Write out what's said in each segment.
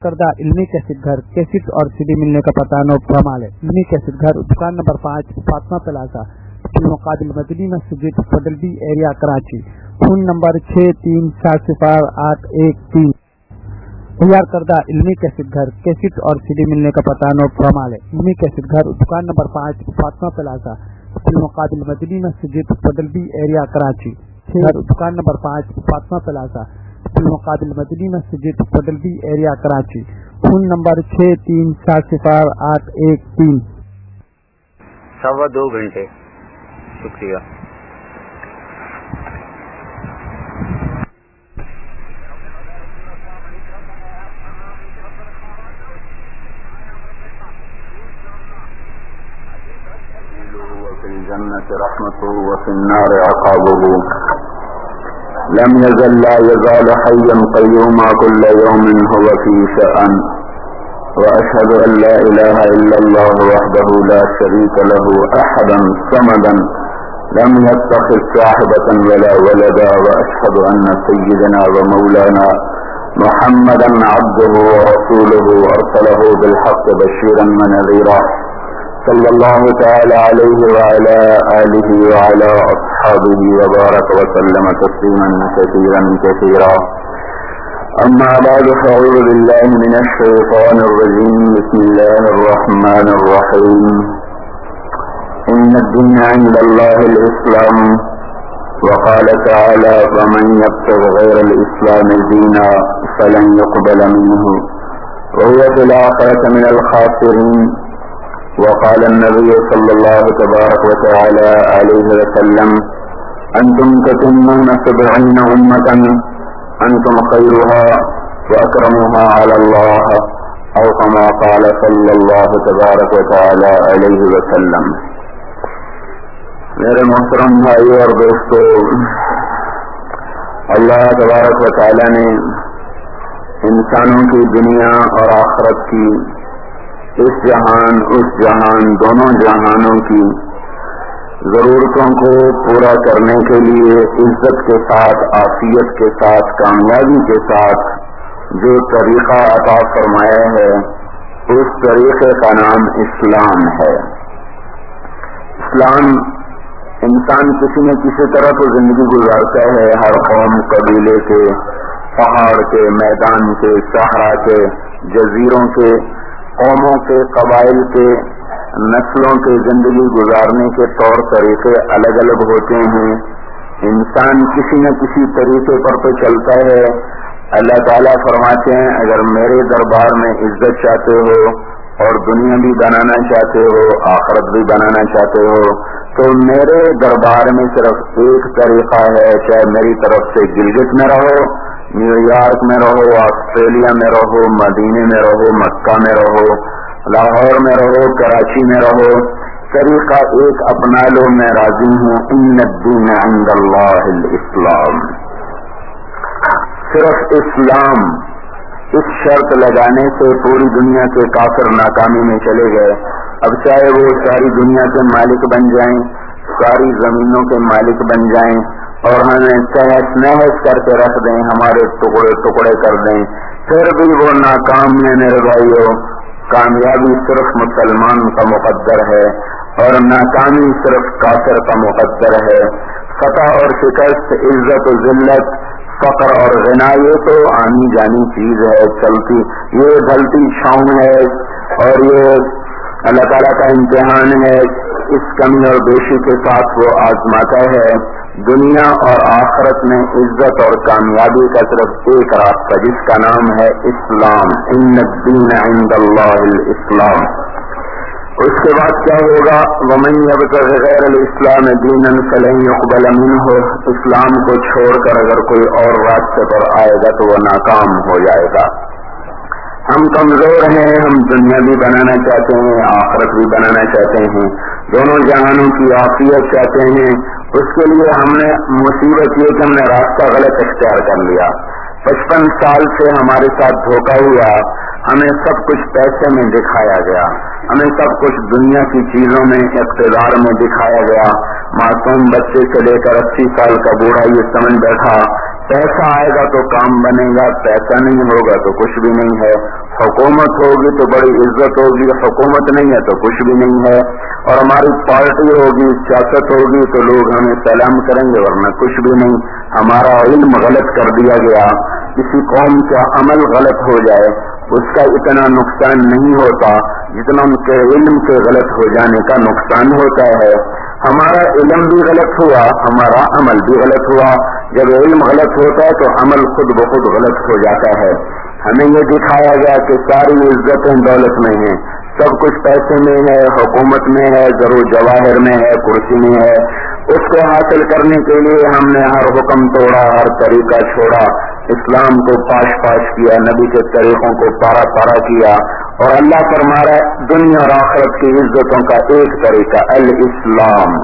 کردہ علمی کیسٹ گھر کیسٹ اور CD ملنے کا پتہ نوٹ فرما لیں۔ علمی کیسٹ گھر دکان نمبر 5 فاطمہ پلازا مقابل مدنی مسجد federal B area Karachi, phone number 63400813۔ تیار کردہ علمی کیسٹ گھر کیسٹ اور CD ملنے کا پتہ نوٹ فرما لیں۔ علمی کیسٹ گھر دکان نمبر 5 فاطمہ پلازا مقابل مدنی مسجد فڈلبی ایریا کراچی، دکان نمبر 5 فاطمہ پلازا مقابل مدنی مسجد federal B area Karachi, phone number 63400813۔ 2.25 گھنٹے۔ شکریہ۔ وفي الجنة رحمته وفي النار عقابه لم يزل لا يزال حيا قيوما كل يوم هو في شأن وأشهد أن لا إله إلا الله وحده لا شريك له أحدا صمدا لم يتخذ صاحبة ولا ولدا وأشهد أن سيدنا ومولانا محمدا عبده ورسوله أرسله بالحق بشيرا ونذيرا صلى الله تعالى عليه وعلى آله وعلى أصحابه وبارك وسلم تسليما كثيرا كثيرا أما بعد فأعوذ بالله من الشيطان الرجيم بسم الله الرحمن الرحيم إن الدين عند الله الإسلام وقال تعالى فمن يبتغ غير الإسلام دينا فلن يقبل منه وهو في الآخرة من الخاسرين وقال النبي صلى الله تبارك وتعالى عليه وسلم أنتم تتمون 70 أمة أنتم خيرها وأكرمها على الله أو كما قال صلى الله تبارك وتعالى عليه وسلم۔ میرے محترم بھائی اور دوستو، اللہ تبارک و تعالی نے انسانوں کی دنیا اور آخرت کی، اس جہان اس جہان دونوں جہانوں کی ضرورتوں کو پورا کرنے کے لیے عزت کے ساتھ، عافیت کے ساتھ، کامیابی کے ساتھ جو طریقہ عطا فرمایا ہے اس طریقے کا نام اسلام ہے۔ اسلام انسان کسی نہ کسی طرح تو زندگی گزارتا ہے، ہر قوم قبیلے کے، پہاڑ کے، میدان کے، صحرا کے، جزیروں کے، قوموں کے، قبائل کے، نسلوں کے زندگی گزارنے کے طور طریقے الگ الگ ہوتے ہیں۔ انسان کسی نہ کسی طریقے پر تو چلتا ہے۔ اللہ تعالیٰ فرماتے ہیں اگر میرے دربار میں عزت چاہتے ہو اور دنیا بھی بنانا چاہتے ہو، آخرت بھی بنانا چاہتے ہو، تو میرے دربار میں صرف ایک طریقہ ہے، چاہے میری طرف سے گلگت میں رہو، نیو یارک میں رہو، آسٹریلیا میں رہو، مدینے میں رہو، مکہ میں رہو، لاہور میں رہو، کراچی میں رہو، طریقہ ایک اپنا لو، میں راضی ہوں۔ ان الدین عند اللہ الاسلام، صرف اسلام۔ اس شرط لگانے سے پوری دنیا کے کافر ناکامی میں چلے گئے۔ اب چاہے وہ ساری دنیا کے مالک بن جائیں، ساری زمینوں کے مالک بن جائیں اور ہمیں تہس نہس کر کے رکھ دیں، ہمارے ٹکڑے ٹکڑے کر دیں، پھر بھی وہ ناکام ہے میرے بھائیوں۔ کامیابی صرف مسلمان کا مقدر ہے اور ناکامی صرف کافر کا مقدر ہے۔ فتح اور شکست، عزت و ذلت، فقر اور غنا یہ تو آنی جانی چیز ہے، چلتی، یہ ڈھلتی چھاؤں ہے اور یہ اللہ تعالیٰ کا امتحان ہے۔ اس کمی اور بیشی کے ساتھ وہ آزماتا ہے۔ دنیا اور آخرت میں عزت اور کامیابی کا صرف ایک راستہ جس کا نام ہے اسلام۔ ان الدین عند اللہ الاسلام۔ اس کے بعد کیا ہوگا؟ ومن یبتغ غیر الاسلام دینا فلن یقبل منہ۔ اسلام کو چھوڑ کر اگر کوئی اور راستے پر آئے گا تو وہ ناکام ہو جائے گا۔ ہم کمزور ہیں، ہم دنیا بھی بنانا چاہتے ہیں، آخرت بھی بنانا چاہتے ہیں، دونوں جہانوں کی عافیت چاہتے ہیں۔ اس کے لیے ہم نے مصیبت یہ کہ ہم نے راستہ غلط اختیار کر لیا۔ 55 سال سے ہمارے ساتھ دھوکہ ہوا، ہمیں سب کچھ پیسے میں دکھایا گیا، ہمیں سب کچھ دنیا کی چیزوں میں، اقتدار میں دکھایا گیا۔ معصوم بچے سے لے کر 80 سال کا بوڑھا یہ سمجھ بیٹھا پیسہ آئے گا تو کام بنے گا، پیسہ نہیں ہوگا تو کچھ بھی نہیں ہے۔ हुकूमत होगी तो बड़ी इज्जत होगी, हुकूमत नहीं है तो कुछ भी नहीं है। और हमारी पार्टी होगी, सियासत होगी तो लोग हमें सलाम करेंगे, वरना कुछ भी नहीं। हमारा इल्म गलत कर दिया गया, किसी कौम का अमल गलत हो जाए उसका इतना नुकसान नहीं होता जितना उनके इल्म के गलत हो जाने का नुकसान होता है। हमारा इल्म भी गलत हुआ, हमारा अमल भी गलत हुआ। जब इल्म गलत होता है तो अमल खुद ब खुद गलत हो जाता है। हमें ये दिखाया गया कि सारी इज्जतें दौलत में हैं, सब कुछ पैसे में है, हुकूमत में है, जरूर जवाहिर में है, कुर्सी में है। उसको हासिल करने के लिए हमने हर हुक्म तोड़ा, हर तरीका छोड़ा, इस्लाम को पाश पाश किया, नबी के तरीकों को पारा पारा किया। और अल्लाह फरमा रहा है दुनिया और आखिरत की इज्जतों का एक तरीका अल इस्लाम।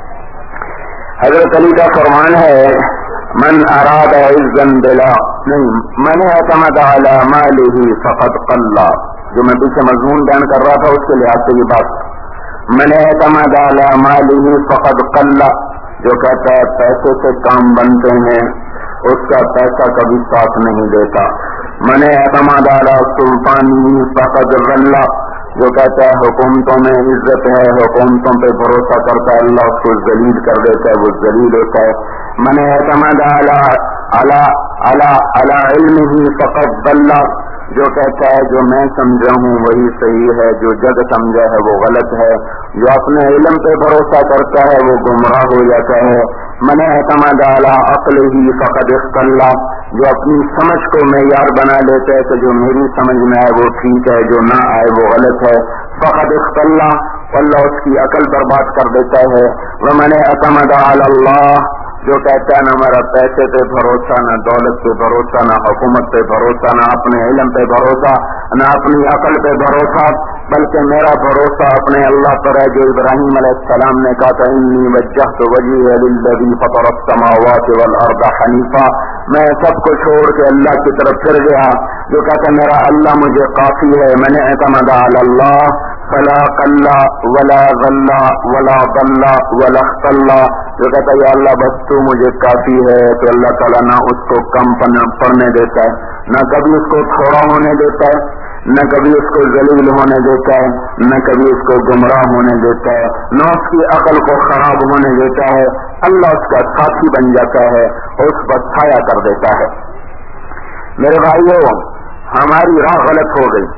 हजरत अली का फरमान है मन अराद इज्जन बिला नहीं मन एतमद अला मालिही फक़द क़ल्ला। जो मैं पीछे मज़मून बयान कर रहा था उसके लिहाज से ये बात, मन एतमद अला मालिही फक़द क़ल्ला, जो कहता है पैसे से काम बनते हैं उसका पैसा कभी साथ नहीं देता। मन एतमद अला सुल्तानी फक़द ज़ल्ला, जो कहता है हुकूमतों में इज्जत है, हुकूमतों पे भरोसा करता है, अल्लाह उसको जलील कर देता है, वो जलील होता है। मन एतमद अला अला अला अला इल्मिही फक़द ज़ल्ला, जो कहता है जो मैं समझा हूँ वही सही है, जो जग समझा है वो गलत है। जो अपने इल्म पे भरोसा करता है वो गुमराह हो जाता है। मन एतमद अला अक़्लिही फक़द इख़्तल्ला, जो अपनी समझ को मेयार बना लेता है कि जो मेरी समझ में आए वो ठीक है, जो ना आए वो गलत है। फक़द इख़्तल्ला, अल्लाह उसकी अकल बर्बाद कर देता है। व मन एतमद अला अल्लाह, जो कहता है न हमारा पैसे पे भरोसा, न दौलत पे भरोसा, न हुकूमत पे भरोसा, न अपने इल्म पे भरोसा, न अपनी अकल पे भरोसा, बल्कि मेरा भरोसा अपने अल्लाह पर है जो इब्राहीम अलैहिस्सलाम ने कहा था इन्नी वज्जहतु वजहिया लिल्लज़ी फ़तरा अस्समावाति वल अर्ज़ हनीफ़ा। मैं सबको छोड़ के अल्लाह की तरफ फिर गया, जो कहता मेरा अल्लाह मुझे काफी है। मैंने एतमद अल्लाह फला कल्ला वला ज़ल्ला वला दल्ला वला ख़ल्ला, जो कहता है अल्लाह बस तू मुझे काफी है, तो अल्लाह ताला ना उसको कम पड़ने देता है, न कभी उसको थोड़ा होने देता है, न कभी उसको जलील होने देता है, न कभी उसको गुमराह होने देता है, न उसकी अकल को खराब होने देता है। अल्लाह उसका साथी बन जाता है और उस पर छाया कर देता है। मेरे भाइयों, हमारी राह गलत हो गई,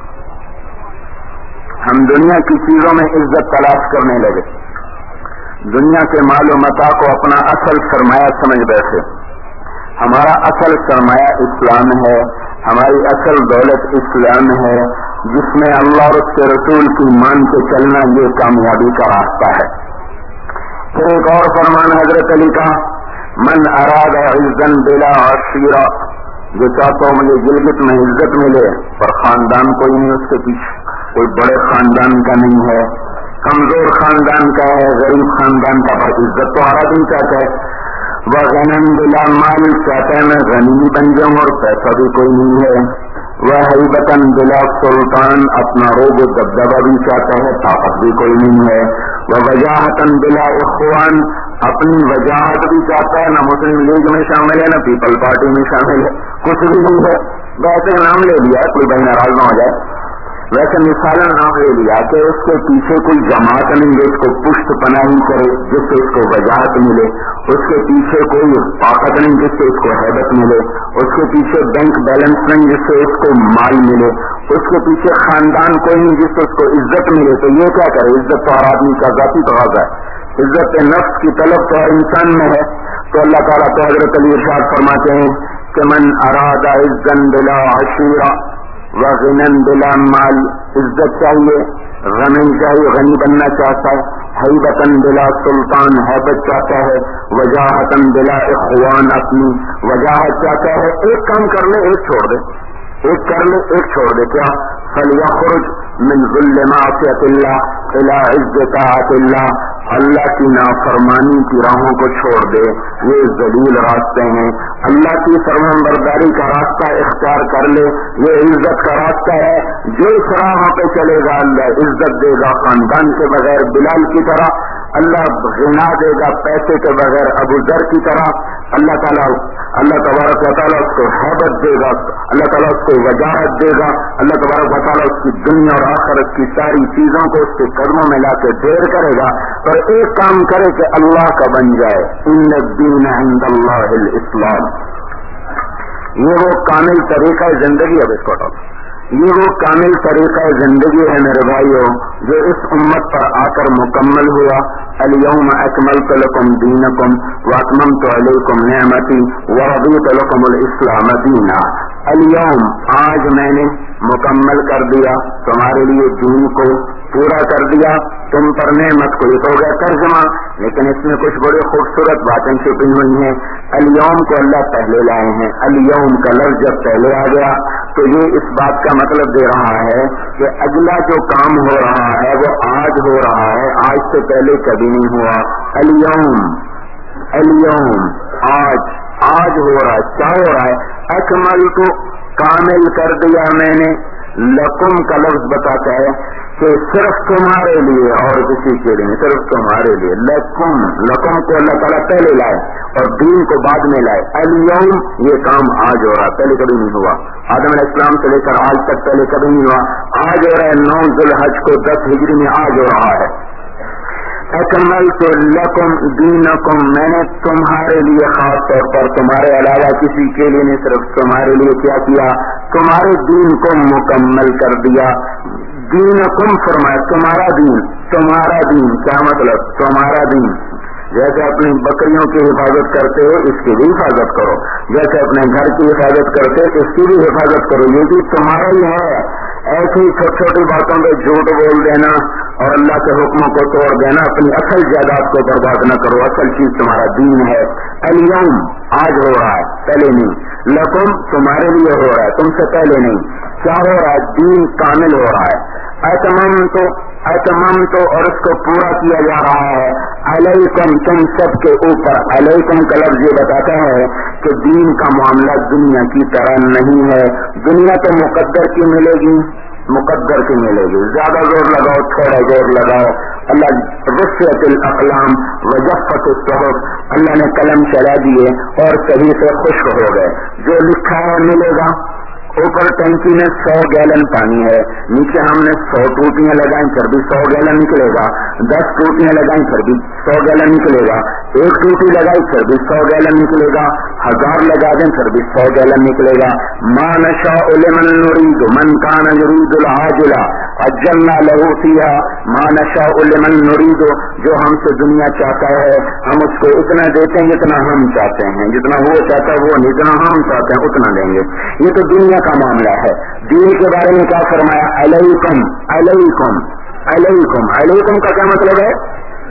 हम दुनिया की चीजों में इज्जत तलाश करने लगे, दुनिया के मालो मता को अपना असल सरमाया समझ बैठे। हमारा असल सरमाया इस्लाम है, हमारी असल दौलत इस्लाम है, जिसमें अल्लाह और उसके रसूल की मान के चलना ये कामयाबी का रास्ता है। फिर एक और फरमान हजरत अली का, मन अराद इज्जन बिला अशीरा, जो चाहता हो मुझे गिलगित में इज्जत मिले पर खानदान कोई नहीं उसके पीछे, कोई बड़े खानदान का नहीं है, कमजोर खानदान का है, गरीब खानदान का, पर इज्जत तो हर आदमी चाहता है। वह गनन बिला माल, चाहता है मैं गनी बन जाऊं और पैसा भी कोई नहीं है। वह हैबतन बिला सुल्तान, अपना रोब दबदबा भी चाहता है, ताकत भी कोई नहीं है। वह वजाहतन बिला इख्वान, अपनी वजाहत भी चाहता है, न मुस्लिम लीग में शामिल है, न पीपल पार्टी में शामिल है, कुछ भी नहीं है, वैसे नाम ले लिया, कोई भाई नाराज न हो जाए, वैसे मिसालन नाम ले लिया कि उसके पीछे कोई जमात नहीं जो उसको पुष्ट पनाही करे, जिससे उसको वजाहत मिले, उसके पीछे कोई ताकत नहीं जिससे उसको हैबत मिले, उसके पीछे बैंक बैलेंस नहीं जिससे उसको माल मिले, उसके पीछे खानदान कोई नहीं जिससे उसको इज्जत मिले, तो ये क्या करे? इज्जत तो हर आदमी का जाती तकाज़ा है, इज्जत नफ्स की तलब तो हर इंसान में है। तो अल्लाह ताला तो हजरत अली इरशाद फरमाते हैं कि मन अरादा इज्जन बिला अशीरा व गिनन बिला माल, इज्जत चाहिए, गनी चाहिए, गनी बनना चाहता है, हैबतन बिला सुल्तान, हैबत चाहता है, वजाहतन बिला इख्वान, अपनी वजाहत चाहता है। एक काम कर ले एक छोड़ दे, एक कर ले एक छोड़ दे, क्या? फलयखरुज मिन ज़ुल्ल मासियतिल्लाह इला इज़्ज़ ताअतिल्लाह, अल्लाह की नाफरमानी की राहों को छोड़ दे, ये जलील रास्ते हैं। अल्लाह की फरमाबरदारी का रास्ता इख्तियार कर ले, ये इज्जत का रास्ता है। जो इस राहों पे चलेगा अल्लाह इज्जत देगा, खानदान के बगैर बिलाल की तरह, अल्लाह गिना देगा पैसे के बगैर अबू जर की तरह। अल्लाह ताला اللہ تبارک و تعالیٰ اس کو ہیبت دے گا, اللہ تعالیٰ اس کو وجاہت دے گا, اللہ تبارک و تعالیٰ اس کی دنیا اور آخرت کی ساری چیزوں کو اس کے قدموں میں لا کے ڈھیر کرے گا, اور ایک کام کرے کہ اللہ کا بن جائے. ان الدین عند اللہ الاسلام. یہ وہ کامل طریقہ زندگی ہے بسکوٹوں, یہ وہ کامل طریقہ زندگی ہے میرے بھائیوں جو اس امت پر آ کر مکمل ہوا. الیوم اکملت لکم دینکم واتممت علیکم نعمتی ورضیت لکم الاسلام دینا. الیوم, آج میں نے مکمل کر دیا تمہارے لیے دین کو, پورا کر دیا تم پر نعمت کو. یہ تو ہو گیا ترجمہ, لیکن اس میں کچھ بڑی خوبصورت باتیں چھپی ہوئی ہیں. الیوم کو اللہ پہلے لائے ہیں. الیوم کا لفظ جب پہلے آ گیا تو یہ اس بات کا مطلب دے رہا ہے کہ اگلا جو کام ہو رہا ہے وہ آج ہو رہا ہے, آج سے پہلے کبھی نہیں ہوا. الیوم, الیوم آج ہو رہا ہے. کیا ہو رہا ہے؟ اکمل کو کامل کر دیا میں نے. لکم کا لفظ بتاتا ہے کہ صرف تمہارے لیے اور کسی کے لیے, صرف تمہارے لیے. لکم, لکم کو اللہ تعالیٰ پہلے لائے اور دین کو بعد میں لائے. الیوم یہ کام آج ہو رہا ہے, پہلے کبھی نہیں ہوا. آدم علیہ السلام سے لے کر آج تک پہلے کبھی نہیں ہوا, آج ہو رہا ہے. 9 ذوالحج کو 10 ہجری میں آج ہو رہا ہے. اکملت لکم دینکم, میں نے تمہارے لیے خاص طور پر, تمہارے علاوہ کسی کے لیے نہیں, صرف تمہارے لیے کیا کیا, تمہارے دین کو مکمل کر دیا. دینکم فرمایا, تمہارا دین. تمہارا دین کیا مطلب؟ تمہارا دین جیسے اپنی بکریوں کی حفاظت کرتے ہو اس کی بھی حفاظت کرو, جیسے اپنے گھر کی حفاظت کرتے ہو اس کی بھی حفاظت کرو. یہ بھی تمہارا ہی ہے. ایسی چھوٹی چھوٹی باتوں پہ جھوٹ بول دینا اور اللہ کے حکموں کو توڑ دینا, اپنی اصل جائیداد کو برباد نہ کرو. اصل چیز تمہارا دین ہے. الیوم آج ہو رہا ہے, پہلے نہیں. لکم تمہارے لیے ہو رہا ہے, تم سے پہلے نہیں. کیا ہو رہا ہے؟ دین کامل ہو رہا ہے. اتمام تو اور اس کو پورا کیا جا رہا ہے. علیکم تم سب کے اوپر. علیکم کا لفظ یہ بتاتا ہے کہ دین کا معاملہ دنیا کی طرح نہیں ہے. دنیا تو مقدر کی ملے گی, مقدر کی ملے گی. زیادہ زور لگاؤ, تھوڑا زور لگاؤ. اللہ رفعت الاقلام وجفت الصحف, اللہ نے قلم چلا دیے اور صحیح سے خشک ہو گئے. جو لکھا ہے ملے گا. اوپر ٹینکی میں 100 گیلن پانی ہے, نیچے ہم نے 100 ٹوٹیاں لگائیں پھر بھی 100 گیلن نکلے گا. 10 ٹوٹیاں لگائیں پھر بھی 100 گیلن نکلے گا. 1 ٹوٹی لگائی پھر بھی 100 گیلن نکلے گا. 1000 لگا دیں پھر بھی 100 گیلن نکلے گا. ما نشاء لمن نريد من كان يريد العاجلة عجلنا له فيها ما نشاء لمن نريد. جو ہم سے دنیا چاہتا ہے ہم اس کو اتنا دیتے ہیں جتنا ہم چاہتے ہیں, جتنا وہ چاہتا ہے وہ, جتنا ہم چاہتے ہیں اتنا دیں گے. یہ تو دنیا کا معاملہ ہے. دین کے بارے میں کیا فرمایا؟ علیکم علیکم علیکم. علیکم کا کیا مطلب ہے؟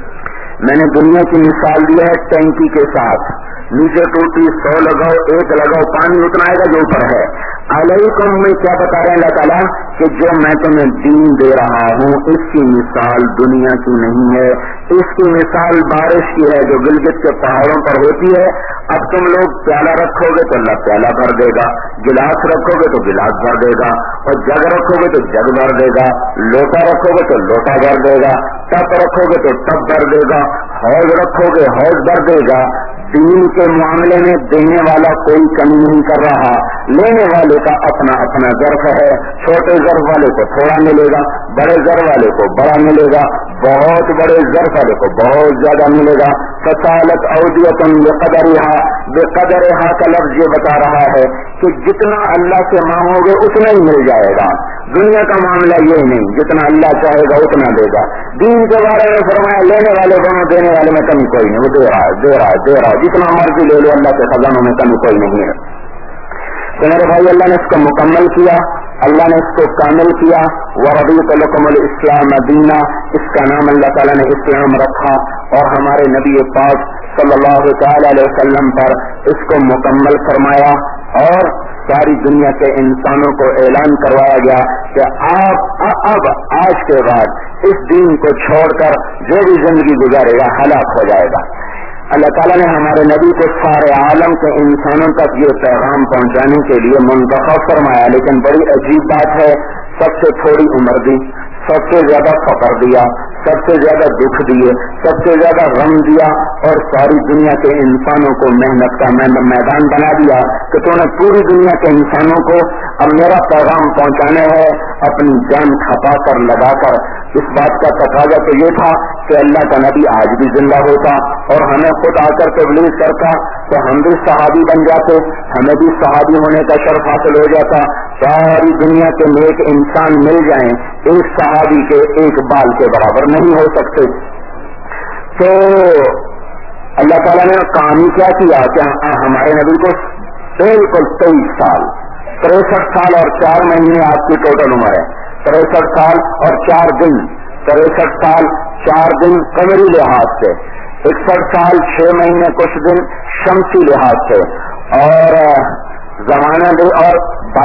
میں نے دنیا کی مثال دیا ہے ٹینکی کے ساتھ. نیچے ٹوٹی 100 لگاؤ, 1 لگاؤ, پانی اتنا آئے گا جو اوپر ہے. علیکم میں کیا بتا رہے ہیں اللہ تعالیٰ کہ جو میں تمہیں دین دے رہا ہوں اس کی مثال دنیا کی نہیں ہے. اس کی مثال بارش کی ہے جو گلگت کے پہاڑوں پر ہوتی ہے. اب تم لوگ پیالہ رکھو گے تو اللہ پیالہ بھر دے گا, گلاس رکھو گے تو گلاس بھر دے گا, اور جگ رکھو گے تو جگ بھر دے گا, لوٹا رکھو گے تو لوٹا بھر دے گا, ٹپ رکھو گے تو ٹپ بھر دے گا, حوض رکھو گے حوض بھر دے گا. دین کے معاملے میں دینے والا کوئی کمی نہیں کر رہا, لینے والے کا اپنا اپنا ظرف ہے. چھوٹے ظرف والے کو تھوڑا ملے گا, بڑے ظرف والے کو بڑا ملے گا, بہت بڑے ظرف والے کو بہت زیادہ ملے گا. فصالت اودیتم بقدرہا, بقدرہا کا لفظ یہ بتا رہا ہے کہ جتنا اللہ سے مانگو گے اتنا ہی مل جائے گا. دنیا کا معاملہ یہ نہیں, جتنا اللہ چاہے گا اتنا دے گا. دین کے بارے میں فرمایا لینے والے دونوں, دینے والے میں کمی کوئی نہیں, وہ دے رہا ہے دے رہا ہے دے رہا ہے, جتنا مرضی لے لو, اللہ کے خزانوں میں کمی کوئی نہیں ہے. تو میرے بھائی اللہ نے اس کو مکمل کیا, اللہ نے اس کو کامل کیا. ورضیت لکم الاسلام دینا, اس کا نام اللہ تعالیٰ نے اسلام رکھا اور ہمارے نبی پاک صلی اللہ تعالی علیہ وسلم پر اس کو مکمل فرمایا. اور ساری دنیا کے انسانوں کو اعلان کروایا گیا کہ آپ اب آج کے بعد اس دین کو چھوڑ کر جو بھی زندگی گزارے گا ہلاک ہو جائے گا. اللہ تعالیٰ نے ہمارے نبی کو سارے عالم کے انسانوں تک یہ پیغام پہنچانے کے لیے منتخب فرمایا. لیکن بڑی عجیب بات ہے, سب سے تھوڑی عمر دی, سب سے زیادہ فقر دیا, सबसे ज्यादा दुख दिए, सबसे ज्यादा गम दिया और सारी दुनिया के इंसानों को मेहनत का मैदान बना दिया कि तूने पूरी दुनिया के इंसानों को अब मेरा पैगाम पहुंचाने है, अपनी जान खपा कर लगाकर। इस बात का तकाजा तो ये था कि अल्लाह का नबी आज भी जिंदा होता और हमें खुद आकर तबलीग करता तो हम भी सहाबी बन जाते, हमें भी सहाबी होने का शर्फ हासिल हो जाता। सारी दुनिया के नेक इंसान मिल जाएं, एक सहाबी के एक बाल के बराबर नहीं हो सकते। तो अल्लाह ताला ने काम ही क्या किया कि हमारे नबी को बिल्कुल 23 साल 63 साल और 4 महीने आपकी टोटल उम्र है, 63 साल और 4 दिन, 63 साल 4 दिन कमरी लिहाज से, 61 साल 6 महीने कुछ दिन शमसी लिहाज से, और जमाना दे और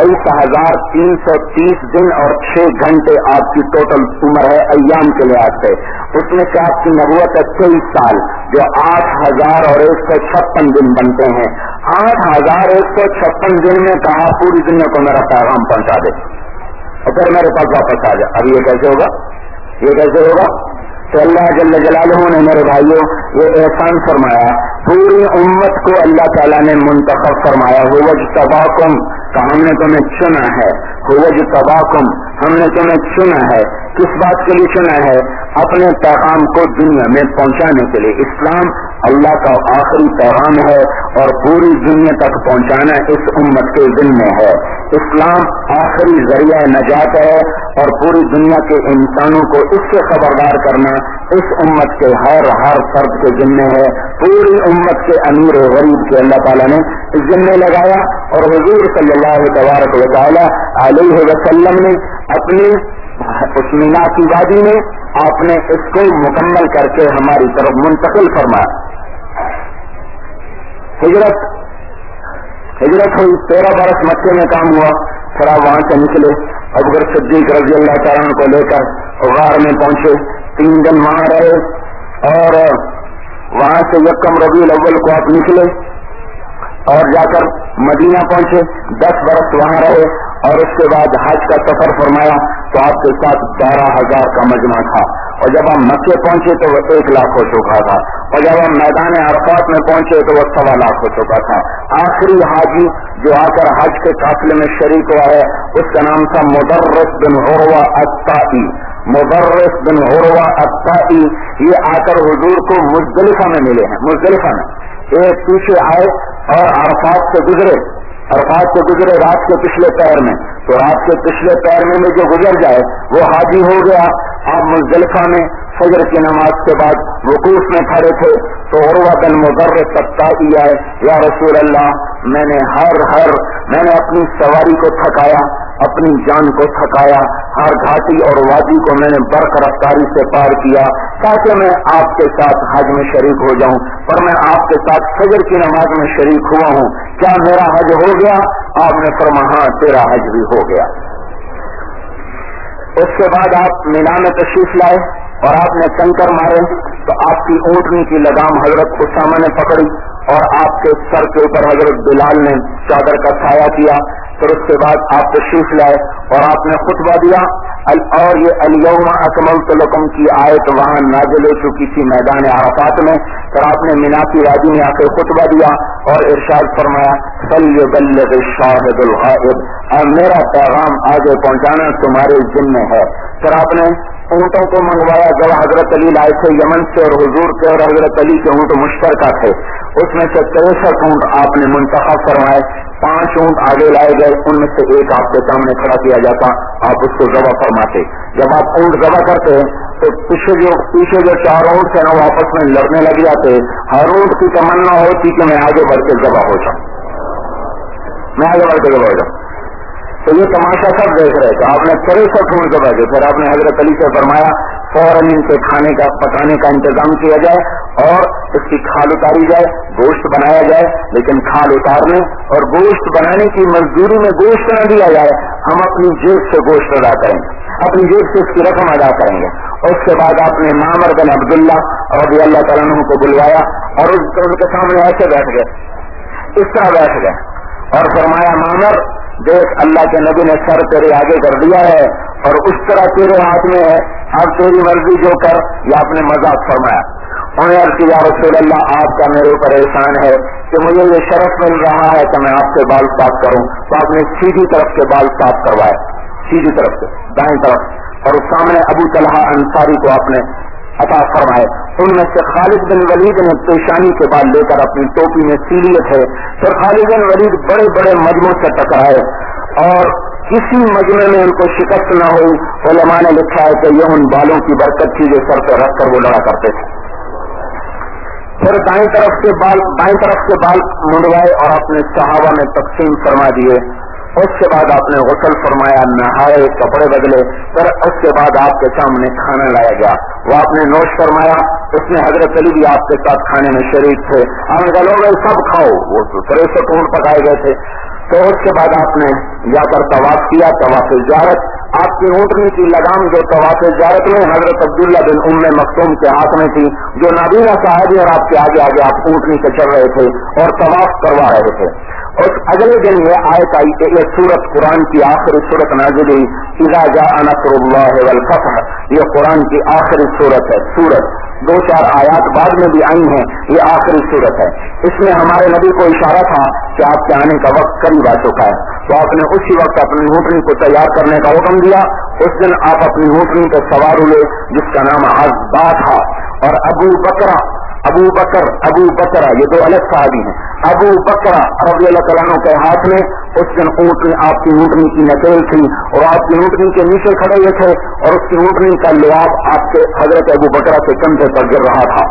22,330 दिन और 6 घंटे आपकी टोटल उम्र है अय्याम के लिहाज से। उसमें से आपकी नबूवत है 23 साल, जो 8,156 दिन बनते हैं। 8,156 दिन में कहा पूरी दुनिया को मेरा पैगाम पहुंचा दे और फिर मेरे पास वापस आ जा। अब ये कैसे होगा, ये कैसे होगा? तो अल्लाह जल्ल जलालहू ने मेरे भाइयों ये एहसान फरमाया, पूरी उम्मत को अल्लाह ताला ने मुंतखब फरमाया। हुवज्तबाकुम, का हमने तुम्हें चुना है, हुवज्तबाकुम, हमने तुम्हें चुना है। किस बात के लिए चुना है? अपने पैगाम को दुनिया में पहुंचाने के लिए। इस्लाम अल्लाह का आखिरी पैगाम है और पूरी दुनिया तक पहुंचाना इस उम्मत के जिम्मे है। इस्लाम आखिरी जरिया नजात है और पूरी दुनिया के इंसानों को इससे खबरदार करना इस उम्मत के हर फर्द के जिम्मे है। पूरी उम्मत के अमीर और गरीब के अल्लाह ताला ने इस जिम्मे लगाया और हुजूर सल्लल्लाहु तबारक व तआला अलैहि वसल्लम ने अपनी उस मीना की वादी में आपने इसको मुकम्मल करके हमारी तरफ मुंतकिल फरमाया। हिजरत हुई, 13 बरस मक्के में काम हुआ, फिर आप वहां से निकले, अबूबकर सिद्दीक रज़ी अल्लाह तआला अन्हु को लेकर गार में पहुंचे, 3 दिन वहां रहे और वहां से यकम रबीउल अव्वल को आप निकले और जाकर मदीना पहुंचे, 10 बरस वहां रहे और उसके बाद हज का सफर फरमाया तो आपके साथ 12,000 का मजमा था। और जब हम मक्के पहुंचे तो वो 1 लाख हो चुका था और जब हम मैदान अरफात में पहुंचे तो वो 1.25 लाख हो चुका था। आखिरी हाजी जो आकर हज के काफिले में शरीक हुआ है उसका नाम था मुदर्रिस बिन उरवा अत्ताई। मुदर्रिस बिन उरवा अत्ताई ये आकर हुजूर को मुज़दलिफा में मिले हैं। मुज़दलिफा में एक पीछे आए और अरफात से गुजरे रात के पिछले पैर में, तो रात के पिछले पैर में जो गुजर जाए वो हाजी हो गया। आप मुज़दलिफा में फजर की नमाज के बाद वकूफ में खड़े थे तो उरवा बिन मुदर्रिस अत्ताई आए, या रसूल अल्लाह मैंने अपनी सवारी को थकाया, अपनी जान को थकाया, हर घाटी और वादी को मैंने बर्क रफ्तारी से पार किया ताकि मैं आपके साथ हज में शरीक हो जाऊं, पर मैं आपके साथ फजर की नमाज में शरीक हुआ हूं, क्या मेरा हज हो गया? आपने फरमाया हाँ तेरा हज भी हो गया। उसके बाद आप मीना में तशरीफ लाए और आपने कंकर मारे तो आपकी ऊंटनी की लगाम हजरत उसामा ने पकड़ी और आपके सर के ऊपर हजरत बिलाल ने चादर का साया किया। फिर उसके बाद आप तशरीफ लाए और आपने खुतबा दिया और ये अल-यौमा अकमलतु लकुम की आयत वहां नाजिल हो चुकी थी मैदान अराफात में। फिर आपने मिना की वादी में आकर खुतबा दिया और इरशाद फरमाया फल्युबल्लिग शाहिदुल गाइब, अब मेरा पैगाम आगे पहुंचाना तुम्हारे जिम्मे है। फिर आपने ऊँटों को मंगवाया जब हजरत अली लाए थे यमन से और हुजूर के और हजरत अली के ऊँट मुश्तरका थे, उसमें से 63 ऊँट आपने मुंतखब फरमाए। 5 ऊँट आगे लाए गए, उनमें से एक आपके सामने खड़ा किया जाता, आप उसको ज़बह फरमाते। जब आप ऊँट ज़बह करते तो पीछे जो 4 ऊँट थे ना वो आपस में लड़ने लग जाते। हर ऊँट की तमन्ना होती कि मैं आगे बढ़ के ज़बह हो जाऊं, मैं आगे बढ़ के ज़बह हो जाऊं। तो ये तमाशा सब देख रहे थे। आपने 63 ऊँट ज़बह किए। फिर आपने हजरत अली से फरमाया फौरन इनसे खाने का पकाने का इंतजाम किया जाए और इसकी खाल उतारी जाए, गोश्त बनाया जाए, लेकिन खाल उतारने और गोश्त बनाने की मजदूरी में गोश्त न दिया जाए, हम अपनी जेब से गोश्त अदा करेंगे, अपनी जेब से इसकी रकम अदा करेंगे। उसके बाद आपने मामर बिन अब्दुल्ला रज़ी अल्लाह तआला अन्हु को बुलवाया और उनके सामने ऐसे बैठ गए, इस तरह बैठ गए और फरमाया मामर देख अल्लाह के नबी ने सर तेरे आगे कर दिया है और उस तरह तेरे हाथ में है اب تیری مرضی جو کر، یا اپنے مذاق فرمایا. انہوں نے عرض کی یا رسول اللہ آپ کا میرے اوپر احسان ہے کہ مجھے یہ شرف مل رہا ہے کہ میں آپ سے بال صاف کروں. تو آپ نے سیدھی طرف کے بال صاف کروائے، سیدھی طرف سے دائیں طرف، اور اس سامنے ابو طلحہ انصاری کو آپ نے عطا فرمائے. ان میں سے خالد بن ولید نے پیشانی کے بال لے کر اپنی ٹوپی میں سی لیے تھے. پھر خالد بن ولید بڑے بڑے مجموع سے ٹکرائے اور کسی مجمع میں ان کو شکست نہ ہوئی. علماء نے لکھا ہے کہ یہ ان بالوں کی برکت تھی جو سر پہ رکھ کر وہ لڑا کرتے تھے. پھر دائیں طرف کے بال منڈوائے اور اپنے صحابہ میں تقسیم فرما دیے. اس کے بعد آپ نے غسل فرمایا، نہائے، کپڑے بدلے. پھر اس کے بعد آپ کے سامنے کھانا لایا گیا، وہ آپ نے نوش فرمایا. اس میں حضرت علی بھی آپ کے ساتھ کھانے میں شریک تھے. آپ نے کہا لوگ سب کھاؤ، وہ 63 اونٹ پکائے گئے تھے. تو اس کے بعد آپ نے جا کر طواف کیا، طواف زیارت. آپ کی اونٹنی کی لگام جو طواف زیارت میں حضرت عبداللہ بن ام مکتوم کے ہاتھ میں تھی، جو نابینا صحابی اور آپ کے آگے آگے آپ اونٹنی سے چل رہے تھے اور طواف کروا رہے تھے. اور اگلے دن یہ آیت آئی کہ یہ سورت قرآن کی آخری سورت نازل ہوئی، اذا جاء نصر اللہ والفتح. یہ قرآن کی آخری سورت ہے. سورت 2-4 آیات بعد میں بھی آئی ہیں، یہ آخری سورت ہے. اس میں ہمارے نبی کو اشارہ تھا کہ آپ کے آنے کا وقت قریب آ چکا ہے. تو آپ نے اسی وقت اپنی اونٹنی کو تیار کرنے کا حکم دیا. اس دن آپ اپنی اونٹنی پہ سوار ہوئے جس کا نام عزبا تھا. اور ابو بکر یہ 2 الگ صحابی ہیں. ابو بکر رضی اللہ تعالیٰ عنہ کے ہاتھ میں اس دن اونٹنی، آپ کی اونٹنی کی نکیل تھی اور آپ کی اونٹنی کے نیچے کھڑے ہوئے تھے اور اس کی اونٹنی کا لعاب آپ کے حضرت ابو بکر کے کندھے پر گر رہا تھا.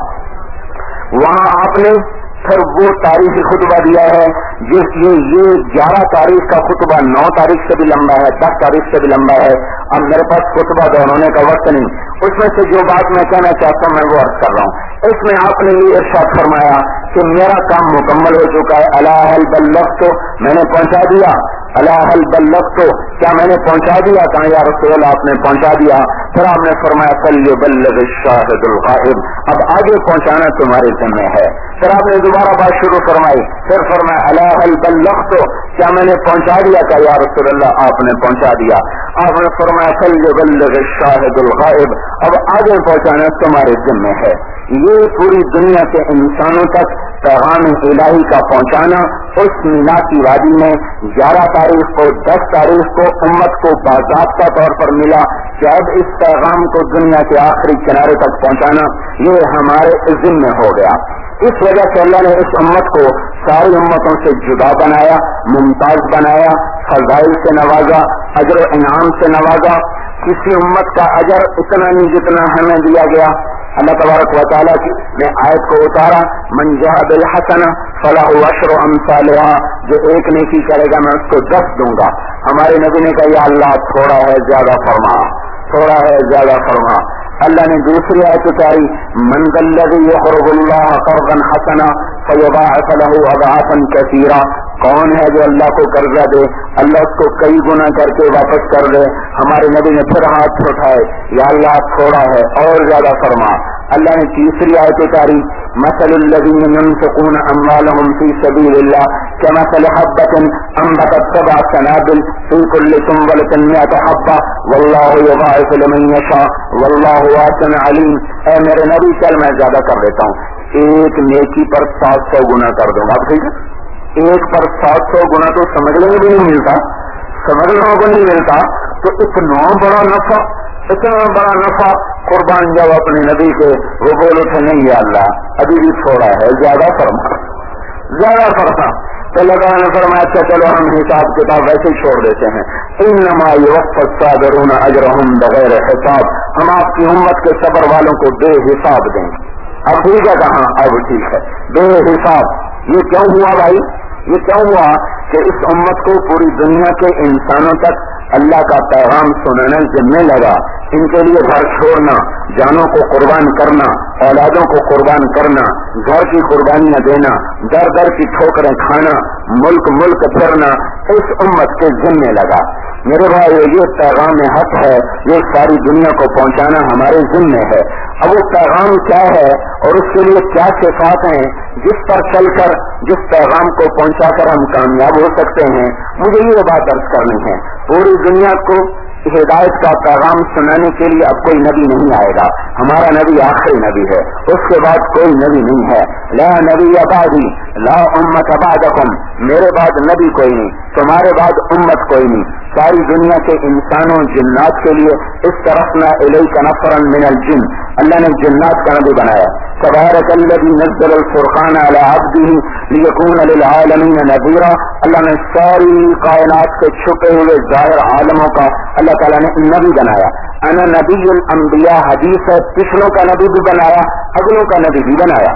وہاں آپ نے پھر وہ تاریخی خطبہ دیا ہے جس یہ 11 تاریخ کا خطبہ 9 تاریخ سے بھی لمبا ہے، 10 تاریخ سے بھی لمبا ہے. اب میرے پاس خطبہ دہرانے کا وقت نہیں. اس میں سے جو بات میں کہنا چاہتا ہوں میں وہ عرض کر رہا ہوں. اس میں آپ نے یہ ارشاد فرمایا کہ میرا کام مکمل ہو چکا ہے. الا هل بلغت، میں نے پہنچا دیا. الا هل بلغت، کیا میں نے پہنچا دیا؟ کہا یا رسول اللہ آپ نے پہنچا دیا. پھر آپ نے فرمایا فلیبلغ الشاہد الغائب، اب آگے پہنچانا تمہارے ذمہ ہے. پھر آپ نے دوبارہ بات شروع فرمائی. پھر فرمایا الا هل بلغت، کیا میں نے پہنچا دیا؟ کہا یا رسول اللہ آپ نے پہنچا دیا. آپ نے فرمایا فلیبلغ الشاہد الغائب، اب آگے پہنچانا تمہارے ذمہ ہے. یہ پوری دنیا کے انسانوں تک پیغام الہی کا پہنچانا اس مینا کی وادی میں 11 تاریخ کو 10 تاریخ کو امت کو باضابطہ طور پر ملا کہ اب اس پیغام کو دنیا کے آخری کنارے تک پہنچانا یہ ہمارے ذمہ ہو گیا. اس وجہ سے اللہ نے اس امت کو ساری امتوں سے جدا بنایا، ممتاز بنایا، فضائل سے نوازا، اجر و انعام سے نوازا. کسی امت کا اجر اتنا نہیں جتنا ہمیں دیا گیا. اللہ تبارک و تعالیٰ کی نے آیت کو اتارا، من جاء بالحسنہ فلہ عشر امثالها، جو ایک نیکی کرے گا میں اس کو 10 دوں گا. ہمارے نبی نے کہا یا اللہ تھوڑا ہے زیادہ فرما، تھوڑا ہے زیادہ فرما. اللہ نے دوسری آیت اتاری، من ذا الذی یقرض اللہ قرضا حسنا فیضاعف له اضعافا کثیرا، کون ہے جو اللہ کو قرضہ دے اللہ اس کو کئی گنا کر کے واپس کر دے. ہمارے نبی نے پھر ہاتھ اٹھائے، یا اللہ تھوڑا ہے اور زیادہ فرما. اللہ نے تیسری آیت اتاری، مثل الذین ينفقون اموالهم فی سبیل اللہ کمثل حبۃ انبتت 7 سنابل فی کل سنبلۃ 100 حبۃ واللہ یضاعف لمن یشاء واللہ واسع علیم. اے میرے نبی چل میں زیادہ کر دیتا ہوں، ایک نیکی پر 700 گنا کر دوں گا. ٹھیک ہے، ایک پر 700 گنا تو سمجھنے میں بھی نہیں ملتا، سمجھنے کو نہیں ملتا. تو اتنا بڑا نفع قربان جب اپنے نبی کے وہ بولو تھے نہیں یا اللہ ابھی بھی تھوڑا ہے زیادہ فرما، زیادہ فرما. تو اللہ نے فرمایا اچھا چلو ہم حساب کتاب ویسے ہی چھوڑ دیتے ہیں. انما یوفی الصابرون اجرهم بغیر حساب، ہم آپ کی امت کے صبر والوں کو بے حساب دیں گے. اب ٹھیک ہے کہاں؟ اب ٹھیک ہے بے حساب. یہ کیوں ہوا بھائی؟ یہ کیوں ہوا کہ اس امت کو پوری دنیا کے انسانوں تک اللہ کا پیغام سنانا ذمہ لگا. ان کے لیے گھر چھوڑنا، جانوں کو قربان کرنا، اولادوں کو قربان کرنا، گھر کی قربانیاں دینا، در در کی ٹھوکریں کھانا، ملک ملک پھرنا اس امت کے ذمہ لگا. میرے بھائی یہ پیغام حق ہے، یہ ساری دنیا کو پہنچانا ہمارے ذمہ ہے. اب وہ پیغام کیا ہے اور اس کے لیے کیا صفات ہیں جس پر چل کر جس پیغام کو پہنچا کر ہم کامیاب ہو سکتے ہیں، مجھے یہ بات عرض کرنی ہے. پوری دنیا کو ہدایت کا پیغام سنانے کے لیے اب کوئی نبی نہیں آئے گا. ہمارا نبی آخری نبی ہے, اس کے بعد کوئی نبی نہیں ہے. لا نبی بعدی لا امت بعدکم, میرے بعد نبی کوئی نہیں, تمہارے بعد امت کوئی نہیں. ساری دنیا کے انسانوں جنات کے لیے اس طرفنا الیک نفرا من الجن, اللہ نے جنات کا نبی بنایا. تبارک الذی نزل الفرقان علی عبدہ لیکون للعالمین نذیرا, اللہ نے ساری کائنات کے چھپے ہوئے ظاہر عالموں کا اللہ تعالیٰ نے نبی بنایا. انا نبی الانبیاء حدیث ہے, پچھلوں کا نبی بھی بنایا, اگلوں کا نبی بھی بنایا,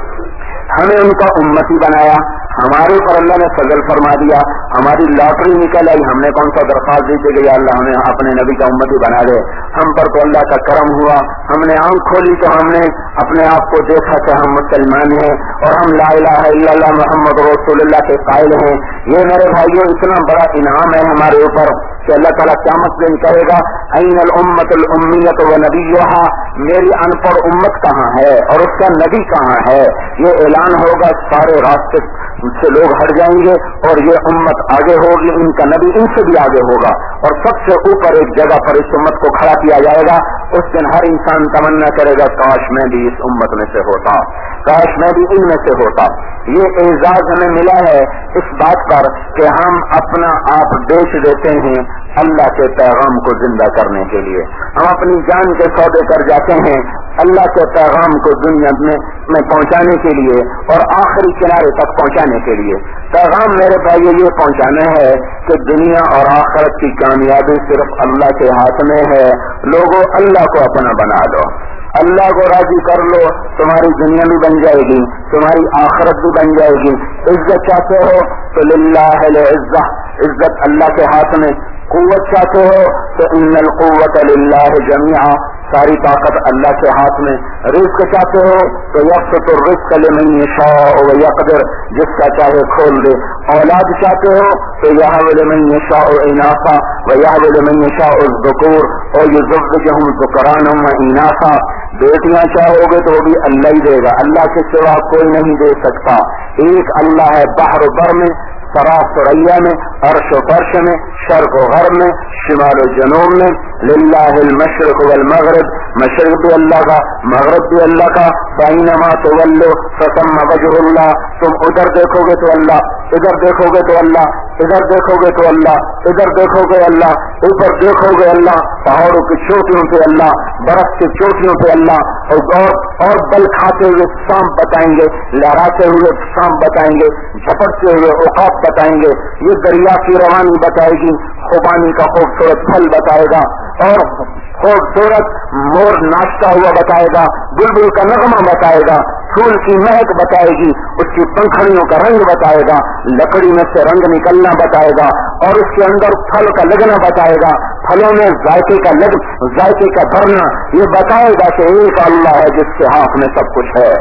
ہمیں ان کا امتی بنایا. ہمارے پر اللہ نے فضل فرما دیا, ہماری لاٹری نکل آئی, ہم نے کون سا درخواست دی کہ یا اللہ ہمیں اپنے نبی کا امتی بنا دے. ہم پر تو اللہ کا کرم ہوا, ہم نے آنکھ کھولی تو ہم نے اپنے آپ کو دیکھا کہ ہم مسلمان ہیں اور ہم لا الہ الا اللہ محمد رسول اللہ کے قائل ہیں. یہ میرے بھائیوں اتنا بڑا انعام ہے ہمارے اوپر کہ اللہ تعالیٰ قیامت دن کہے گا این الامت الامیت و نبیھا, میری ان پڑھ امت کہاں ہے اور اس کا نبی کہاں ہے. یہ اعلان ہوگا, سارے راستے سے لوگ ہٹ جائیں گے اور یہ امت آگے ہوگی, ان کا نبی ان سے بھی آگے ہوگا اور سب سے اوپر ایک جگہ پر اس امت کو کھڑا کیا جائے گا. اس دن ہر انسان تمنا کرے گا کاش میں بھی اس امت میں سے ہوتا, کاش میں بھی ان میں سے ہوتا. یہ اعزاز ہمیں ملا ہے اس بات پر کہ ہم اپنا آپ بیچ دیتے ہیں اللہ کے پیغام کو زندہ کرنے کے لیے. ہم اپنی جان کے سودے کر جاتے ہیں اللہ کے پیغام کو دنیا میں پہنچانے کے لیے اور آخری کنارے تک پہنچانے کے لیے. پیغام میرے بھائی یہ پہنچانا ہے کہ دنیا اور آخرت کی کامیابی صرف اللہ کے ہاتھ میں ہے. لوگوں اللہ کو اپنا بنا دو, اللہ کو راضی کر لو, تمہاری دنیا بھی بن جائے گی, تمہاری آخرت بھی بن جائے گی. عزت چاہتے ہو تو للہ العزہ, عزت اللہ کے ہاتھ میں. قوت چاہتے ہو تو ان القوت للہ جمیعا, ساری طاقت اللہ کے ہاتھ میں. رزق چاہتے ہو تو یبسط الرزق لمن یشاء ویقدر, جس کا چاہے کھول دے. اولاد چاہتے ہو تو یہب لمن یشاء اناثا ویہب لمن یشاء الذکور ویزوجہم ذکرانا واناثا. بیٹیاں چاہو گے تو وہ بھی اللہ ہی دے گا, اللہ کے سوا کوئی نہیں دے سکتا. ایک اللہ ہے بحر و بر میں, سرا سریا میں, عرش و فرش میں, شرق و غرب میں, شمال و جنوب میں. للہ المشرق والمغرب, مشرق بھی اللہ کا, مغرب بھی اللہ کا. فإنما تولوا فثم وجہ اللہ, تم ادھر دیکھو گے تو اللہ, ادھر دیکھو گے تو اللہ, ادھر دیکھو گے تو اللہ, ادھر دیکھو گے اللہ, اوپر دیکھو گے اللہ, پہاڑوں کی چوٹیوں پہ اللہ, برف کی چوٹیوں پہ اللہ, اور بل کھاتے ہوئے سانپ بتائیں گے, لہراتے ہوئے سانپ بتائیں گے, جھپٹتے ہوئے عقاب بتائیں گے. یہ دریا کی روانی بتائے گی, خوبانی کا خوبصورت پھل بتائے گا, اور خوبصورت مور ناچتا ہوا بتائے گا, بلبل کا نغمہ بتائے گا, پھول کی مہک بتائے گی, اس کی پنکھڑیوں کا رنگ بتائے گا, لکڑی میں سے رنگ نکلنا بتائے گا, اور اس کے اندر پھل کا لگنا بتائے گا, پھلوں میں ذائقے کا بھرنا. یہ بتائے گا کہ ایک اللہ ہے جس کے ہاتھ میں سب کچھ ہے.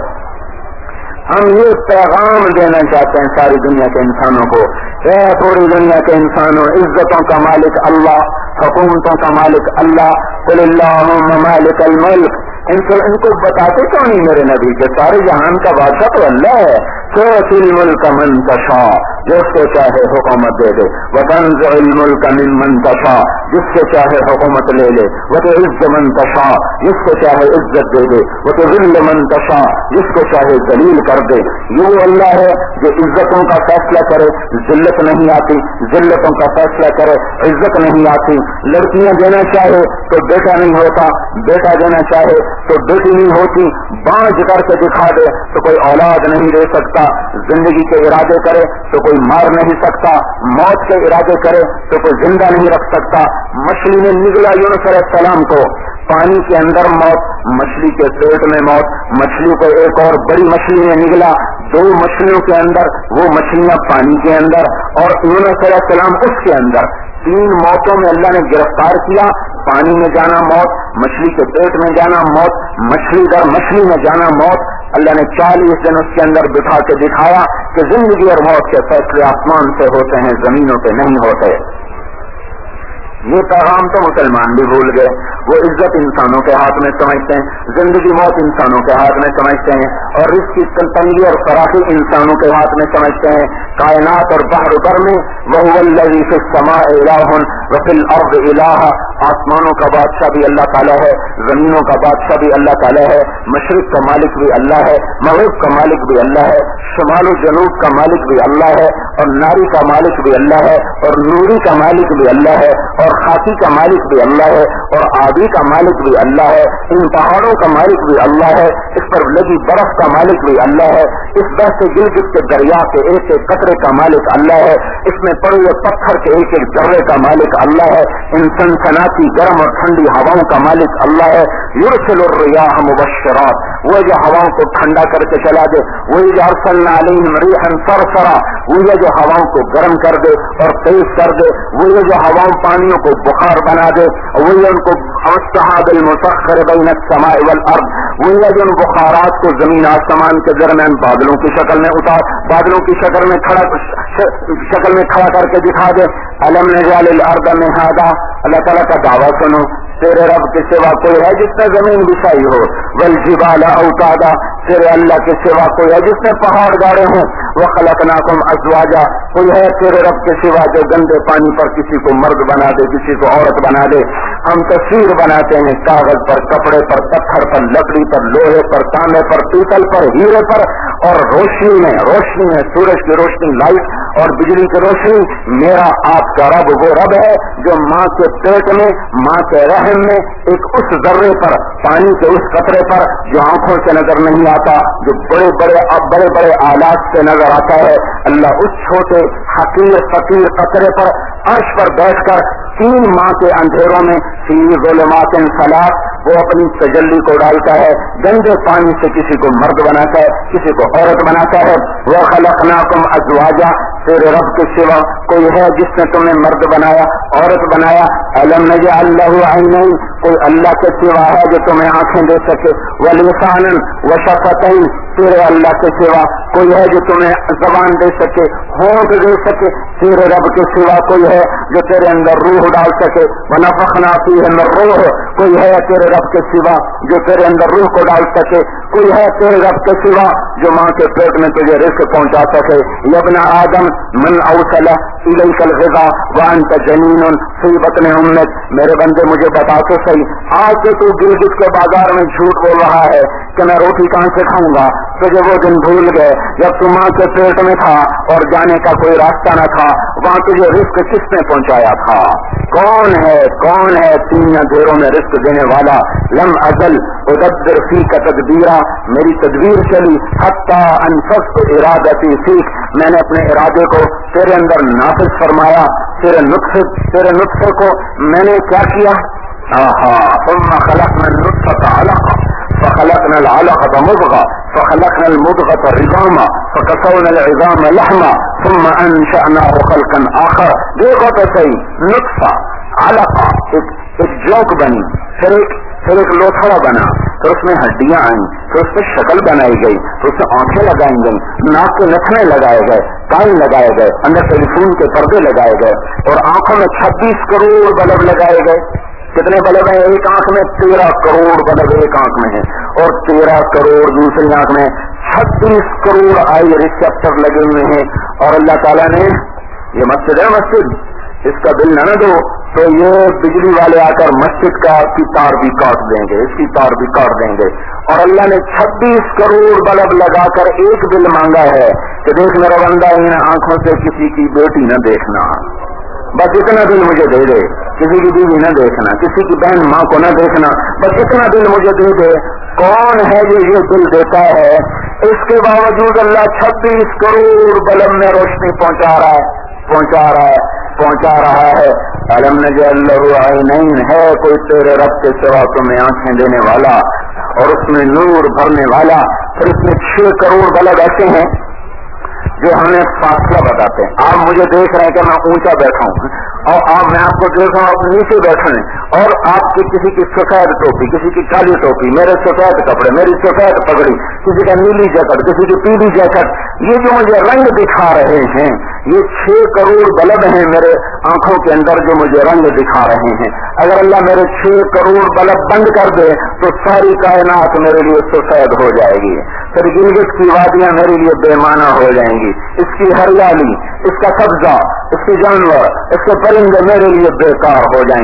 ہم یہ پیغام دینا چاہتے ہیں ساری دنیا کے انسانوں کو, اے پوری دنیا کے انسانوں, عزتوں کا مالک اللہ, حکومتوں کا مالک اللہ. قل اللہم مالک الملک, ان کو بتاتے کیوں نہیں میرے نبی کہ سارے جہان کا بادشاہ تو اللہ ہے. تؤتی الملک من تشاء, جس کو چاہے حکومت دے دے. وتنزع الملک ممن تشاء, جس سے چاہے حکومت لے لے. وتعز من تشاء, جس کو چاہے عزت دے دے. وتذل من تشاء, جس کو چاہے ذلیل کر دے. یہ اللہ ہے جو عزتوں کا فیصلہ کرے, ذلت نہیں آتی, ذلتوں کا فیصلہ کرے, عزت نہیں آتی. لڑکیاں دینا چاہے تو بیٹا نہیں ہوتا, بیٹا دینا چاہے تو بیٹی نہیں ہوتی. بانجھ کر کے دکھا دے تو کوئی اولاد نہیں دے سکتا. زندگی کے ارادے کرے تو کوئی مار نہیں سکتا, موت کے ارادے کرے تو کوئی زندہ نہیں رکھ سکتا. مچھلی نے نگلا یونس علیہ السلام کو, پانی کے اندر موت, مچھلی کے پیٹ میں موت, مچھلی کو ایک اور بڑی مچھلی نے نگلا, دو مچھلیوں کے اندر, وہ مچھلیاں پانی کے اندر اور یونس علیہ السلام اس کے اندر. 3 موتوں میں اللہ نے گرفتار کیا. پانی میں جانا موت, مچھلی کے پیٹ میں جانا موت, مچھلی در مچھلی میں جانا موت. اللہ نے 40 دن اس کے اندر بٹھا کے دکھایا کہ زندگی اور موت کے فیصلے آسمان سے ہوتے ہیں, زمینوں پہ نہیں ہوتے. یہ پیغام تو مسلمان بھی بھول گئے. وہ عزت انسانوں کے ہاتھ میں سمجھتے ہیں, زندگی موت انسانوں کے ہاتھ میں سمجھتے ہیں, اور رزق کی تنگی اور فراخی انسانوں کے ہاتھ میں سمجھتے ہیں. کائنات اور بحر بر میں وهو الذی فی السماء الہ وفی الارض الہ, آسمانوں کا بادشاہ بھی اللہ تعالیٰ ہے، زمینوں کا بادشاہ بھی اللہ تعالیٰ ہے، مشرق کا مالک بھی اللہ ہے، مغرب کا مالک بھی اللہ ہے، شمال و جنوب کا مالک بھی اللہ ہے، اور ناری کا مالک بھی اللہ ہے، اور نوری کا مالک بھی اللہ ہے، اور خاکی کا مالک بھی اللہ ہے، اور آبی کا مالک بھی اللہ ہے، ان پہاڑوں کا مالک بھی اللہ ہے، اس پر لگی برف کا مالک بھی اللہ ہے، اس بہتے گلگت کے دریا کے ایک ایک قطرے کا مالک اللہ ہے، اس میں پڑے ہوئے پتھر کے ایک ایک ذرے کا مالک اللہ ہے، ان سنسناتی گرم اور ٹھنڈی ہواؤں کا مالک اللہ ہے، یرسل الریاح مبشرات، وہ جو ہواؤں کو ٹھنڈا کر کے چلا دے، وہی جو ارسلنا علیہم ریحا صرصرا، وہی جو ہواؤں کو گرم کر دے اور تیز کر دے، وہی جو ہواؤں پانیوں کو بخار بنا دے، وہی ان کو السحاب المسخر بین السماء والارض، وہی جو ان بخارات کو زمین آسمان کے درمیان بادلوں کی شکل میں بادلوں کی شکل میں کھڑا کر کے دکھا دے۔ الم نجعل الارض مہادا، اللہ تعالیٰ کا دعویٰ سنو، تیرے رب کے سوا کوئی ہے جس نے زمین بچھائی ہو، والجبال اوتادا، تیرے اللہ کے سوا کوئی ہے جس نے پہاڑ گاڑے ہوں، وخلقناکم ازواجا، کوئی ہے تیرے رب کے سوا جو گندے پانی پر کسی کو مرد بنا دے کسی کو عورت بنا دے۔ ہم تصویر بناتے ہیں کاغذ پر، کپڑے پر، پتھر پر، لکڑی پر، لوہے پر، تانبے پر، پیتل پر، ہیرے پر، اور روشنی میں سورج کی روشنی لائٹ اور بجلی کی روشنی۔ میرا آپ کا رب وہ رب ہے جو ماں کے پیٹ میں، ماں کے رحم میں ایک اس ذرے پر، پانی کے اس قطرے پر جو آنکھوں سے نظر نہیں آتا، جو بڑے بڑے آلات سے نظر آتا ہے، اللہ اس چھوٹے حقیر فقیر قطرے پر عرش پر بیٹھ کر 3 ماہ کے اندھیروں میں فی ظلمات ثلاث وہ اپنی تجلی کو ڈالتا ہے، گندے پانی سے کسی کو مرد بناتا ہے کسی کو عورت بناتا ہے۔ وخلقناکم ازواجا، تیرے رب کے سوا کوئی ہے جس نے تمہیں مرد بنایا عورت بنایا؟ الم نجعل لہ عینین، کوئی اللہ کے سوا ہے جو تمہیں آنکھیں دے سکے؟ ولسانا وشفتین، تیرے اللہ کے سوا کوئی ہے جو تمہیں زبان دے سکے، ہونٹ دے سکے؟ تیرے رب کے سوا کوئی ہے جو تیرے اندر روح ڈال سکے؟ ونفخنا فیہ من روح، کوئی ہے تیرے رب کے سوا جو تیرے اندر روح کو ڈال سکے؟ کوئی ہے تیرے رب کے سوا جو ماں کے پیٹ میں تجھے رزق پہنچا سکے؟ یا ابن آدم من اوصل الیک الغذاء وانت جنین فی بطن امک، میرے بندے مجھے بتا تو صحیح، آج سے تو گلگت کے بازار میں جھوٹ بول رہا ہے کہ میں روٹی کہاں سے کھاؤں گا، تجھے وہ دن بھول گئے جب تو ماں کے پیٹ میں تھا اور جانے کا کوئی راستہ نہ تھا، وہاں تجھے رزق کس نے پہنچایا تھا؟ کون ہے 3 اندھیروں میں رزق دینے والا؟ لم ازل ادبر فیک تدبیرا، میری تدبیر چلی، حتی انفذت ارادتی فیک، میں نے اپنے ارادے کو تیرے اندر نافذ فرمایا، تیرے نطفے کو میں نے کیا کیا؟ ثم خلقنا النطفة علقة فخلقنا العلقة مضغة فخلقنا المضغة عظاما فكسونا العظام لحما ثم انشأناه خلقا آخر۔ دیکھو تو صحیح، نطفہ، علقہ، ایک جوک بنی، پھر ایک لوتھڑا بنا، پھر اس میں ہڈیاں آئیں، پھر اس میں شکل بنائی گئی، پھر اس میں آنکھیں لگائی گئی، ناک کے نتنے لگائے گئے، کان لگائے گئے، اندر ٹیلی فون کے پردے لگائے گئے، اور آنکھوں میں 26 کروڑ بلب لگائے گئے۔ کتنے بلب ہیں ایک آنکھ میں؟ 13 کروڑ بلب ایک آنکھ میں ہے، اور 13 کروڑ دوسری آنکھ میں، 36 کروڑ آئی ریسپٹر لگے ہوئے ہیں۔ اور اللہ تعالیٰ نے، یہ مسجد ہے، مسجد اس کا بل نہ دو تو یہ بجلی والے آ کر مسجد کی تار بھی کاٹ دیں گے، اس کی تار بھی کاٹ دیں گے۔ اور اللہ نے 26 کروڑ بلب لگا کر ایک بل مانگا ہے کہ دیکھ میرا بندہ ان آنکھوں سے کسی کی بیٹی نہ دیکھنا، بس اتنا دل مجھے دے دے، کسی کی بیوی نہ دیکھنا، کسی کی بہن ماں کو نہ دیکھنا، بس اتنا دل مجھے دے دے۔ کون ہے جو یہ دل دیتا ہے؟ اس کے باوجود اللہ 26 کروڑ بلب میں روشنی پہنچا رہا ہے۔ الم نجعل لہ عینین، ہے کوئی تیرے رب کے سوا تمہیں آنکھیں دینے والا اور اس میں نور بھرنے والا؟ پھر اس میں 6 کروڑ بلب ایسے ہیں جو ہمیں فاصلہ بتاتے ہیں۔ آپ مجھے دیکھ رہے ہیں کہ میں اونچا بیٹھا ہوں، اور میں آپ کو دیکھ رہا ہوں آپ نیچے بیٹھے ہیں، اور آپ کی کسی کی سفید ٹوپی، کسی کی کالی ٹوپی، میرے سفید کپڑے، میری سفید پگڑی، کسی کا نیلی جیکٹ، کسی کی پیلی جیکٹ، یہ جو مجھے رنگ دکھا رہے ہیں یہ 6 کروڑ بلب ہیں میرے آنکھوں کے اندر جو مجھے رنگ دکھا رہے ہیں۔ اگر اللہ میرے 6 کروڑ بلب بند کر دے تو ساری کائنات میرے لیے سفید ہو جائے گی، پھر گلگت کی وادیاں میرے لیے بے معنی ہو جائیں گی، اس کی ہریالی، اس کا سبزہ، اس کے جانور، اس کے پرندے میرے لیے بیکار ہو جائیں گے۔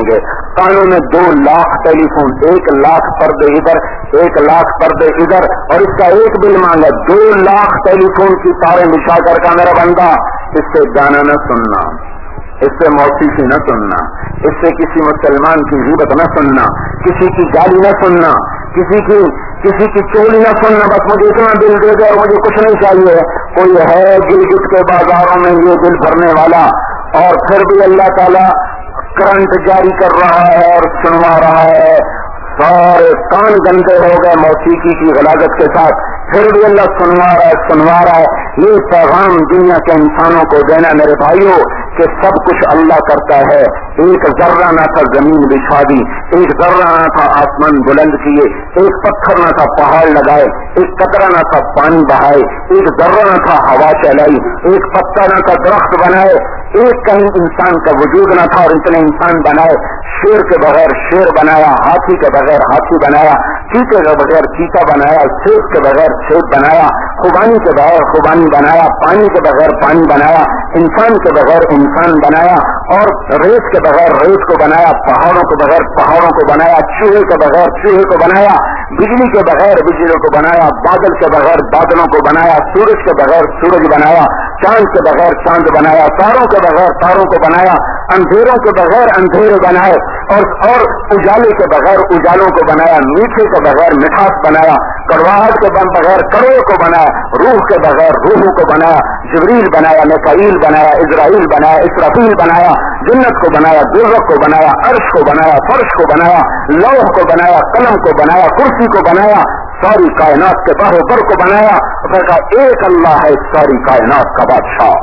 کانوں میں 2 لاکھ ٹیلی فون، 1 لاکھ پردے ادھر 1 لاکھ پردے ادھر، اور اس کا ایک بل مانگا 2 لاکھ ٹیلی فون کی تاریں بچھا کر کا میرا بندہ اس سے گانا نہ سننا، اس سے موسیقی نہ سننا، اس سے کسی مسلمان کی غیبت نہ سننا، کسی کی گالی نہ سننا، کسی کی چولی نہ سننا، بس مجھے اتنا دل دے دے اور مجھے کچھ نہیں چاہیے. کوئی ہے گلگت کے بازاروں میں یہ دل بھرنے والا، اور پھر بھی اللہ تعالیٰ کرنٹ جاری کر رہا ہے اور سنوا رہا ہے. سارے کان گندے ہو گئے موسیقی کی غلاظت کے ساتھ، پھر بھی اللہ سنوا رہا ہے. یہ پیغام دنیا کے انسانوں کو دینا میرے بھائیوں کہ سب کچھ اللہ کرتا ہے. ایک ذرہ نہ تھا زمین بچھا دی، ایک ذرہ نہ تھا آسمان بلند کیے، ایک پتھر نہ تھا پہاڑ لگائے، ایک قطرہ نہ تھا پانی بہائے، ایک ذرہ نہ تھا ہوا چلائی، ایک پتا نہ تھا درخت بنائے، ایک کہیں انسان کا وجود نہ تھا اور اتنے انسان بنائے. شیر کے بغیر شیر بنایا، ہاتھی کے بغیر ہاتھی بنایا، چیتے کے بغیر چیتا بنایا، سیب کے بغیر سیب بنایا، خوبانی کے بغیر خوبانی بنایا، پانی کے بغیر پانی بنایا، انسان کے بغیر انسان بنایا، اور ریت کے بغیر ریت کو بنایا، پہاڑوں کے بغیر پہاڑوں کو بنایا، چوہے کے بغیر چوہے کو بنایا، بجلی کے بغیر بجلی کو بنایا، بادل کے بغیر بادلوں کو بنایا، سورج کے بغیر سورج بنایا، چاند کے بغیر چاند بنایا، تاروں کے بغیر تاروں کو بنایا، اندھیروں کے بغیر اندھیرے بنائے، اور اجالے کے بغیر اجالوں کو بنایا، میٹھے کے بغیر مٹھاس بنایا، کڑواہٹ کے بغیر کڑوے کو بنایا، روح کے بغیر روحوں کو بنایا، جبریل بنایا، میکائیل بنایا، اسرائیل بنایا، اسرافیل بنایا، جنت کو بنایا، دوزخ کو بنایا، عرش کو بنایا، فرش کو بنایا، لوح کو بنایا، قلم کو بنایا، کرسی کو بنایا، ساری کائنات کے باہر پر کو بنایا. اور کہا ایک اللہ ہے ساری کائنات کا بادشاہ.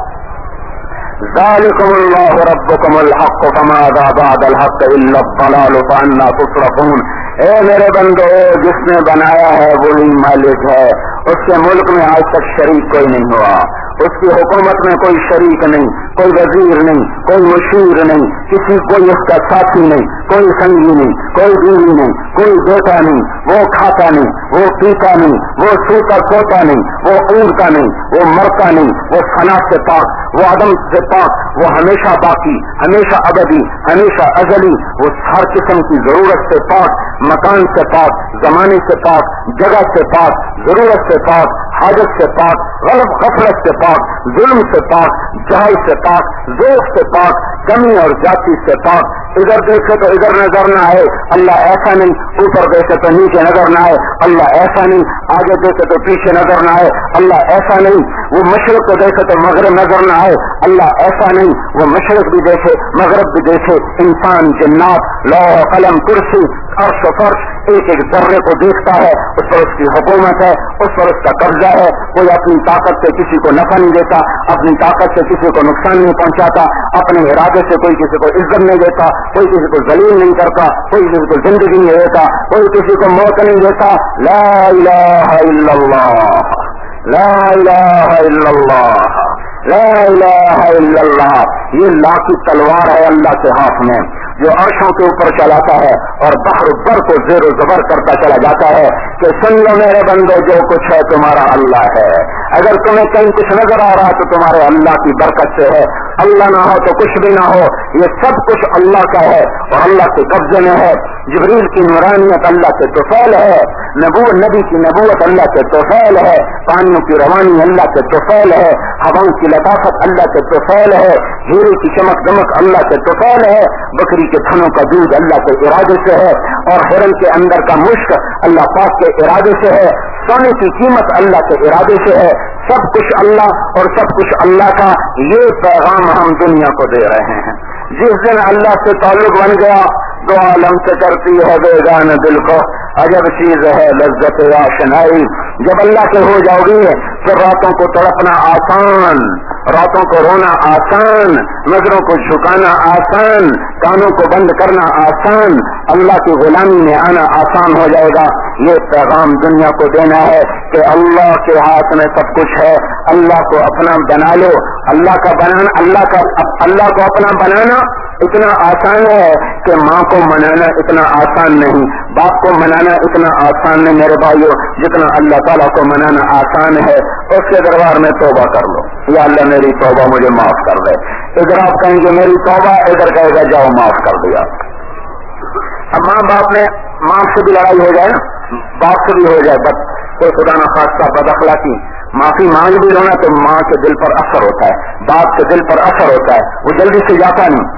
ذالکم اللہ ربکم الحق فماذا بعد الحق الا الضلال فانا تصرفون. اے میرے بندو، جس نے بنایا ہے وہی مالک ہے. اس کے ملک میں آج تک شریک کوئی نہیں ہوا، اس کی حکومت میں کوئی شریک نہیں، کوئی وزیر نہیں، کوئی مشیر نہیں، کوئی اس کا ساتھی نہیں، کوئی سنگی نہیں، کوئی بیوی نہیں، کوئی بیٹا نہیں، وہ کھاتا نہیں، وہ پیتا نہیں، وہ سوتا نہیں، وہ اونگتا نہیں، وہ مرتا نہیں، وہ فنا سے پاک، وہ عدم سے پاک، وہ ہمیشہ باقی، ہمیشہ ابدی، ہمیشہ ازلی، وہ ہر قسم کی ضرورت سے پاک، مکان سے پاک، زمانے سے پاک، جگہ سے پاک، ضرورت سے پاک، حاجت سے پاک، غفلت سے پاک، ظلم سے پاک، جہل سے پاک، ذوق سے پاک، کمی اور جاتی سے پاک. ادھر دیکھے تو ادھر نظر نہ آئے، اللہ ایسا نہیں. اوپر دیکھے تو نیچے نظر نہ آئے، اللہ ایسا نہیں. آگے دیکھے تو پیچھے نظر نہ آئے، اللہ ایسا نہیں. وہ مشرق کو دیکھے تو مغرب نظر نہ آئے، اللہ ایسا نہیں. وہ مشرق بھی دیکھے مغرب بھی دیکھے. انسان، جنات، لوح قلم کرسی عرش و فرش ایک ایک ذرے کو دیکھتا ہے. اس پر اس کی حکومت ہے، اس پر اس کا قبضہ ہے. کوئی اپنی طاقت سے کسی کو نفع نہیں دیتا، اپنی طاقت سے کسی کو نقصان نہیں پہنچاتا، اپنے ارادے سے کوئی کسی کو عزت نہیں دیتا، کوئی کسی کو ذلیل نہیں کرتا، کوئی کسی کو زندگی نہیں دیتا، کوئی کسی کو موت نہیں دیتا. لا الہ الا اللہ، لا الہ الا اللہ، لا الہ الا اللہ. یہ لا کی تلوار ہے اللہ کے ہاتھ میں، جو عرشوں کے اوپر چلاتا ہے اور بحر بر کو زیر و زبر کرتا چلا جاتا ہے کہ سن لو میرے بندو، جو کچھ ہے تمہارا اللہ ہے. اگر تمہیں کہیں کچھ نظر آ رہا تو تمہارے اللہ کی برکت سے ہے. اللہ نہ ہو تو کچھ بھی نہ ہو، یہ سب کچھ اللہ کا ہے اور اللہ کے قبضے میں ہے. جبریل کی نورانیت اللہ کے طفیل ہے، نبی کی نبوت اللہ کے طفیل ہے، پانیوں کی روانی اللہ کے طفیل ہے، ہواؤں کی لطافت اللہ کے طفیل ہے، ہیرے کی چمک دمک اللہ کے طفیل ہے، بکری کے تھنوں کا دودھ اللہ کے ارادے سے ہے، اور ہرن کے اندر کا مشک اللہ پاک کے ارادے سے ہے، سونے کی قیمت اللہ کے ارادے سے ہے. سب کچھ اللہ اور سب کچھ اللہ کا. یہ پیغام ہم دنیا کو دے رہے ہیں. جس دن اللہ سے تعلق بن گیا، دو عالم سے کرتی ہے بیگان دل کو، عجب چیز ہے لذت آشنائی. جب اللہ کے ہو جاؤ گی پھر راتوں کو تڑپنا آسان، راتوں کو رونا آسان، نظروں کو جھکانا آسان، کانوں کو بند کرنا آسان، اللہ کی غلامی میں آنا آسان ہو جائے گا. یہ پیغام دنیا کو دینا ہے کہ اللہ کے ہاتھ میں سب کچھ ہے. اللہ کو اپنا بنا لو. اللہ کو اپنا بنانا اتنا آسان ہے کہ ماں کو منانا اتنا آسان نہیں، باپ کو منانا اتنا آسان نہیں میرے بھائیو، جتنا اللہ تعالیٰ کو منانا آسان ہے. اس کے دربار میں توبہ کر لو، یا اللہ میری توبہ مجھے معاف کر دے. ادھر آپ کہیں گے میری توبہ، ادھر کہے گا جاؤ معاف کر دیا. اب ماں باپ میں ماں سے بھی لڑائی ہو جائے نا، باپ سے بھی ہو جائے، بس کوئی خدا نہ خواستہ بد اخلاقی، معافی مانگ بھی لو نا تو ماں کے دل پر اثر ہوتا ہے، باپ کے دل پر اثر ہوتا ہے، وہ جلدی سے جاتا نہیں۔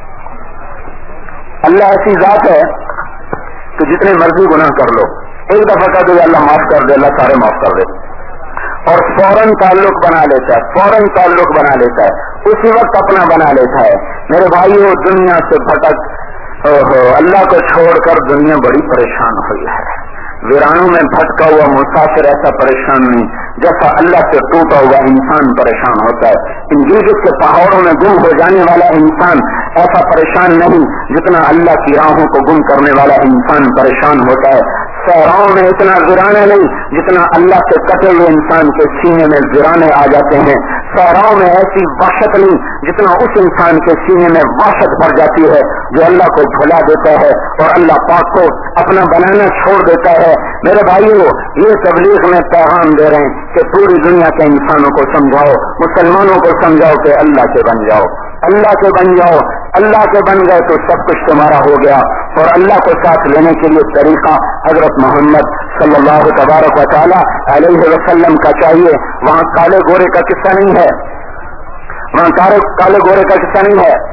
اللہ ایسی ذات ہے کہ جتنے مرضی گناہ کر لو، ایک دفعہ کہہ دو اللہ معاف کر دے، اللہ سارے معاف کر دے، اور فوراً تعلق بنا لیتا ہے، فوراً تعلق بنا لیتا ہے، اسی وقت اپنا بنا لیتا ہے۔ میرے بھائیو، دنیا سے بھٹک اللہ کو چھوڑ کر دنیا بڑی پریشان ہوئی ہے۔ ویرانوں میں بھٹکا ہوا مسافر ایسا پریشان نہیں جیسا اللہ سے ٹوٹا ہوا انسان پریشان ہوتا ہے۔ ان گلگت کے پہاڑوں میں گم ہو جانے والا انسان ایسا پریشان نہیں جتنا اللہ کی راہوں کو گم کرنے والا انسان پریشان ہوتا ہے۔ صحراؤں میں اتنا ویرانے نہیں جتنا اللہ سے کٹے ہوئے انسان کے سینے میں ویرانے آ جاتے ہیں۔ صحراؤں میں ایسی وحشت نہیں جتنا اس انسان کے سینے میں وحشت بھر جاتی ہے جو اللہ کو بھلا دیتا ہے اور اللہ پاک کو اپنا بنانا چھوڑ دیتا ہے۔ میرے بھائیو، یہ تبلیغ میں پیغام دے رہے ہیں کہ پوری دنیا کے انسانوں کو سمجھاؤ، مسلمانوں کو سمجھاؤ کہ اللہ کے بن جاؤ، اللہ کے بن جاؤ۔ اللہ کے بن گئے تو سب کچھ تمہارا ہو گیا، اور اللہ کو ساتھ لینے کے لیے طریقہ حضرت محمد صلی اللہ تبارک و تعالی علیہ وسلم کا چاہیے۔ وہاں کالے گورے کا قصہ نہیں ہے، وہاں کالے گورے کا قصہ نہیں ہے،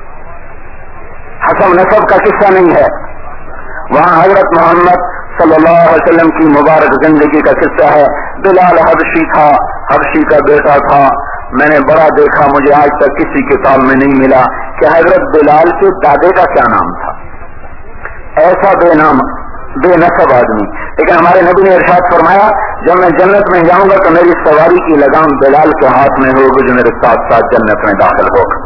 حسب نسب کا قصہ نہیں ہے، وہاں حضرت محمد صلی اللہ علیہ وسلم کی مبارک زندگی کا قصہ ہے۔ بلال حبشی تھا، حبشی کا بیٹا تھا۔ میں نے بڑا دیکھا، مجھے آج تک کسی کتاب میں نہیں ملا کہ حضرت بلال کے دادے کا کیا نام تھا، ایسا بے نام بے نسب آدمی۔ لیکن ہمارے نبی نے ارشاد فرمایا جب میں جنت میں جاؤں گا تو میری سواری کی لگام بلال کے ہاتھ میں ہوگی جو میرے ساتھ ساتھ جنت میں داخل ہوگا۔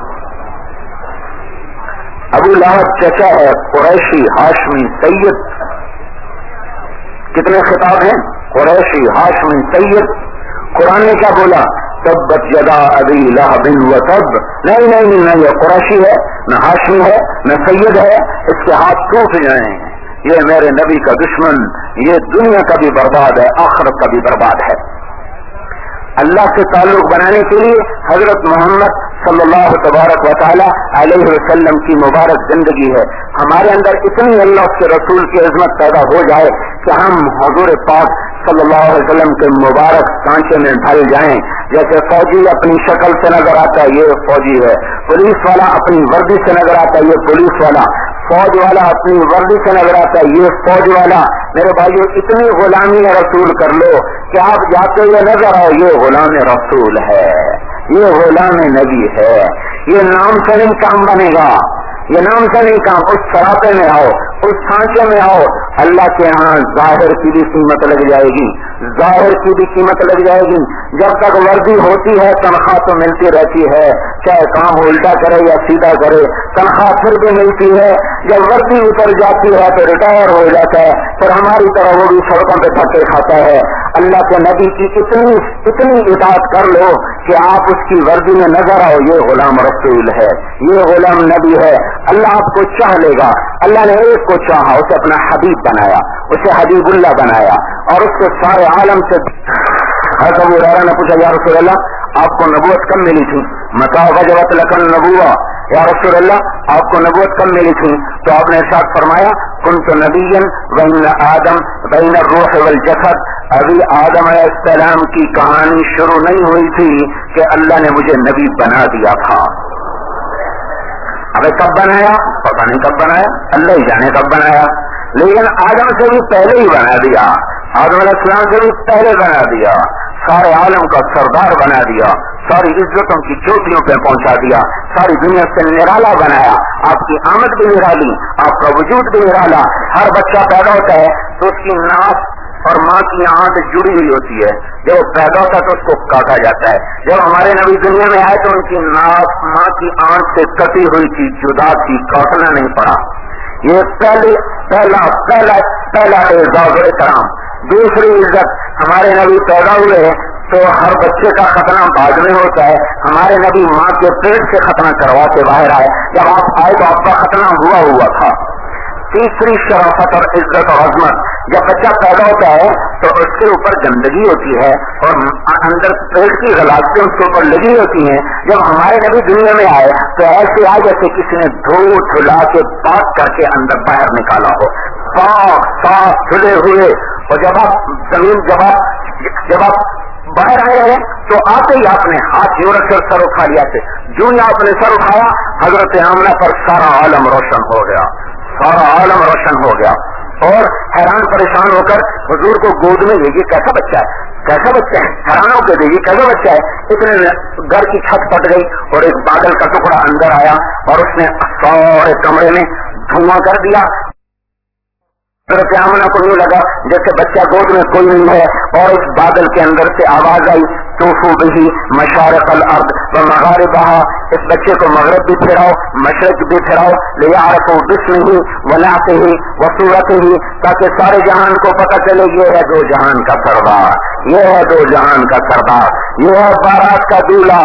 ابو لہب چچا ہے، قریشی، ہاشمی، سید، کتنے خطاب ہیں، قریشی، ہاشمی، سید۔ قرآن نے کیا بولا؟ تبت یدا ابی لہب وتب۔ نہیں، یہ قریشی ہے، نہ ہاشمی ہے، نہ سید ہے، اس کے ہاتھ ٹوٹ جائیں، یہ میرے نبی کا دشمن، یہ دنیا کا بھی برباد ہے، آخرت کا بھی برباد ہے۔ اللہ سے تعلق بنانے کے لیے حضرت محمد صلی اللہ تبارک و تعالی علیہ وسلم کی مبارک زندگی ہے۔ ہمارے اندر اتنی اللہ کے رسول کی عظمت پیدا ہو جائے کہ ہم حضور پاک صلی اللہ علیہ وسلم کے مبارک سانچے میں ڈھل جائیں۔ جیسے فوجی اپنی شکل سے نظر آتا ہے، یہ فوجی ہے، پولیس والا اپنی وردی سے نظر آتا ہے، یہ پولیس والا، فوج والا اپنی وردی سے نظر آتا ہے، یہ فوج والا۔ میرے بھائیو، اتنی غلامی رسول کر لو کہ آپ جاتے ہوئے نظر آؤ یہ غلام رسول ہے، یہ غلام نبی ہے۔ یہ نام سے نہیں کام بنے گا، یہ نام سے نہیں کام، اس سراپے میں آؤ، اس سانچے میں آؤ۔ اللہ کے ہاں ظاہر کی بھی قیمت لگ جائے گی، ظاہر کی بھی قیمت لگ جائے گی۔ جب تک وردی ہوتی ہے تنخواہ تو ملتی رہتی ہے، چاہے کام الٹا کرے یا سیدھا کرے، تنخواہ پھر بھی ملتی ہے۔ جب وردی اتر جاتی ہے تو ریٹائر ہو جاتا ہے، پھر ہماری طرح وہ بھی سڑکوں پہ دھکے کھاتا ہے۔ اللہ کے نبی کی اتنی اطاعت کر لو کہ آپ اس کی وردی میں نظر آؤ، یہ غلام رسول ہے، یہ غلام نبی ہے۔ اللہ آپ کو چاہ لے گا۔ اللہ نے ایک کو چاہا، اسے اپنا حبیب بنایا، اسے حبیب اللہ بنایا، اور اس کو سارے عالم سے۔ حضرت ابو ہریرہ نے پوچھا یا رسول اللہ آپ کو نبوت کب ملی تھی؟ متى وجبت لك النبوة، یا رسول اللہ آپ کو نبوت کب ملی تھی؟ تو آپ نے ارشاد فرمایا كنت نبيا بين آدم بين الروح والجسد۔ ابھی آدم علیہ السلام کی کہانی شروع نہیں ہوئی تھی کہ اللہ نے مجھے نبی بنا دیا تھا۔ ابھی کب بنایا پتہ نہیں، کب بنایا اللہ ہی جانے کب بنایا، لیکن آدم سے بھی پہلے ہی بنا دیا، آدم علیہ السلام سے بھی پہلے بنا دیا، سارے عالم کا سردار بنا دیا، ساری عزتوں کی چوٹیوں پہ پہنچا دیا، ساری دنیا سے نرالا بنایا۔ آپ کی آمد بھی نرالی، آپ کا وجود بھی نرالا۔ ہر بچہ پیدا ہوتا ہے تو اس کی ناک اور ماں کی آنکھ جڑی ہوئی ہوتی ہے، جب وہ پیدا ہوتا ہے تو اس کو کاٹا جاتا ہے۔ جب ہمارے نبی دنیا میں آئے تو ان کی ناک ماں کی آنکھ سے کٹی ہوئی تھی، جدا تھی، کاٹنا نہیں پڑا۔ یہ پہلا اعزاز و احترام۔ دوسری عزت، ہمارے نبی پیدا ہوئے تو ہر بچے کا ختنہ بعد میں ہوتا ہے، ہمارے نبی ماں کے پیٹ سے ختنہ کروا کے باہر آئے، جب آپ آئے تو آپ کا ختنہ ہوا تھا۔ تیسری شرافت اور عزت اور عظمت، جب بچہ پیدا ہوتا ہے تو اس کے اوپر گندگی ہوتی ہے اور اندر پیٹ کی غلاظتیں اس کے اوپر لگی ہوتی ہیں. جب ہمارے نبی دنیا میں آئے تو ایسے آئے جیسے کسی نے دھلا کے پاک کر کے اندر باہر نکالا ہو, پاک صاف دھلے ہوئے. اور جب آپ باہر آئے ہیں تو آتے ہی آپ نے ہاتھ یوں رکھ کر سر اٹھا لیا تھے. جو ہی آپ نے سر اٹھایا حضرت آمنہ پر سارا عالم روشن ہو گیا, سارا عالم روشن ہو گیا. اور حیران پریشان ہو کر حضور کو گود میں یہ کیسا بچہ ہے, کیسا بچہ ہے, حیران ہو کے یہ کیسا بچہ ہے. اتنے میں گھر کی چھت پٹ گئی اور ایک بادل کا ٹکڑا اندر آیا اور اس نے سارے کمرے میں دھواں کر دیا. حضرت آمنہ کو یوں لگا جیسے بچہ گود میں کوئی نہیں ہے, اور اس بادل کے اندر سے آواز آئی توفو بہی مشارق الارض و مغاربہا, اس بچے کو مغرب بھی پھراؤ مشرق بھی پھراؤ, لیعرفوا باسمہ ونعتہ وصورتہ, تاکہ سارے جہان کو پتہ چلے یہ ہے دو جہان کا سردار, یہ ہے دو جہان کا سردار, یہ ہے بارات کا دولہا,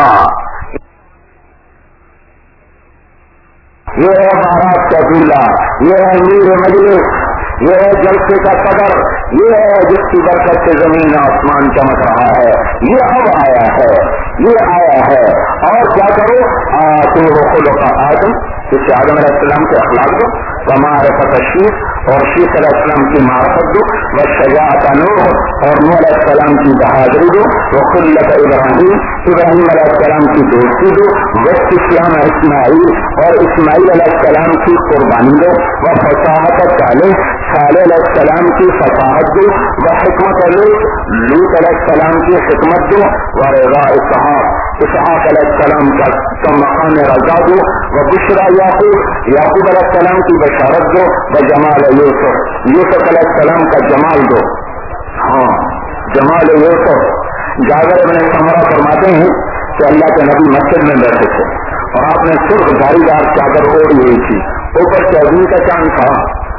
یہ ہے بارات کا دولہا, یہ ہے امیر مجلس, یہ ہے جلسے کا صدر, یہ ہے جس کی برکت سے زمین آسمان چمک رہا ہے. یہ اب آیا ہے, یہ آیا ہے. اور کیا کرو آتے ہو خلق آدم, اس سے آدم علیہ السلام کے اخلاق دو, ومعرفت شیخ اور شیخ علیہ السلام کی معرفت دو, وشجاعت نوح اور نوح علیہ السلام کی بہادری دو, وخلت ابراہیم ابراہیم علیہ السلام کی دوستی دو, واستسلام اسماعیل اور اسماعیل علیہ السلام کی قربانی دو, وفصاحت صالح صالح علیہ السلام کی فصاحت دو, وحکمت لوط علیہ السلام کی حکمت دو, ورضا اسحاق علیہ السلام کا مقام رضا دو, وبشرا یعقوب علیہ السلام کی بشارت دو, وجمال یوسف علیہ السلام کا جمال دو. ہاں جمال یوسف. جابر بن سمرہ فرماتے ہیں کہ اللہ کے نبی مسجد میں بیٹھے تھے اور آپ نے سرخ دھاری دار چادر اوڑھی ہوئی تھی, اوپر 14 کا چاند تھا,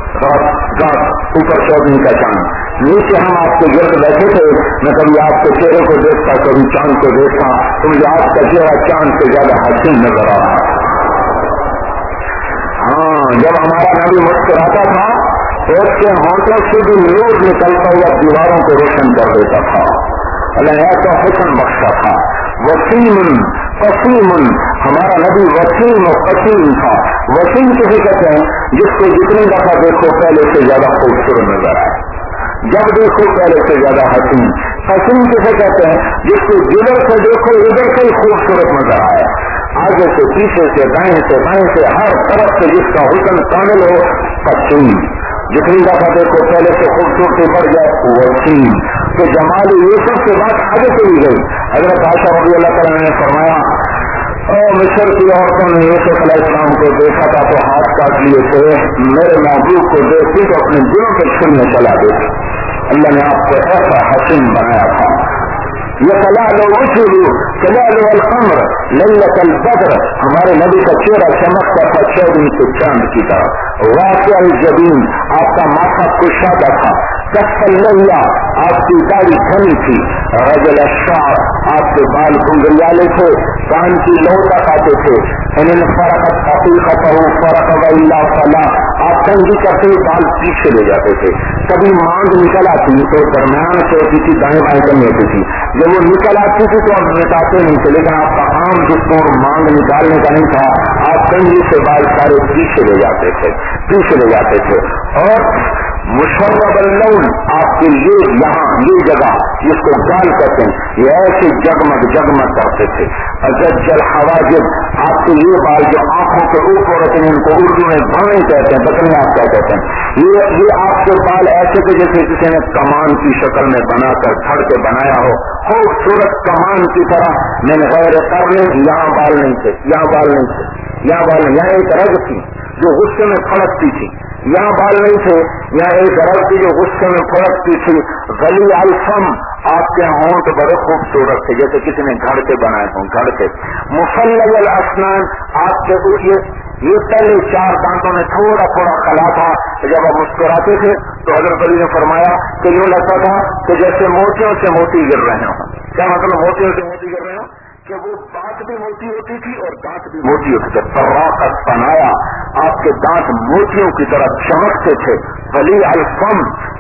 اوپر 14 کا چاند, نیچے ہم آپ کے گرد بیٹھے تھے. میں کبھی آپ کے چہرے کو دیکھتا کبھی چاند کو دیکھتا تو مجھے آپ کا چہرہ چاند سے زیادہ حسین نظر آ رہا. ہاں جب ہمارا نبی مسکراتا تھا تو اس کے ہونٹوں سے بھی نور نکلتا ہوا دیواروں کو روشن کر دیتا تھا. اللہ ایسا حسن بخشا تھا. وسیم قسیم, ہمارا نبی وسیم و قسیم تھا. وسیم کسی کہتے ہیں جس کو جتنی دفعہ دیکھو پہلے سے زیادہ خوبصورت نظر آئے, جب دیکھو پہلے سے زیادہ حسین. قسیم کسے کہتے ہیں جس کو جدھر سے دیکھو ادھر سے ہی خوبصورت نظر آئے, آگے سے پیچھے سے دائیں سے بائیں سے ہر طرف سے جس کا حسن کامل ہو. قسیم جتنی دفعہ دیکھو پہلے سے خوبصورتی بڑھ جائے. وسیم تو جمال یوسف سے بات آگے چلی گئی. حضرت عائشہ رضی اللہ تعالیٰ نے فرمایا مصر کی عورتوں نے یوسف علیہ السلام کو دیکھا تھا تو ہاتھ کاٹ لیے تھے, میرے محبوب کو دیکھتی تو اپنے دلوں کے چھلنے چلا دیتے. اللہ نے آپ کو ایسا حسین بنایا تھا. یہ کلالو القمر لیلۃ البدر, ہمارے نبی کا چہرہ چمکتا تھا 14 کے چاند کی طرح. واقع الجبین, آپ کا ماتھا کشادہ تھا. کسلیا, آپ کی داڑھی گھنی تھی. رجل الشعر, آپ کے بال گنگریالے تھے, کان کی لو تک آتے تھے. ان فرقت حقیقتہ فرق والا فلا, آپ کنگھی کرتے بال پیچھے لے جاتے تھے. کبھی مانگ نکل آتی تو درمیان سے ہوتی تھی, دائیں بائیں کرنی ہوتی تھی. جب وہ نکل آتی تھی تو آپ مٹاتے نہیں تھے, لیکن آپ کا عام جس کو مانگ نکالنے کا نہیں تھا, آپ کنگھی سے بال سارے پیچھے لے جاتے تھے, پیچھے لے جاتے تھے. اور مشرب اللون, آپ کے یہاں یہ جگہ جس کو گال کہتے ہیں, یہ ایسے جگمگ جگمگ کرتے تھے. اجل حواجب, آپ کے یہ بال جو آنکھوں کے اوپر ہوتے ہیں ان کو اردو میں بھانے کہتے ہیں, بکنے آپ کیا کہتے ہیں. یہ آپ کے بال ایسے تھے جیسے کسی نے کمان کی شکل میں بنا کر کھڑ کے بنایا ہو, خوبصورت کمان کی طرح. میں نے غیر کرنے, یہاں بال نہیں تھے, یہاں بال نہیں تھے, یہاں بال نہیں. یہاں ایک رگ تھی جو غصے میں پھڑکتی تھی, یہاں بال نہیں تھے. یہاں ایک رگ تھی جو غصے میں پھڑکتی تھی. غلی الفم, آپ کے ہونٹ بڑے خوبصورت تھے جیسے کسی نے گھڑ کے بنائے ہوں, گھڑ کے. مفلج الاسنان, آپ کے یہ پہلے 4 دانتوں میں تھوڑا تھوڑا خلا تھا. جب آپ مسکراتے تھے تو حضرت علی نے فرمایا کہ یوں لگتا تھا کہ جیسے موتیوں سے موتی گر رہے ہوں. کیا مطلب موتیوں سے موتی گر رہے ہوں؟ کہ وہ بات بھی موتی ہوتی تھی اور دانت بھی موتی ہوتے تھے. فراقت بنایا, آپ کے دانت موتیوں کی طرح چمکتے تھے. ولی الفم,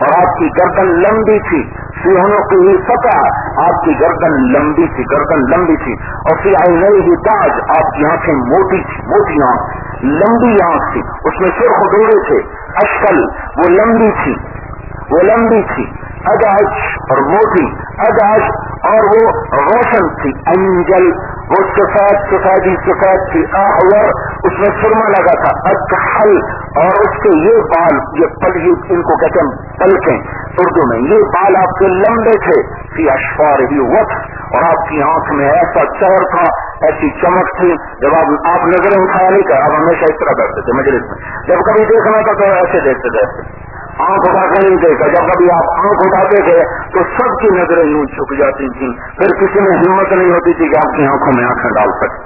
اور آپ کی گردن لمبی تھی، فی عنقہ فتح، آپ کی گردن لمبی تھی، گردن لمبی تھی، اور فی عینیہ تاج، آپ کی آنکھیں موٹی تھی، موٹی آنکھ، لمبی آنکھ تھی، اس میں سرخ ڈورے تھے، اشکل، وہ لمبی تھی، وہ لمبی تھی، اداج اور موٹی، اداج اور وہ روشن تھی، انجل، وہ سفید سفید تھی، احور، اس میں سرما لگا تھا، اکحل، اور اس کے یہ بال، یہ پل، ان کو کہتے ہیں پلکیں اردو میں، یہ بال آپ کے لمبے تھے، فی اشفارہ وقت، اور آپ کی آنکھ میں ایسا چہر تھا، ایسی چمک تھی، جب آپ نظریں اٹھایا نہیں کر، آپ ہمیشہ اس طرح کرتے تھے مجلس میں، جب کبھی دیکھنا تھا تو ایسے دیکھتے تھے، آنکھ اٹھا کے نہیں دیکھا، جب کبھی آپ آنکھ اٹھاتے تھے تو سب کی نظریں یوں جھک جاتی تھیں، پھر کسی میں ہمت نہیں ہوتی تھی کہ آپ کی آنکھوں میں آنکھیں ڈال سکے.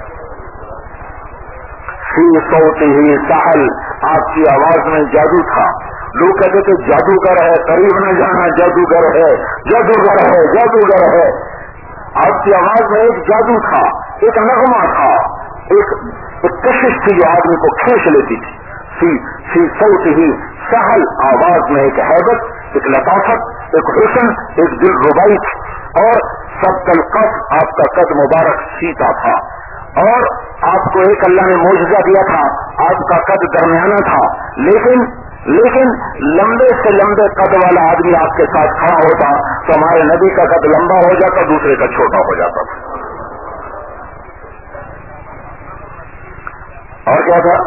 فی صوتہ سحل، آپ کی آواز میں جادو تھا، لوگ کہتے تھے جادوگر ہے، قریب نہ جانا، جادوگر ہے، جادوگر ہے، جادوگر ہے. آپ کی آواز میں ایک جادو تھا، ایک نغمہ تھا، ایک کشش تھی جو آدمی کو کھینچ لیتی تھی. فی صوتہ سحل، آواز میں ایک ہیبت، ایک لطافت، ایک حسن، ایک دل ربائی تھی، اور سب القد، آپ کا قد مبارک سیتا تھا، اور آپ کو ایک اللہ نے معجزہ دیا تھا، آپ کا قد درمیانہ تھا، لیکن لمبے سے لمبے قد والا آدمی آپ کے ساتھ کھڑا ہوتا تو ہمارے نبی کا قد لمبا ہو جاتا، دوسرے کا چھوٹا ہو جاتا تھا. اور کیا تھا؟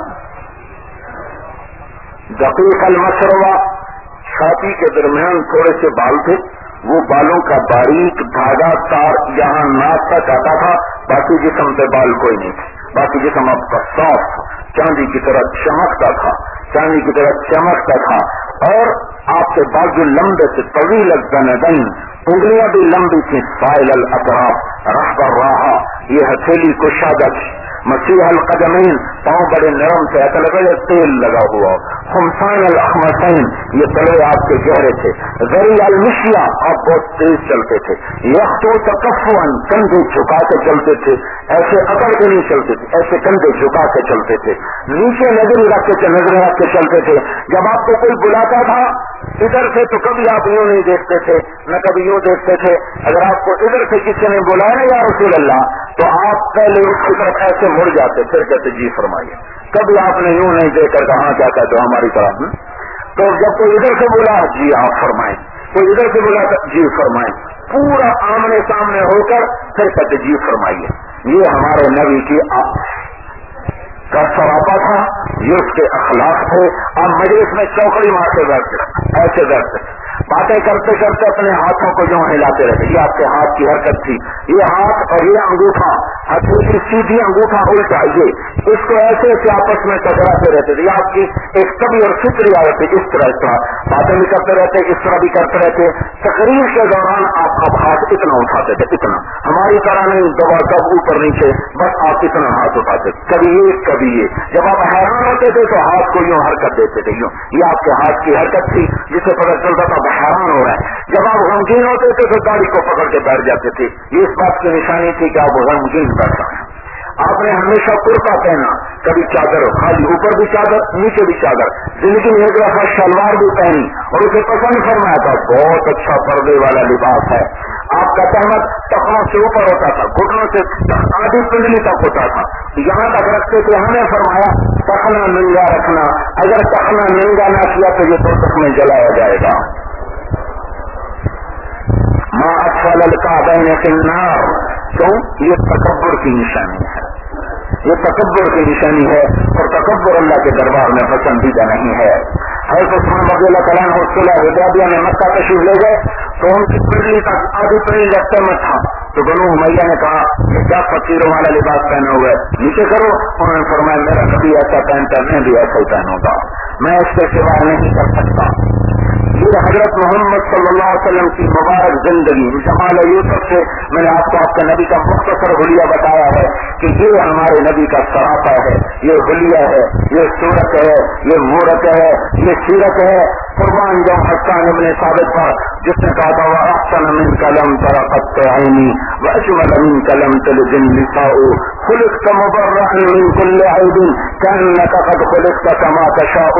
دقیق المشربہ، چھاتی کے درمیان تھوڑے سے بال تھے، وہ بالوں کا باریک دھاگا تار یہاں ناک تک آتا تھا، باقی جسم پہ بال کوئی نہیں تھے، باقی جسم آپ کا صاف تھا، چاندی کی طرح چمکتا تھا، چاندی کی طرح چمکتا تھا. اور آپ کے بازو لمبے سے طویل الذنبین، انگلیاں بھی لمبی تھیں، سائل الاطراف، رحب الراحہ، یہ ہتھیلی کشادہ تھی، مسیح القدمین، پاؤں بڑے نرم تھے، ایسا لگا یہ تیل لگا ہوا. خمسان الاخمسین، یہ تلوے آپ کے گہرے تھے. ذری المشیا، آپ بہت تیز چلتے تھے. یخطو تکفن، کندھے جھکا کے چلتے تھے، ایسے اکڑ کے نہیں چلتے تھے، ایسے کندھے جھکا کے چلتے تھے، نیچے نظر رکھ کے چلتے تھے. جب آپ کو کوئی بلاتا تھا ادھر سے تو کبھی آپ یوں نہیں دیکھتے تھے، نہ کبھی یوں دیکھتے تھے. اگر آپ کو ادھر سے کسی نے بلایا یا رسول اللہ، تو آپ پہلے اس کی طرف ایسے مڑ جاتے، پھر کہتے جی فرمائیے. کبھی آپ نے یوں نہیں دیکھ کر کہاں کیا کہتے ہو ہماری طرف. تو جب کوئی ادھر سے بولا جی آپ فرمائیں، کوئی ادھر سے بولا جی فرمائیں، پورا آمنے سامنے ہو کر پھر کہتے جی فرمائیے. یہ ہمارے نبی کی کا سراپا تھا، یہ اس کے اخلاق تھے. اب مجلس میں چوکڑی مار کے بیٹھتے، ایسے بیٹھتے، باتیں کرتے کرتے اپنے ہاتھوں کو جو ہلاتے رہتے. یہ آپ کے ہاتھ کی حرکت تھی، یہ ہاتھ اور یہ انگوٹھا، ہتھیلی سیدھی، انگوٹھا الٹا، یہ اس کو ایسے آپس میں ٹکراتے رہتے تھے. یہ آپ کی ایک طبی اور فطری عادت ہے. اس طرح باتیں بھی کرتے رہتے، اس طرح بھی کرتے رہتے. تقریر کے دوران آپ اب ہاتھ اتنا اٹھاتے تھے، اتنا، ہماری طرح نہیں دبا کب اوپر نیچے، بس آپ اتنا ہاتھ اٹھاتے، کبھی ایک کبھی یہ. جب آپ حیران ہوتے تھے تو ہاتھ کو یوں حرکت دیتے تھے، یوں. یہ آپ کے ہاتھ کی حرکت تھی جسے پتہ چلتا تھا حیران ہو رہا ہے. جب آپ غمگین ہوتے تھے تو داڑھی کو پکڑ کے بیٹھ جاتے تھے، یہ اس بات کی نشانی تھی کہ آپ غمگین بیٹھا ہیں. آپ نے ہمیشہ کرتا پہنا، کبھی چادر، خالی اوپر بھی چادر نیچے بھی چادر. زندگی میں ایک دفعہ شلوار بھی پہنی اور اسے پسند فرمایا تھا، بہت اچھا پردے والا لباس ہے. آپ کا تہمت ٹخنوں سے اوپر ہوتا تھا، گھٹنوں سے آدھی پنڈلی تک ہوتا تھا، یہاں تک رکھتے تھے. ہمیں فرمایا ٹخنا ننگا رکھنا، اگر ٹخنا ننگا نہ کیا تو یہ دوزخ میں جلایا جائے گا. ماں اسفل الکعبین فی النار. کیوں؟ یہ تکبر کی نشانی ہے، یہ تکبر کی نشانی ہے، اور تکبر اللہ کے دربار میں پسندیدہ نہیں ہے. حضرت عثمان رضی اللہ تعالیٰ عنہ صلح حدیبیہ میں مکہ تشریف لے گئے تو ان کی پنڈلی تک آدھی پنڈلی رستے میں تھا. تو بنو امیہ نے کہا کیا فقیروں والا لباس پہنا ہوا ہے، نیچے کرو. انہوں نے فرمایا میرا کبھی ایسا پہنتا، میں بھی ایسا ہی پہنوں گا، میں اس کے سوا نہیں کر سکتا. یہ حضرت محمد صلی اللہ علیہ وسلم کی مبارک زندگی. جمال یوسف سے میں نے آپ کو آپ کے نبی کا مختصر حلیہ بتایا ہے کہ یہ ہمارے نبی کا سراپا ہے، یہ حلیہ ہے، یہ صورت ہے، یہ مورت ہے، یہ سیرت ہے. قربان جو حسان ابن ثابت پر جس نے کہا تھا وَأَحْسَنَ مِنْكَ لَمْ تَرَ قَطُّ عَيْنِي وَأَجْمَلَ مِنْكَ لَمْ تَلِدِ النِّسَاءُ خُلِقْتَ مُبَرَّأً مِنْ كُلِّ عَيْبٍ كَأَنَّكَ قَدْ خُلِقْتَ كَمَا تَشَاءُ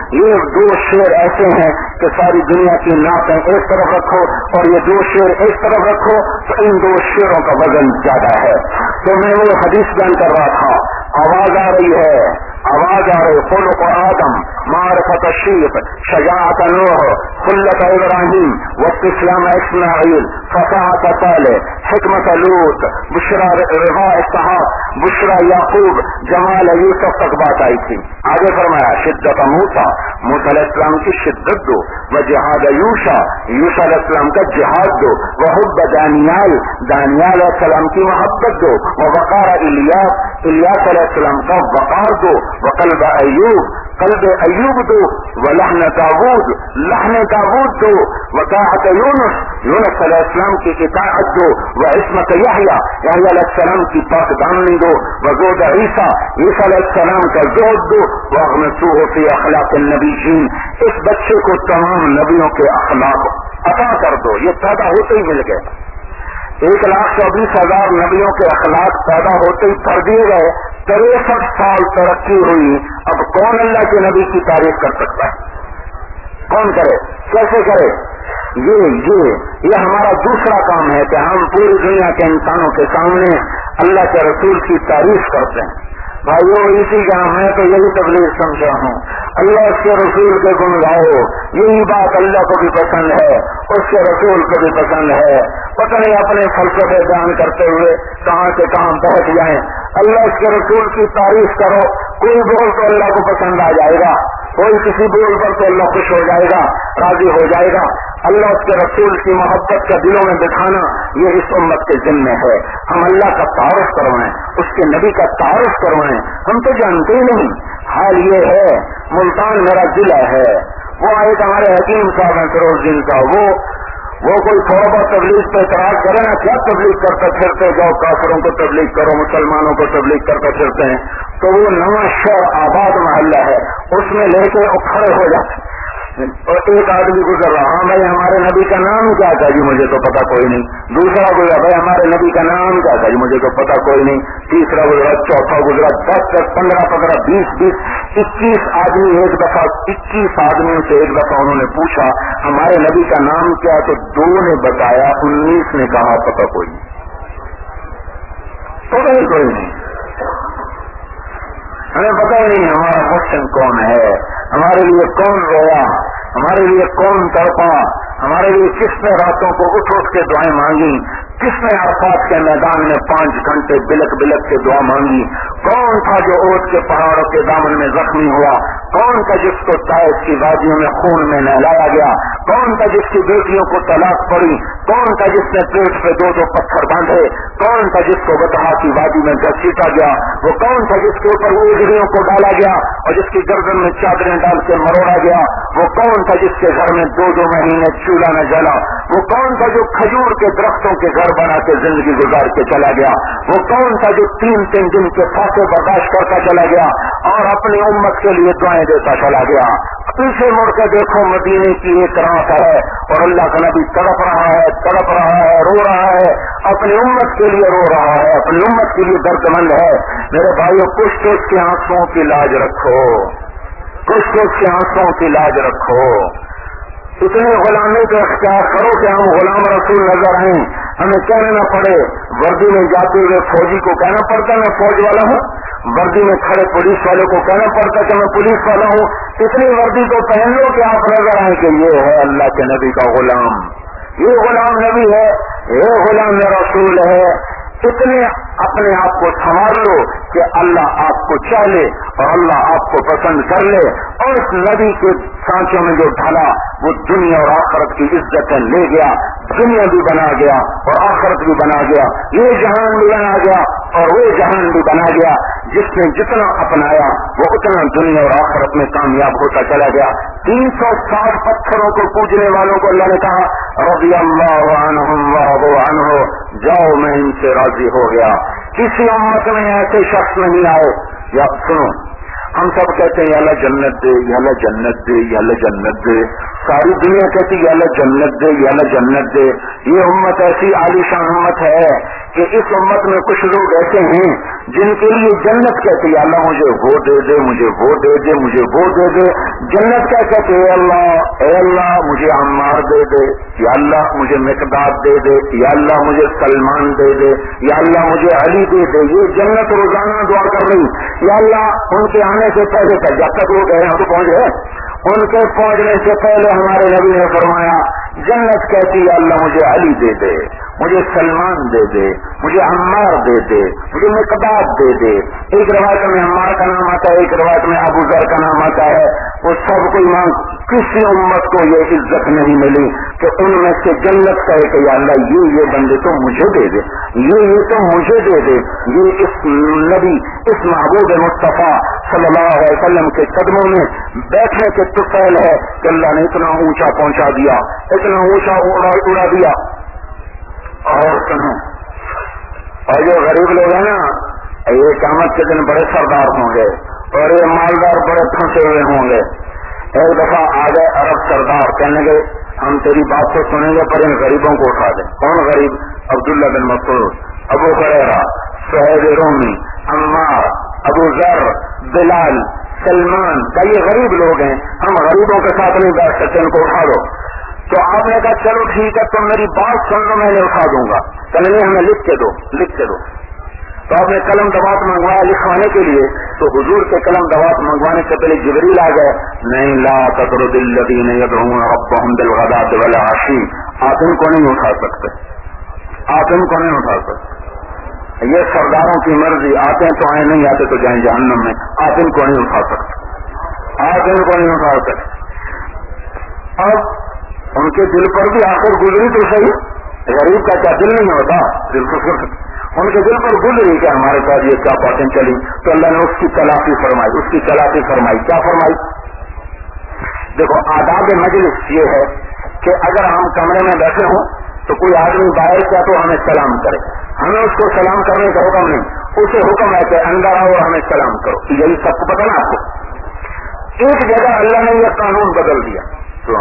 یہ دو شیر ایسے ہیں کہ ساری دنیا کی نعتیں ایک طرف رکھو اور یہ دو شیر ایک طرف رکھو تو ان دو شیروں کا وزن زیادہ ہے. تو میں وہ حدیث بیان کر رہا تھا, آواز آ رہی ہے, آواز آ رہی, خلق آدم, معرفت الشیخ, شجاعت نوح, خلت ابراہیم, واستسلام اسماعیل, فصاحت صالح, حکمت لوط, بشرا رضا اسحاق, بشرا یعقوب, جمال یوسف تک بات آئی تھی. آگے فرمایا شدت موسیٰ, موسیٰ علیہ السلام کی شدت دو, و جہاد یوشع, یوشع علیہ السلام کا جہاد دو, و حب دانیال, دانیال علیہ السلام کی محبت دو, و وقار الیاس, الیاس علیہ السلام کا وقار دو, و قلب ایوب, قلب ایوب دو, و لحن داود, لحن داود دو, و طاعت یونس, یونس علیہ السلام کی اطاعت دو, و عصمت یحییٰ, یحییٰ علیہ السلام کی پاک دامنی دو, و زہد عیسیٰ, عیسیٰ علیہ السلام کا زہد دو, و اغمسوہ فی اخلاق النبیین, اس بچے کو تمام نبیوں کے اخلاق عطا کر دو. یہ پیدا ہوتے ہی مل گئے, 1,24,000 نبیوں کے اخلاق پیدا ہوتے ہی کر دیے گئے. 63 سال ترقی ہوئی, اب کون اللہ کے نبی کی تعریف کر سکتا ہے؟ کون کرے, کیسے کرے؟ یہ ہمارا دوسرا کام ہے کہ ہم پوری دنیا کے انسانوں کے سامنے اللہ کے رسول کی تعریف کرتے ہیں. بھائیو, اسی کا میں تو یہی تبلیغ سمجھا ہوں, اللہ اس کے رسول کے گن گاؤ, یہی بات اللہ کو بھی پسند ہے, اس کے رسول کو بھی پسند ہے. پتہ نہیں اپنے فلسفے بیان کرتے ہوئے کہاں سے کہاں پہنچ جائیں. اللہ اس کے رسول کی تعریف کرو, کوئی بول تو اللہ کو پسند آ جائے گا, کوئی کسی بول پر تو اللہ خوش ہو جائے گا, راضی ہو جائے گا. اللہ اس کے رسول کی محبت کا دلوں میں بٹھانا یہ اس امت کے ذمہ ہے. ہم اللہ کا تعارف کروائیں, اس کے نبی کا تعارف کروائیں. ہم تو جانتے ہی نہیں. حال یہ ہے, ملتان میرا ضلع ہے, وہ ایک ہمارے حکیم صاحب ہیں فیروز الدین صاحب, وہ کوئی تھوڑا بہت تبلیغ پہ اعتراض کرے نا, کیا تبلیغ کرتے پھرتے جاؤ, کافروں کو تبلیغ کرو, مسلمانوں کو تبلیغ کرتے پھرتے ہیں. تو وہ نواں شہر آباد محلہ ہے, اس میں لے کے کھڑے ہو جاتے. اور ایک آدمی گزر رہا, ہاں بھائی ہمارے نبی کا نام کیا تھا جی, مجھے تو پتا کوئی نہیں. دوسرا گزرا, بھائی ہمارے نبی کا نام کیا تھا جی, مجھے تو پتا کوئی نہیں. تیسرا گزرا, چوتھا گزرا, 10, 15, 20, 21 آدمی ایک دفعہ, 21 آدمیوں سے ایک دفعہ انہوں نے پوچھا ہمارے نبی کا نام کیا, تو 2 نے بتایا, 19 نے کہا پتا کوئی نہیں, کوئی نہیں, ہمیں پتا ہی نہیں ہمارا محسن کون ہے, ہمارے لیے کون رویا, ہمارے لیے کون تڑپا, ہمارے لیے کس نے راتوں کو اٹھ کے دعائیں مانگی, کس نے عرفات کے میدان میں 5 گھنٹے بلک بلک کے دعا مانگی, کون تھا جو اوٹ کے پہاڑوں کے دامن میں زخمی ہوا, کون تھا جس کو طائف کی وادیوں میں خون میں نہلایا گیا, کون تھا جس کی بیٹیوں کو طلاق پڑی, کون تھا جس نے پیٹ پہ 2 پتھر باندھے, کون تھا جس کو بتہا کی وادی میں گھسیٹا گیا, وہ کون تھا جس کے اوپر اجڑیوں کو ڈالا گیا اور جس کی گردن میں چادریں ڈال کے مروڑا گیا, وہ کون تھا جس کے گھر میں 2 مہینے چولہا نہ جلا, وہ کون تھا جو کھجور کے درختوں کے گھر بنا کے زندگی گزار کے چلا گیا, وہ کون تھا جو 3 دن کے فاقے برداشت کرتا چلا گیا اور اپنی امت کے لیے دعائیں دیتا چلا گیا. پیچھے مڑ کے دیکھو, مدینے کی ایک رات ہے اور اللہ کا نبی تڑپ رہا ہے, رو رہا ہے, اپنی امت کے لیے رو رہا ہے, اپنی امت کے لیے دردمند ہے. میرے بھائیوں, کچھ تو اس کے آنسوؤں کی لاج رکھو, کچھ تو اس کے آنسوؤں کی لاج رکھو. اتنے غلامی کو اختیار کرو کہ ہم غلام رسول نظر آئیں, ہمیں کہنا نہ پڑے. وردی میں جاتے ہوئے فوجی کو کہنا پڑتا میں فوج والا ہوں, وردی میں کھڑے پولیس والے کو کہنا پڑتا کہ میں پولیس والا ہوں. اتنی وردی تو پہن لو کہ آپ نظر آئیں کہ یہ ہے اللہ کے نبی کا غلام, یہ غلام نبی ہے, یہ غلام رسول ہے. اتنے اپنے آپ کو سنبھال لو کہ اللہ آپ کو چاہے اور اللہ آپ کو پسند کر لے, اور اس نبی کے سانچوں میں جو ڈھالا وہ دنیا اور آخرت کی عزتیں لے گیا, دنیا بھی بنا گیا اور آخرت بھی بنا گیا, یہ جہان بھی بنا گیا اور وہ جہان بھی بنا گیا. جس نے جتنا اپنایا وہ اتنا دنیا اور آخرت میں کامیاب ہوتا چلا گیا. 360 پتھروں کو پوجنے والوں کو اللہ نے کہا رضی اللہ عنہم ورضوا عنہ, جاؤ میں ان سے راضی ہو گیا. کسی امت میں ایسے شخص نہیں آئے. یا سنو, ہم سب کہتے ہیں یا اللہ جنت دے, یا اللہ جنت دے, یا اللہ جنت دے. ساری دنیا کہتی یا اللہ جنت دے, یا اللہ جنت دے. یہ امت ایسی عالیشان امت ہے کہ اس امت میں کچھ لوگ ایسے ہیں جن کے لیے جنت کہتے ہیں اللہ مجھے وہ دے دے، مجھے وہ دے دے، مجھے وہ دے دے. جنت کیا کہتے ہیں؟ اے اللہ مجھے عمار دے دے، یا اللہ مجھے مقداد دے دے، یا اللہ مجھے سلمان دے دے، یا اللہ مجھے علی دے دے. یہ جنت روزانہ دعا کر رہی. یا اللہ ان کے آنے سے پہلے تک جب تک وہ کہہ رہے ہیں تو پہنچ گئے، ان کے پہنچنے سے پہلے ہمارے نبی نے فرمایا جنت کہتی ہے اللہ مجھے علی دے دے، مجھے سلمان دے دے، مجھے عمار دے دے، مجھے مقداد دے دے. ایک روایت میں عمار کا نام آتا ہے، ایک روایت میں ابو ذر کا نام آتا ہے. وہ سب کو ایمان کسی امت کو یہ عزت نہیں ملی کہ ان میں سے جنت کہے کہ یا اللہ یہ بندے تو مجھے دے دے، یہ تو مجھے دے دے. یہ اس نبی، اس محبوب مصطفیٰ صلی اللہ علیہ وسلم کے قدموں میں بیٹھنے کے طفیل ہے کہ اللہ نے اتنا اونچا پہنچا دیا، اتنا اونچا اڑا دیا. اور سنو، اور جو غریب لوگ ہیں نا، یہ قیامت کے دن بڑے سردار ہوں گے اور یہ مالدار بڑے پھنسے ہوئے ہوں گے. ایک دفعہ آ گئے عرب سردار، کہنے گے ہم تیری بات تو سنیں گے پر ان غریبوں کو اٹھا دیں. کون غریب؟ عبداللہ بن مسعود، ابو ہریرہ، سہیب رومی، عمار، ابو ذر، بلال، سلمان کا یہ غریب لوگ ہیں. ہم غریبوں کے ساتھ نہیں بیٹھ سکتے، ان کو اٹھا دو. تو آپ نے کہا چلو ٹھیک ہے تم میری بات سن لو، میں نے اٹھا دوں گا. کہنے نہیں ہمیں لکھ کے دو، لکھ کے دو. تو آپ نے قلم دوات منگوایا لکھوانے کے لیے. تو حضور کے قلم دوات منگوانے سے پہلے جبریل آ گئے. نہیں لا تطرد الذین یدعون ربهم بالغداۃ والعشی، آپ ان کو نہیں اٹھا سکتے، آپ ان کو نہیں اٹھا سکتے. یہ سرداروں کی مرضی، آتے ہیں تو آئے، نہیں آتے تو جائیں جہنم میں. آپ ان کو نہیں اٹھا سکتے، آپ ان کو نہیں اٹھا سکتے. اب ان کے دل پر بھی آخر گزری تو صحیح، غریب کا کیا دل نہیں ہوتا، دل کو ان کے دل پر گزری کہ ہمارے پاس یہ کیا باتیں چلی. تو اللہ نے اس کی تلافی فرمائی، اس کی تلافی فرمائی. کیا فرمائی؟ دیکھو آداب مجلس یہ ہے کہ اگر ہم کمرے میں بیٹھے ہوں تو کوئی آدمی باہر کیا تو ہمیں سلام کرے، ہمیں اس کو سلام کرنے کا حکم نہیں، اسے حکم ہے کہ اندر آؤ اور ہمیں سلام کرو. یہی سب کو پتا نا آپ کو. ایک جگہ اللہ نے یہ قانون بدل دیا،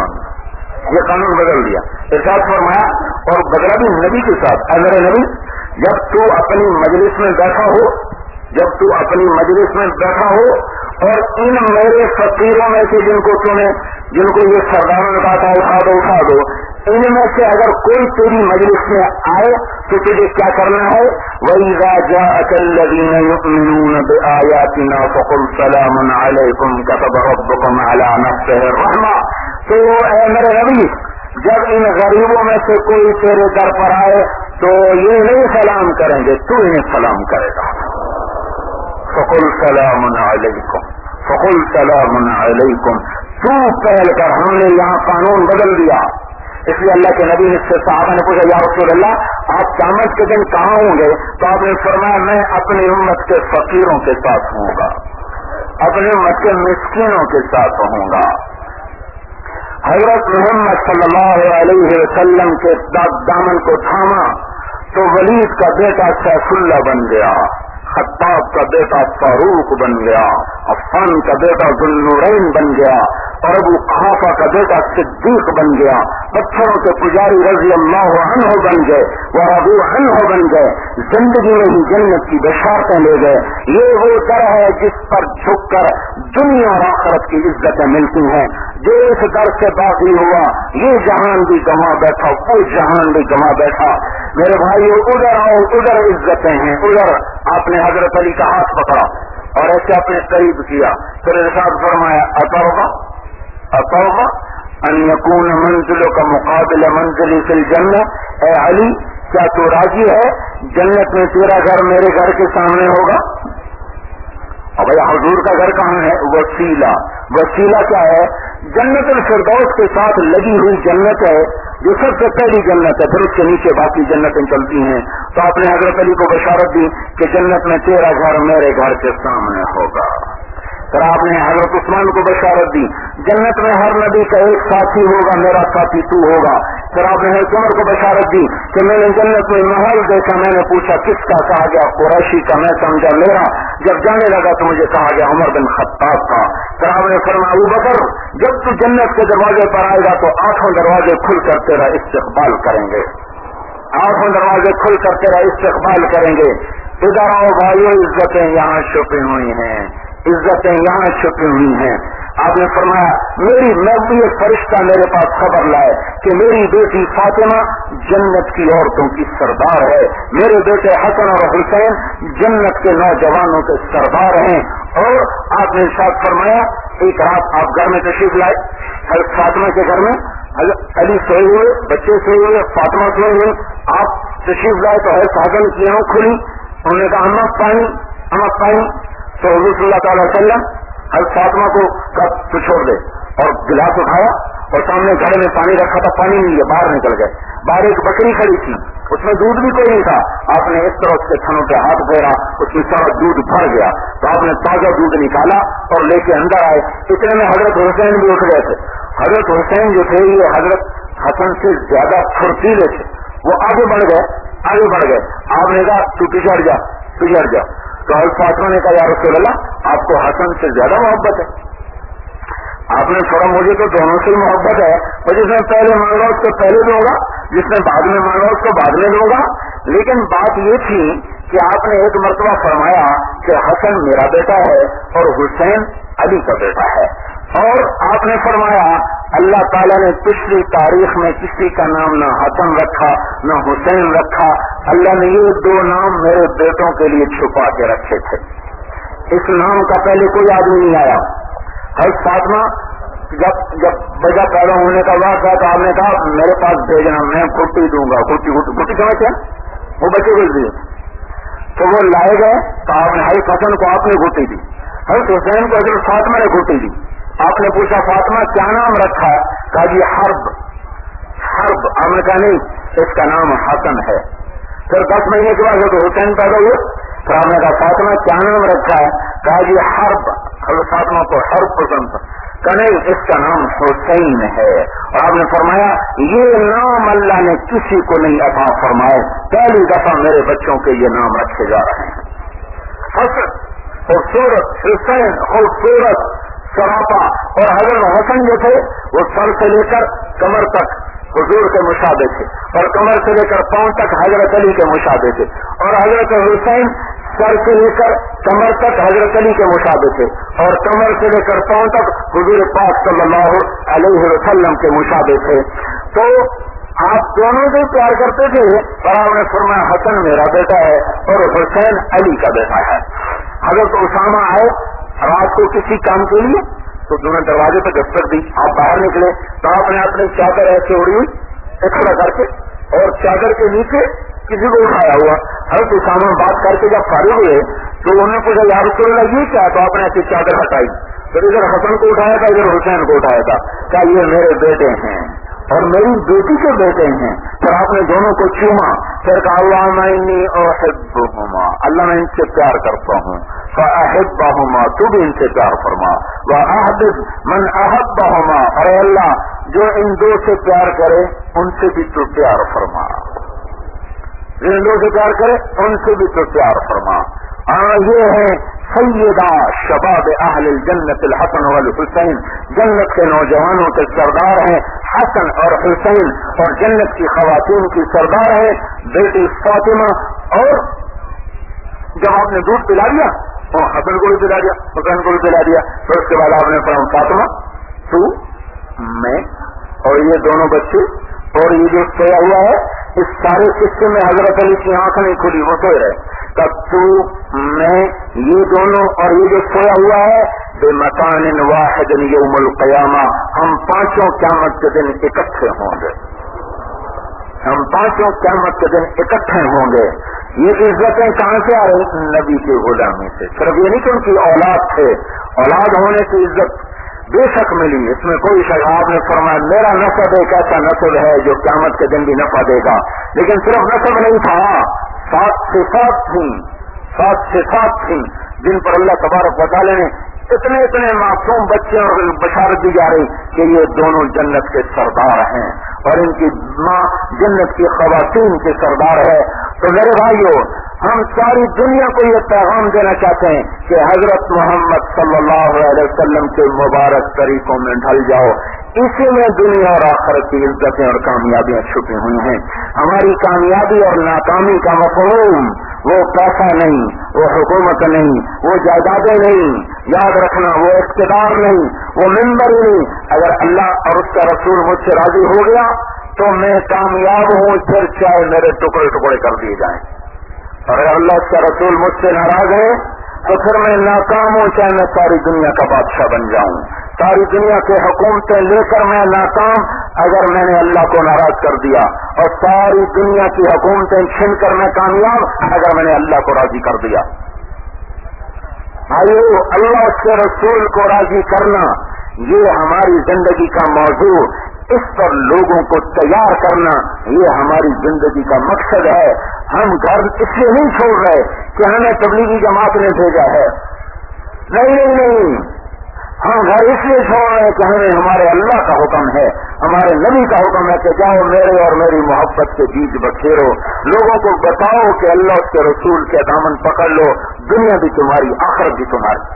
یہ قانون بدل دیا، ارشاد فرمایا اور بدلا بھی نبی کے ساتھ. اے میرے نبی، جب تو اپنی مجلس میں بیٹھا ہو، جب تو اپنی مجلس میں بیٹھا ہو اور ان میرے فقیروں میں سے جن کو تمہیں، جن کو یہ سرداروں نے کہا تھا اٹھا دو، ان میں سے اگر کوئی تیری مجلس میں آئے تو تجھے کیا کرنا ہے؟ وَإِذَا جَاءَكَ الَّذِينَ يُؤْمِنُونَ بِآيَاتِنَا فَقُلْ سَلَامٌ عَلَيْكُمْ كَتَبَ رَبُّكُمْ عَلَى نَفْسِهِ الرَّحْمَةَ. تو اے میرے نبی، جب ان غریبوں میں سے کوئی تیرے در پر آئے تو یہ نہیں سلام کریں گے، تو انہیں سلام کرے گا. فَقُلْ سَلَامٌ عَلَيْكُمْ، فَقُلْ سَلَامٌ عَلَيْكُمْ. تو پہل کر ہم نے یہاں قانون بدل دیا. اس لیے اللہ کے نبی نے سے صحابہ نے پوچھا یا رسول اللہ آپ قیامت کے دن کہاں ہوں گے؟ تو آپ نے فرمایا میں اپنی امت کے فقیروں کے ساتھ ہوں گا، اپنی امت کے مسکینوں کے ساتھ ہوں گا. حضرت محمد صلی اللہ علیہ وسلم کے دامن کو تھاما تو ولید کا بیٹا سیف اللہ بن گیا، خطاب کا بیٹا فاروق بن گیا، عفان کا بیٹا ذوالنورین بن گیا اور ابو قحافہ کا بیٹا صدیق بن گیا. پتھروں کے پجاری رضی اللہ عنہ بن گئے، ورضوا عنہ بن گئے، زندگی میں ہی جنت کی بشارتیں لے گئے. یہ وہ در ہے جس پر جھک کر دنیا اور آخرت کی عزتیں ملتی ہیں. جو اس در سے باقی ہوا یہ جہان بھی گنوا بیٹھا، وہ جہان بھی گنوا بیٹھا. میرے بھائی ادھر آؤ، ادھر عزتیں ہیں، ادھر. آپ نے حضرت علی کا ہاتھ پکڑا اور ایسے اپنے قریب کیا، پھر ارشاد فرمایا اتوبہ ان یکون منزلک مقابل منزلی فی الجنہ. اے علی کیا تو راضی ہے جنت میں تیرا گھر میرے گھر کے سامنے ہوگا؟ اب حضور کا گھر کہاں ہے؟ وسیلہ. وسیلہ کیا ہے؟ جنت الفردوس کے ساتھ لگی ہوئی جنت ہے جو سب سے پہلی جنت ہے، پھر اس کے نیچے باقی جنتیں چلتی ہیں. تو آپ نے حضرت علی کو بشارت دی کہ جنت میں تیرا گھر میرے گھر کے سامنے ہوگا. پھر آپ نے حضرت عثمان کو بشارت دی جنت میں ہر نبی کا ایک ساتھی ہوگا، میرا ساتھی تو ہوگا. پھر آپ نے حضرت عمر کو بشارت دی کہ میں نے جنت میں محل دیکھا، میں نے پوچھا کس کا؟ کہا گیا قریشی کا، میں سمجھا میرا. جب جانے لگا تو مجھے کہا گیا عمر بن خطاب کا. پھر آپ نے فرمایا ابو بکر جب تو جنت کے دروازے پر آئے گا تو 8 دروازے کھل کر تیرا استقبال کریں گے. आंखों दरवाजे खुल कर तेरा इस्तकबाल करेंगे। इधर आओ भाइयों, इज्जतें यहाँ छुपी हुई हैं, इज्जतें यहाँ छुपी हुई हैं। आपने फरमाया मैं भी एक फरिश्ता मेरे पास खबर लाए कि मेरी बेटी फातिमा जन्नत की औरतों की सरदार है, मेरे बेटे हसन और हुसैन जन्नत के नौजवानों के सरदार हैं। और आपने इरशाद फरमाया एक रात आप घर में तशरीफ लाए, हज़रत फातिमा के घर में अली सोए हुए, बच्चे सोए हुए, फातिमा सोए हुए, आप तशरीफ लाए तो हज़रत हसन की आंख खुली, उन्होंने कहा अम्मा पानी। तो हुज़ूर सल्लल्लाहु अलैहि वसल्लम हज़रत फातिमा को कब तो छोड़ दे, और गिलास उठाया और सामने घड़े में पानी रखा था, पानी नहीं है, बाहर निकल गए। बाहर एक बकरी खड़ी थी, उसमें दूध भी कोई नहीं था। आपने इस तरह उसके थनों पे हाथ फेरा, उसमें सारा दूध भर गया, तो आपने ताजा दूध निकाला और लेके अंदर आए। इतने में हजरत हुसैन भी उठ गए थे। हजरत हुसैन जो थे ये हजरत हसन से ज्यादा फुर्तीले थे, वो आगे बढ़ गए। आपने कहा तू पिछड़ जा। तो हज़रत फातिमा ने कहा या रसूल अल्लाह आपको हसन से ज्यादा मोहब्बत है। आपने थोड़ा मुझे तो दोनों से मोहब्बत है, और जिसने पहले मांगा उसको पहले दूंगा, जिसने बाद में मांगा उसको बाद में दूंगा। लेकिन बात ये थी कि आपने एक मर्तबा फरमाया कि हसन मेरा बेटा है और हुसैन अली का बेटा है, और आपने फरमाया अल्लाह ताला ने पिछली तारीख में किसी का नाम न हसन रखा न हुसैन रखा, अल्लाह ने ये दो नाम मेरे बेटों के लिए छुपा के रखे थे। इस नाम का पहले कोई आदमी नहीं आया। हज़रत फातिमा जब बजा पैदा होने का वक्त था तो आपने कहा मेरे पास भेजना, मैं गुट्टी दूंगा। गुट्टी समझते हैं, वो बच्चे को दी, तो वो लाए गए, तो आपने हज़रत हसन को आपने गुट्टी दी, हज़रत हुसैन को हज़रत फातिमा ने गुट्टी दी। आपने पूछा फातिमा क्या नाम रखा है? कहा जी हर्ब। आपने कहा नहीं, इसका नाम हसन है। फिर 10 महीने के बाद जब हुसैन पैदा हुए तो आपने कहा फातिमा क्या नाम रखा है? कहा जी हर्ब। हज़रत फातिमा को हर्ब पसंद था, कहा नहीं इसका नाम हुसैन है। और आपने फरमाया ये नाम अल्लाह ने किसी को नहीं अता फरमाए, पहली दफा मेरे बच्चों के ये नाम रखे जा रहे हैं। हसन खूबसूरत, हुसैन खूबसूरत, सरापा। और हज़रत हसन जो थे वो सर से लेकर कमर तक हुजूर के मुशाबे थे, और कमर से लेकर पांव तक हजरत अली के मुशाबे थे, और हजरत हुसैन सर से लेकर कमर तक हजरत अली के मुशाबे थे, और कमर से लेकर पांव तक हुजूर पाक सल्लल्लाहु अलैहि वसल्लम के मुशाबे थे। तो आप दोनों से प्यार करते थे, और आपने फरमाया हसन मेरा बेटा है और हुसैन अली का बेटा है। हजरत उसामा आए रात को किसी काम के लिए, तो उन्होंने दरवाजे पर दस्तक दी, आप बाहर निकले तो आपने अपनी चादर ऐसे उड़ी हुई इकट्ठा करके और चादर के नीचे किसी को उठाया हुआ। हज़रत उसामा बात करके जब फारिग हुए तो उन्होंने पूछा या रसूल अल्लाह ये क्या? तो आपने ऐसी चादर हटाई, फिर इधर हसन को उठाया था, इधर हुसैन को उठाया था, क्या ये मेरे बेटे हैं और मेरी बेटी के बेटे हैं। फिर आपने दोनों को चूमा, फिर कहा अल्लाह मैं इनसे प्यार करता हूँ, फ़अहिब्बहुमा तू भी इनसे प्यार फरमा, व अहबिब मन अहब्बहुमा, अरे अल्लाह जो इन दो से प्यार करे उनसे भी तू प्यार फरमा, जिन दो से प्यार करे उनसे भी तू प्यार फरमा। ये है सैयदा शबाब अहल जन्नत हसन वल हुसैन, जन्नत के नौजवानों के सरदार हैं हसन और हुसैन, और जन्नत की खवातीन की सरदार है बेटी फातिमा। और जब आपने दूध पिला दिया तो हसन को भी पिला दिया, हुसैन को भी पिला दिया, फिर उसके बाद आपने फरमाया फातिमा तू मैं और ये दोनों बच्चे और ये जो सोया हुआ है, इस सारे किस्से में हजरत अली की आंख नहीं खुली, वो सोए रहे, तब तू मैं ये दोनों और ये जो सोया हुआ है बेमकान वाहिदन यौमुल क़यामा, हम पांचों क़यामत के दिन इकट्ठे होंगे, हम पांचों क़यामत के दिन इकट्ठे होंगे। ये इज्जतें कहां से आ रही? नबी के गुलामी से। सिर्फ ये नहीं कि उनकी औलाद थे, औलाद होने की इज्जत बेशक मिली, इसमें कोई शक। आपने फरमाया मेरा नसब एक ऐसा नसब है जो क़यामत के दिन भी नफा देगा, लेकिन सिर्फ नसब नहीं था, 7 सिफात थी जिन पर अल्लाह तबारक व तआला ने इतने मासूम बच्चे और बशारत दी जा रही कि ये दोनों जन्नत के सरदार हैं और इनकी माँ जन्नत की खवातीन के सरदार है। तो मेरे भाइयों, हम सारी दुनिया को ये पैगाम देना चाहते हैं कि हजरत मोहम्मद सल्लल्लाहु अलैहि वसल्लम के मुबारक तरीकों में ढल जाओ, इसी में दुनिया और आखिरत की इज्जतें और कामयाबियां छुपी हुई हैं। हमारी कामयाबी और नाकामी का मफहूम वो पैसा नहीं, वो हुकूमत नहीं, वो जायदादें नहीं, याद रखना वो इख्तिदार नहीं, वो मिंबर ही नहीं। अगर अल्लाह और उसका रसूल मुझसे राजी हो गया तो मैं कामयाब हूँ, फिर चाहे मेरे टुकड़े टुकड़े कर दिए जाएं। और अगर अल्लाह उसका रसूल मुझसे नाराज है तो फिर मैं नाकाम हूँ, चाहे मैं सारी दुनिया का बादशाह बन जाऊं। सारी दुनिया के हुकूमतें लेकर मैं नाकाम अगर मैंने अल्लाह को नाराज कर दिया, और सारी दुनिया की हुकूमतें छीन कर मैं कामयाब अगर मैंने अल्लाह को राजी कर दिया। भाइयों, अल्लाह के रसूल को राजी करना ये हमारी जिंदगी का मौजू, इस पर लोगों को तैयार करना ये हमारी जिंदगी का मकसद है। हम घर इसलिए नहीं छोड़ रहे कि हमें तबलीगी जमात ने भेजा है, नहीं नहीं नहीं, हम घर इसलिए छोड़ रहे हैं कि हमें हमारे अल्लाह का हुक्म है, हमारे नबी का हुक्म है कि जाओ मेरे और मेरी मोहब्बत के बीज बखेरो, लोगों को बताओ कि अल्लाह के रसूल के दामन पकड़ लो, दुनिया भी तुम्हारी, आखिरत भी तुम्हारी।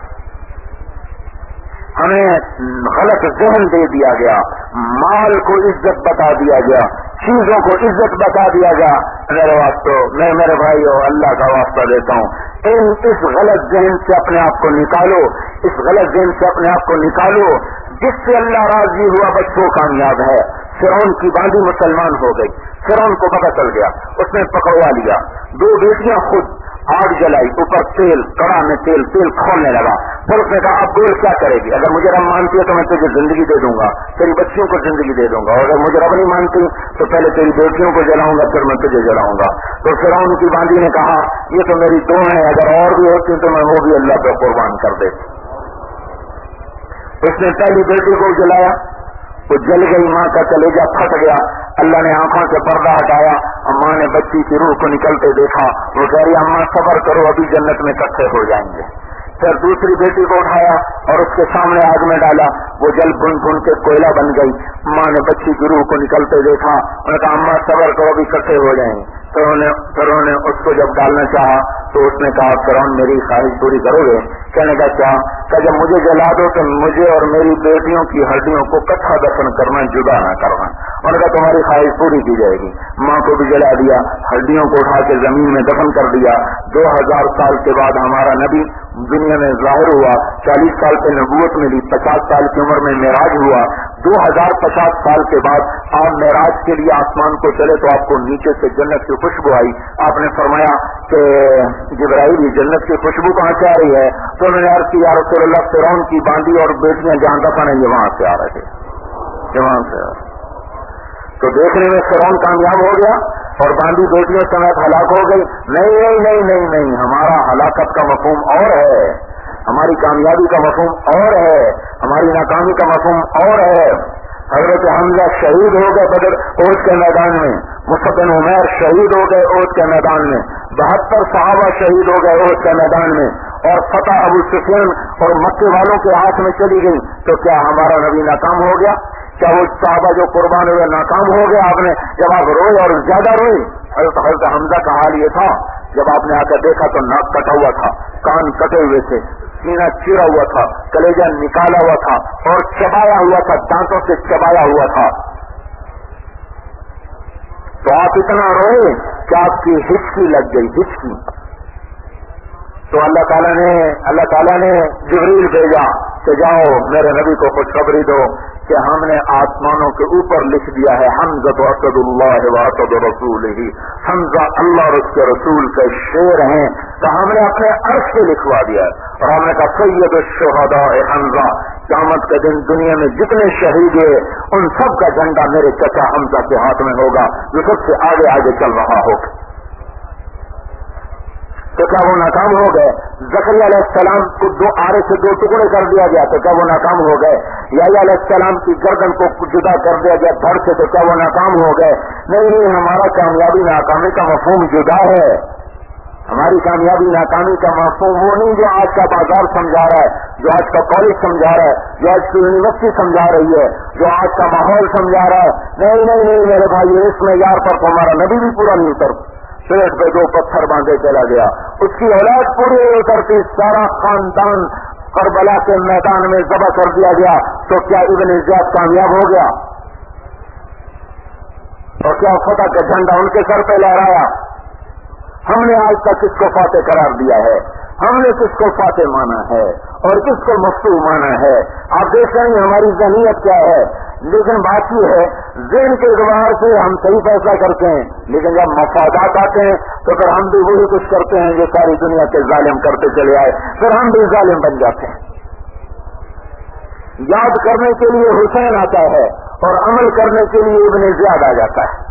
हमें गलत ज़हन दे दिया गया, माल को इज्जत बता दिया गया, चीजों को इज्जत बता दिया गया। मेरे वास्तव मैं मेरे भाइयों अल्लाह का वास्ता देता हूँ, इस गलत ज़हन से अपने आप को निकालो, इस गलत ज़हन से अपने आप को निकालो। जिससे अल्लाह राजी हुआ बस वो कामयाब है। फिरौन की बांदी मुसलमान हो गई, फिरौन को पता चल गया, उसने पकड़वा लिया, 2 बेटियां खुद आग जलाई, ऊपर तेल, कड़ा में तेल खोलने लगा। फिर उसने कहा अब बोल क्या करेगी, अगर मुझे रब मानती है तो मैं तुझे जिंदगी दे दूंगा, तेरी बच्चियों को जिंदगी दे दूंगा, और अगर मुझे रब नहीं मानती तो पहले तेरी बेटियों को जलाऊंगा फिर मैं तुझे जलाऊंगा। तो फिरौन की बांदी ने कहा ये तो मेरी 2 हैं, अगर और भी होती तो मैं वो भी अल्लाह पे कुर्बान कर देती। उसने पहली बेटी को जलाया, वो जल गई, माँ का कलेजा फट गया। अल्लाह ने आंखों से पर्दा हटाया, अम्मा ने बच्ची की रूह को निकलते देखा, वो कह रही अम्मा सब्र करो अभी जन्नत में इकट्ठे हो जाएंगे। फिर दूसरी बेटी को उठाया और उसके सामने आग में डाला, वो जल भुन भुन के कोयला बन गई। माँ ने बच्ची की रूह को निकलते देखा, उन्होंने कहा अम्मा सब्र करो अभी इकट्ठे हो जाएंगे। फिर उन्होंने उसको जब डालना चाहा तो उसने कहा फिरौन मेरी ख्वाहिश पूरी करोगे? कहने का क्या, जब मुझे जला दो तो मुझे और मेरी बेटियों की हड्डियों को कट्ठा दफन करना, जुदा ना करना। उन्होंने कहा तुम्हारी ख्वाहिश पूरी की जाएगी। माँ को भी जला दिया, हड्डियों को उठा के जमीन में दफन कर दिया। 2000 साल के बाद हमारा नबी दुनिया में जाहिर हुआ, 40 साल पे नबूवत मिली, 50 साल की उम्र में मेराज हुआ। 2050 साल के बाद आप मेराज के लिए आसमान को चले तो आपको नीचे से जन्नत की खुशबू आई। आपने फरमाया कि जिब्राइल जन्नत की खुशबू कहाँ से आ रही है? तो उन्होंने अर्ज की या रसूलल्लाह फिरौन की बांदी और बेटियां जहां दफन है वहां से आ रहे थे, वहां से। तो देखने में फिरौन कामयाब हो गया और बांदी बेटियों समेत हलाक हो गई। नहीं नहीं नहीं नहीं नहीं, हमारा हलाकत का मफहूम और है, हमारी कामयाबी का मफहूम और है, हमारी नाकामी का मफहूम और है। हजरत हमजा शहीद हो गए बदर ओहद के मैदान में, मुसअब बिन उमैर शहीद हो गए ओहद के मैदान में, 72 सहाबा शहीद हो गए ओहद के मैदान में, और फतह अबू सुफियान और मक्के वालों के हाथ में चली गई। तो क्या हमारा नबी नाकाम हो गया? क्या वो सहाबा जो कुर्बान हुए नाकाम हो गया? आपने जब आप रोए और ज्यादा रोए, हजरत हमजा का हाल ये था, जब आपने आकर देखा तो नाक कटा हुआ था, कान कटे हुए थे, सीना चीरा हुआ था, कलेजा निकाला हुआ था और चबाया हुआ था, दांतों से चबाया हुआ था। तो आप इतना रोए कि आपकी हिचकी लग गई, हिचकी। तो अल्लाह ताला ने जिब्रील भेजा कि जाओ मेरे नबी को खुशखबरी दो कि हमने आसमानों के ऊपर लिख दिया है हमजा तो असदुल्लाह व असद रसूलिही, हमजा अल्लाह और उसके रसूल के शेर हैं। तो हमने अपने अर्श पे लिखवा दिया है और हमने कहा सैयद शुहदा हमजा, क़यामत के दिन दुनिया में जितने शहीद हुए उन सब का झंडा मेरे चचा हमजा के हाथ में होगा, जो सबसे आगे आगे चल रहा होगा। तो क्या वो नाकाम हो गए? ज़करिया अलैहिस्सलाम को 2 आरे से 2 टुकड़े कर दिया गया, तो क्या वो नाकाम हो गए? याह्या अलैहिस्सलाम की गर्दन को जुदा कर दिया गया धड़ से, तो क्या वो नाकाम हो गए? नहीं, हमारा कामयाबी नाकामी का मफहूम जुदा है। हमारी कामयाबी नाकामी का मफहूम वो नहीं जो आज का बाजार समझा रहा है, जो आज का कॉलेज समझा रहा है, जो आज की यूनिवर्सिटी समझा रही है, जो आज का माहौल समझा रहा है। नहीं नहीं नहीं मेरे भाई, इसमें यार पर हमारा नबी भी पूरा नहीं उतर, पेट पे 2 पत्थर बांधे चला गया, उसकी औलाद पूरी उतरती, सारा खानदान करबला के मैदान में ज़बह कर दिया गया। तो क्या इब्न ज़ियाद कामयाब हो गया? और क्या फतह का झंडा उनके सर पे लहराया? हमने आज तक किसको फातेह करार दिया है? हमने किसको फातेह माना है और किसको मफ्तूह माना है? आप देख रहे हैं हमारी ज़हनियत क्या है। लेकिन बात ये है, ज़हन के एतबार से हम सही फैसला करते हैं, लेकिन जब मफादात आते हैं तो फिर हम भी वही कुछ करते हैं जो सारी दुनिया के जालिम करते चले आए, फिर हम भी जालिम बन जाते हैं। याद करने के लिए हुसैन आता है और अमल करने के लिए इब्न ज़ियाद आ जाता है।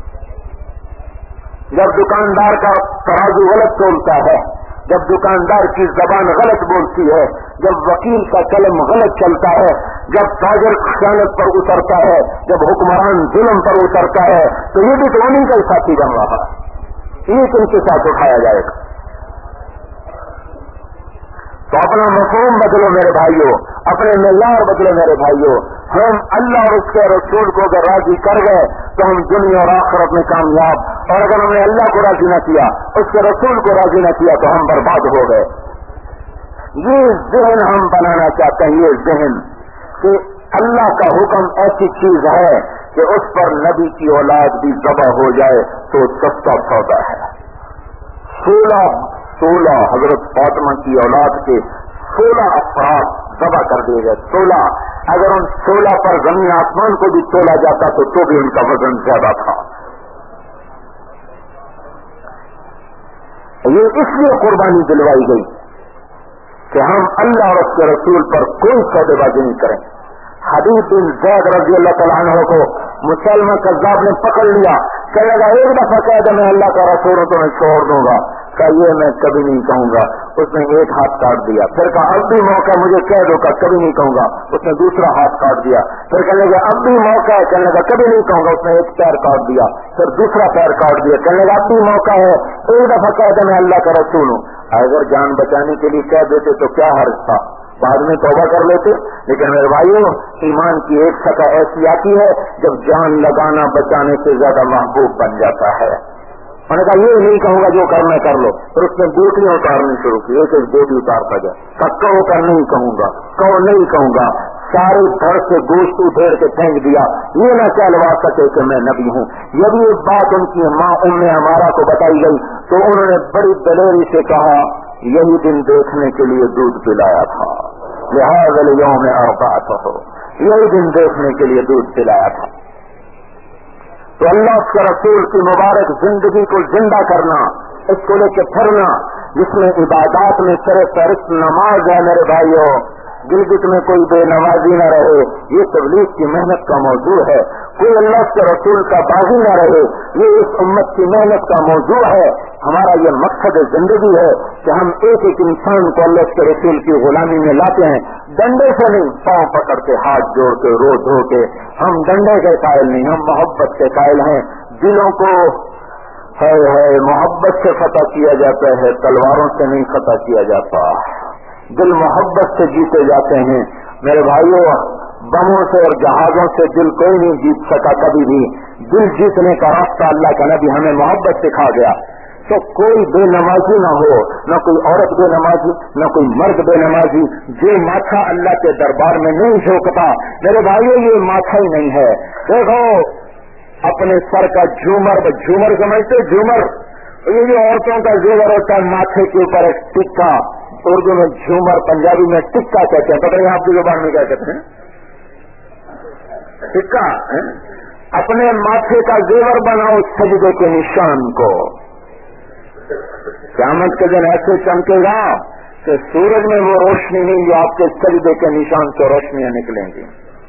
जब दुकानदार का तराजू गलत तोलता है, जब दुकानदार की जबान गलत बोलती है, जब वकील का कलम गलत चलता है, जब ताजर खयानत पर उतरता है, जब हुक्मरान जुल्म पर उतरता है, तो ये भी तो उन्हीं का साथी बन रहा है। ये किनके साथ उठाया जाएगा? तो अपना मफहूम बदलो मेरे भाइयों, अपने मेयार बदलो मेरे भाइयों। हम अल्लाह और उसके रसूल को अगर राजी कर गए तो हम दुनिया और आखिरत में कामयाब, और अगर हमने अल्लाह को राजी न किया, उसके रसूल को राजी न किया, तो हम बर्बाद हो गए। ये ज़हन हम बनाना चाहते हैं, ये ज़हन कि अल्लाह का हुक्म ऐसी चीज है कि उस पर नबी की औलाद भी ज़बह हो जाए तो सस्ता सौदा है। 16 हजरत फातिमा की औलाद के 16 अफराद ज़बह कर दिए गए। 16, अगर उन 16 पर जमीन आसमान को भी तोला जाता तो भी उनका वजन ज्यादा था। ये इसलिए कुर्बानी दिलवाई गई कि हम अल्लाह और उसके रसूल पर कोई सौदेबाजी नहीं करें। हबीब बिन ज़ैद रज़ी अल्लाह तआला अन्हु को मुसलमान कज़्ज़ाब ने पकड़ लिया, कहने लगा एक दफा कह दे मैं अल्लाह का रसूल हूं तो मैं छोड़ दूंगा। कहा ये मैं कभी नहीं कहूंगा। उसने एक हाथ काट दिया। फिर कहा अब भी मौका मुझे कह दो, का कभी नहीं कहूंगा। उसने दूसरा हाथ काट दिया। फिर कहने लगा अब भी मौका है, कहने लगा कभी नहीं कहूंगा। उसने एक पैर काट दिया, फिर दूसरा पैर काट दिया, कहने लगा अब भी मौका है, एक दफा कह दे मैं अल्लाह का रसूल हूं। अगर जान बचाने के लिए कह देते तो क्या हर्ज था, बाद में तौबा कर लेते। लेकिन मेरे भाइयों, ईमान की एक सतह ऐसी आती है जब जान लगाना बचाने से ज्यादा महबूब बन जाता है। मैंने कहा ये नहीं कहूंगा, जो करना कर लो। फिर उसने बोटियां उतारनी शुरू की, एक एक बोटी उतारता गया। कहो कर नहीं कहूंगा, कहो नहीं कहूंगा। सारे घर से गोश्त उधेड़ के फेंक दिया, ये न कहलवा सके कि मैं नबी हूँ। यदि एक बात उनकी माँ उम्मे हमारा को बताई गई तो उन्होंने बड़ी दलेरी से कहा यही दिन देखने के लिए दूध पिलाया था, लिहाज़ा यौम अरफ़ात हो, यही दिन देखने के लिए दूध पिलाया था। तो अल्लाह के रसूल की मुबारक जिंदगी को जिंदा करना, इसको लेके फिरना, जिसमें इबादत में सरे फहरिस्त नमाज है मेरे भाइयों, गिलगित में कोई बेनमाजी न रहे, ये तबलीग की मेहनत का मौजू है। कोई अल्लाह के रसूल का बागी न रहे, ये इस उम्मत की मेहनत का मौजू है। हमारा ये मकसद जिंदगी है कि हम एक एक इंसान को अल्लाह के रसूल की गुलामी में लाते हैं। डंडे से नहीं, पांव पकड़ के, हाथ जोड़ के, रो धो के। हम डंडे के कायल नहीं, हम मोहब्बत के कायल हैं। दिलों को है मोहब्बत से फतह किया जाता है, तलवारों से नहीं फतह किया जाता। दिल मोहब्बत से जीते जाते हैं मेरे भाइयों। बमों से और जहाजों से दिल कोई नहीं जीत सका कभी भी। दिल जीतने का रास्ता अल्लाह का नबी हमें मोहब्बत सिखा गया। तो कोई बेनमाजी न हो, न कोई औरत बेनमाजी, न कोई मर्द बेनमाजी। जो माथा अल्लाह के दरबार में नहीं झोंकता मेरे भाइयों, ये माथा ही नहीं है। देखो अपने सर का झूमर, झूमर समझते, झूमर ये जो औरतों का जेवर होता है माथे के ऊपर एक टिक्का, उर्दू में झूमर, पंजाबी में टिक्का कहते हैं। पता नहीं आपकी जुबान में क्या कहते हैं? टिक्का। अपने माथे का जेवर बनाओ सजदे के निशान को। क़यामत के दिन ऐसे चमकेगा कि सूरज में वो रोशनी नहीं जो आपके सजदे के निशान से रोशनियां निकलेंगी।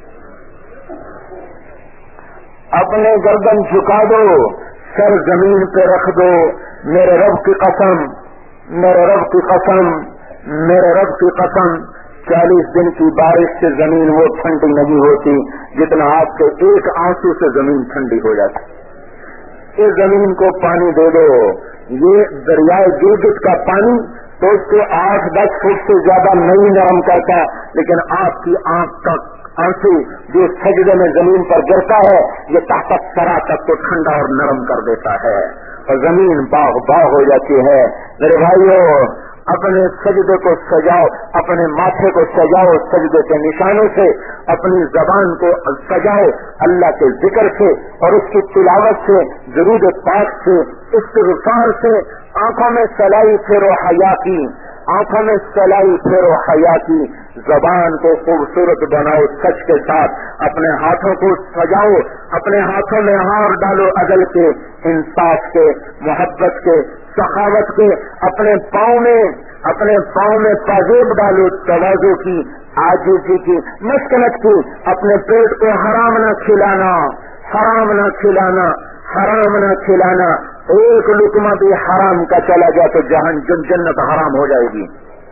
अपने गर्दन झुका दो, सर जमीन पे रख दो। मेरे रब की कसम, मेरे रब की कसम, मेरे रब की कसम, 40 दिन की बारिश से जमीन वो ठंडी नहीं होती जितना आपके एक आंसू से जमीन ठंडी हो जाती। इस जमीन को पानी दे दो। ये दरियाए गिलगित का पानी तो उसको 8-10 फुट से ज्यादा नहीं नरम करता, लेकिन आपकी आंख का आंसू जो सजदे में जमीन पर गिरता है, ये ताकत सरा तक को ठंडा और नरम कर देता है और जमीन बाग बाग हो जाती है। मेरे भाइयों, अपने सजदे को सजाओ, अपने माथे को सजाओ सजदे के निशानों से, अपनी जबान को सजाओ अल्लाह के जिक्र से और उसकी तिलावत से, दुरूद पाक से, इस्तिग़फ़ार से। आंखों में सलाई फेरो हया की, आंखों में सलाई फेरो हया की, जबान को खूबसूरत बनाओ सच के साथ, अपने हाथों को सजाओ, अपने हाथों में हार डालो अदल के, इंसाफ के, मोहब्बत के, सखावत के, अपने पाँव में पाजेब डालो तवाज़ु की, आजिज़ी की, मस्कनत की। अपने पेट को हराम न खिलाना, हराम न खिलाना, हराम न खिलाना। एक लुकमा भी हराम का चला गया तो जन्नत हराम हो जाएगी।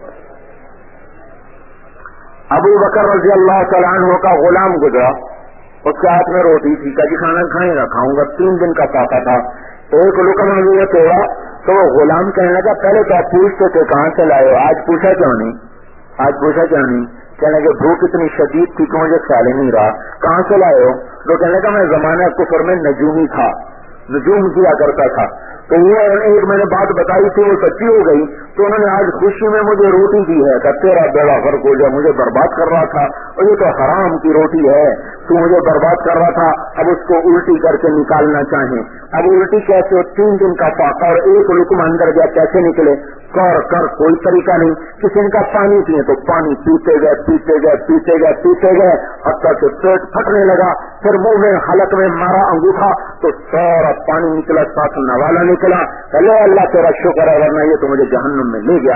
अबू बकर रज़ी अल्लाह तआला अन्हु का गुलाम गुजरा, उसके हाथ में रोटी थी, कभी खाना खाएगा, खाऊंगा, 3 दिन का साका था। एक लुकमा भी हुआ तो वो गुलाम कहने लगा, पहले तो आप पूछते थे कहाँ से लाए हो, आज पूछा क्यों नहीं, आज पूछा क्यों नहीं? कहने लगे भूख इतनी शदीद थी कि मुझे ख्याल ही नहीं रहा, कहाँ से लाए हो? तो कहने लगा मैं जमाना कुफर में नजूमी था, नजूम किया करता था। तो ये एक मैंने बात बताई थी वो सच्ची हो गई, तो उन्होंने आज खुशी में मुझे रोटी दी है, कि तेरा बेड़ा फर्क हो जाए, मुझे बर्बाद कर रहा था और ये तो हराम की रोटी है, तू मुझे बर्बाद कर रहा था, अब उसको उल्टी करके निकालना चाहे। अब उल्टी कैसे? 3 दिन का फाका और एक लुकमा अंदर गया, कैसे निकले? कर कोई तरीका नहीं। किसी ने कहा पानी पिए, तो पानी पीते गए, हत्ता से पेट फटने लगा। फिर मुंह में हलक में मारा अंगूठा तो सारा पानी निकला, साथ नवाला निकला। अल्लाह अल्लाह तेरा शुक्र है, वरना ये तो मुझे जहन्नुम में ले गया।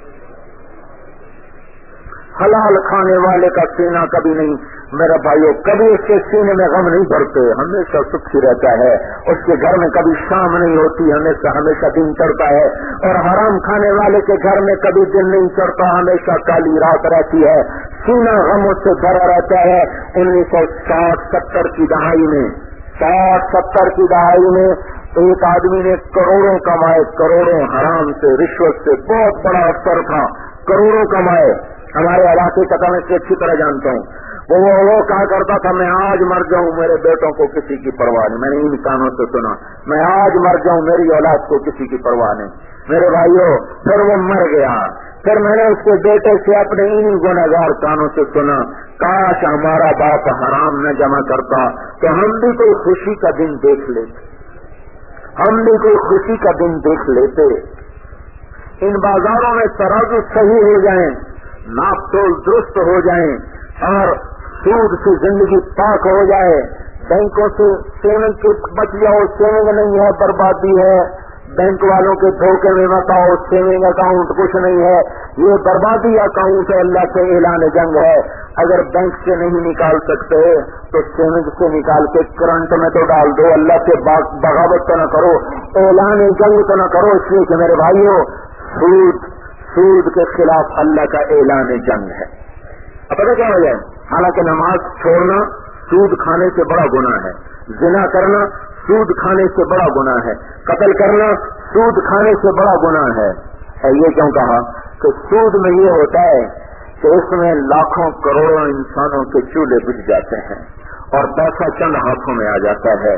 हलाल खाने वाले का सीना कभी नहीं, मेरे भाइयों, कभी उसके सीने में गम नहीं भरते, हमेशा सुखी रहता है। उसके घर में कभी शाम नहीं होती, हमेशा दिन चढ़ता है। और हराम खाने वाले के घर में कभी दिन नहीं चढ़ता, हमेशा काली रात रहती है, सीना गमों से भरा रहता है। 1960-70 की दहाई में, 60-70 की दहाई में एक आदमी ने करोड़ों कमाए, करोड़ों हराम से, रिश्वत से, बहुत बड़ा अफसर था, करोड़ों कमाए। हमारे इलाके का मैं इससे अच्छी तरह जानता हूँ। वो कहा करता था, मैं आज मर जाऊं, मेरे बेटों को किसी की परवाह नहीं। मैंने इन कानों से सुना, मैं आज मर जाऊं, मेरी औलाद को किसी की परवाह नहीं। मेरे भाइयों, फिर वो मर गया। फिर मैंने उसके बेटे से अपने इन्हीं गुनहगार कानों से सुना, काश हमारा बाप हराम न जमा करता तो हम भी कोई खुशी का दिन देख लेते, हम भी कोई खुशी का दिन देख लेते। इन बाजारों में तराजू सही हो जाए, नाप तोल दुरुस्त हो जाए और सूद से जिंदगी पाक हो जाए, बैंकों से सेविंग के बच जाओ, सेविंग नहीं है बर्बादी है, बैंक वालों के धोखे में मत आओ, सेविंग अकाउंट कुछ नहीं है, ये बर्बादी अकाउंट है, अल्लाह से ऐलान जंग है। अगर बैंक से नहीं निकाल सकते तो सेविंग से निकाल के करंट में तो डाल दो, अल्लाह से बगावत तो न करो, ऐलान जंग तो न करो। इसलिए कि मेरे भाइयों, सूद के खिलाफ अल्लाह का ऐलान जंग है। अब पता क्या वजह है? हालांकि नमाज छोड़ना सूद खाने से बड़ा गुनाह है, जिना करना सूद खाने से बड़ा गुनाह है, कत्ल करना सूद खाने से बड़ा गुनाह है। ये क्यों कहा? कि सूद में ये होता है कि इसमें लाखों करोड़ों इंसानों के चूल्हे बुझ जाते हैं और पैसा चंद हाथों में आ जाता है।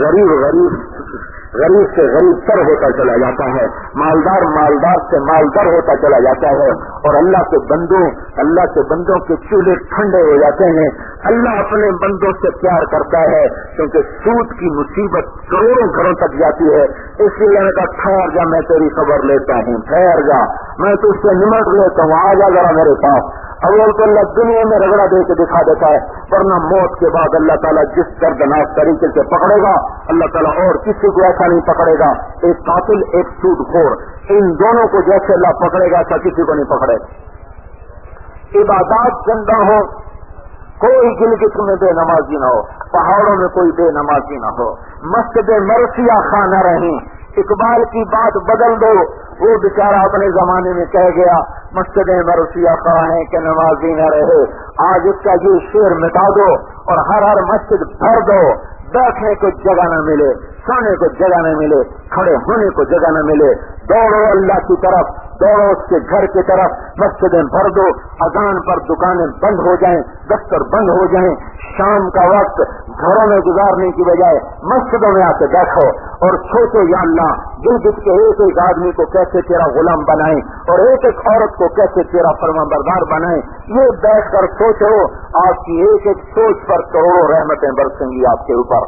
गरीब से गरीब तर होता चला जाता है, मालदार से मालदार होता चला जाता है और अल्लाह के बंदों के चूल्हे ठंडे हो जाते हैं। अल्लाह अपने बंदों से प्यार करता है क्योंकि सूद की मुसीबत करोड़ों घरों तक जाती है। इसलिए मैंने कहा ठहर जा, मैं तेरी खबर लेता हूँ, ठहर जा, मैं तुझसे निमट लेता हूँ, आ जा जरा मेरे पास। अव्वल तो अल्लाह दुनिया में रगड़ा दे के दिखा देता है, वरना मौत के बाद अल्लाह ताला जिस दर्दनाक तरीके से पकड़ेगा, अल्लाह ताला और किसी को ऐसा नहीं पकड़ेगा। एक कातिल, एक सूदखोर, इन दोनों को जैसे अल्लाह पकड़ेगा ऐसा किसी को नहीं पकड़ेगा। इबादत गंदा हो, कोई गिलगित में बेनमाजी न हो, पहाड़ों में कोई बेनमाजी न हो, मस्जिद मरसिया खा न रही। इकबाल की बात बदल दो, वो बेचारा अपने जमाने में कह गया मस्जिद मरसिया खा है कि नमाजी न रहे। आज इसका ये शेर मिटा दो और हर मस्जिद भर दो, बैठने को जगह न मिले, सोने को जगह न मिले, खड़े होने को जगह न मिले। दौड़ो अल्लाह की तरफ, दौड़ो उसके घर की तरफ, मस्जिदें भर दो, अजान पर दुकानें बंद हो जाएं, दफ्तर बंद हो जाएं। शाम का वक्त घरों में गुजारने की बजाय मस्जिदों में आके बैठो اور سوچو یا اللہ دل دل کے ایک ایک آدمی کو کیسے تیرا غلام بنائیں اور ایک ایک عورت کو کیسے تیرا فرمانبردار بنائیں. یہ بیٹھ کر سوچو, آپ کی ایک ایک سوچ پر کروڑوں رحمتیں برسیں گی آپ کے اوپر.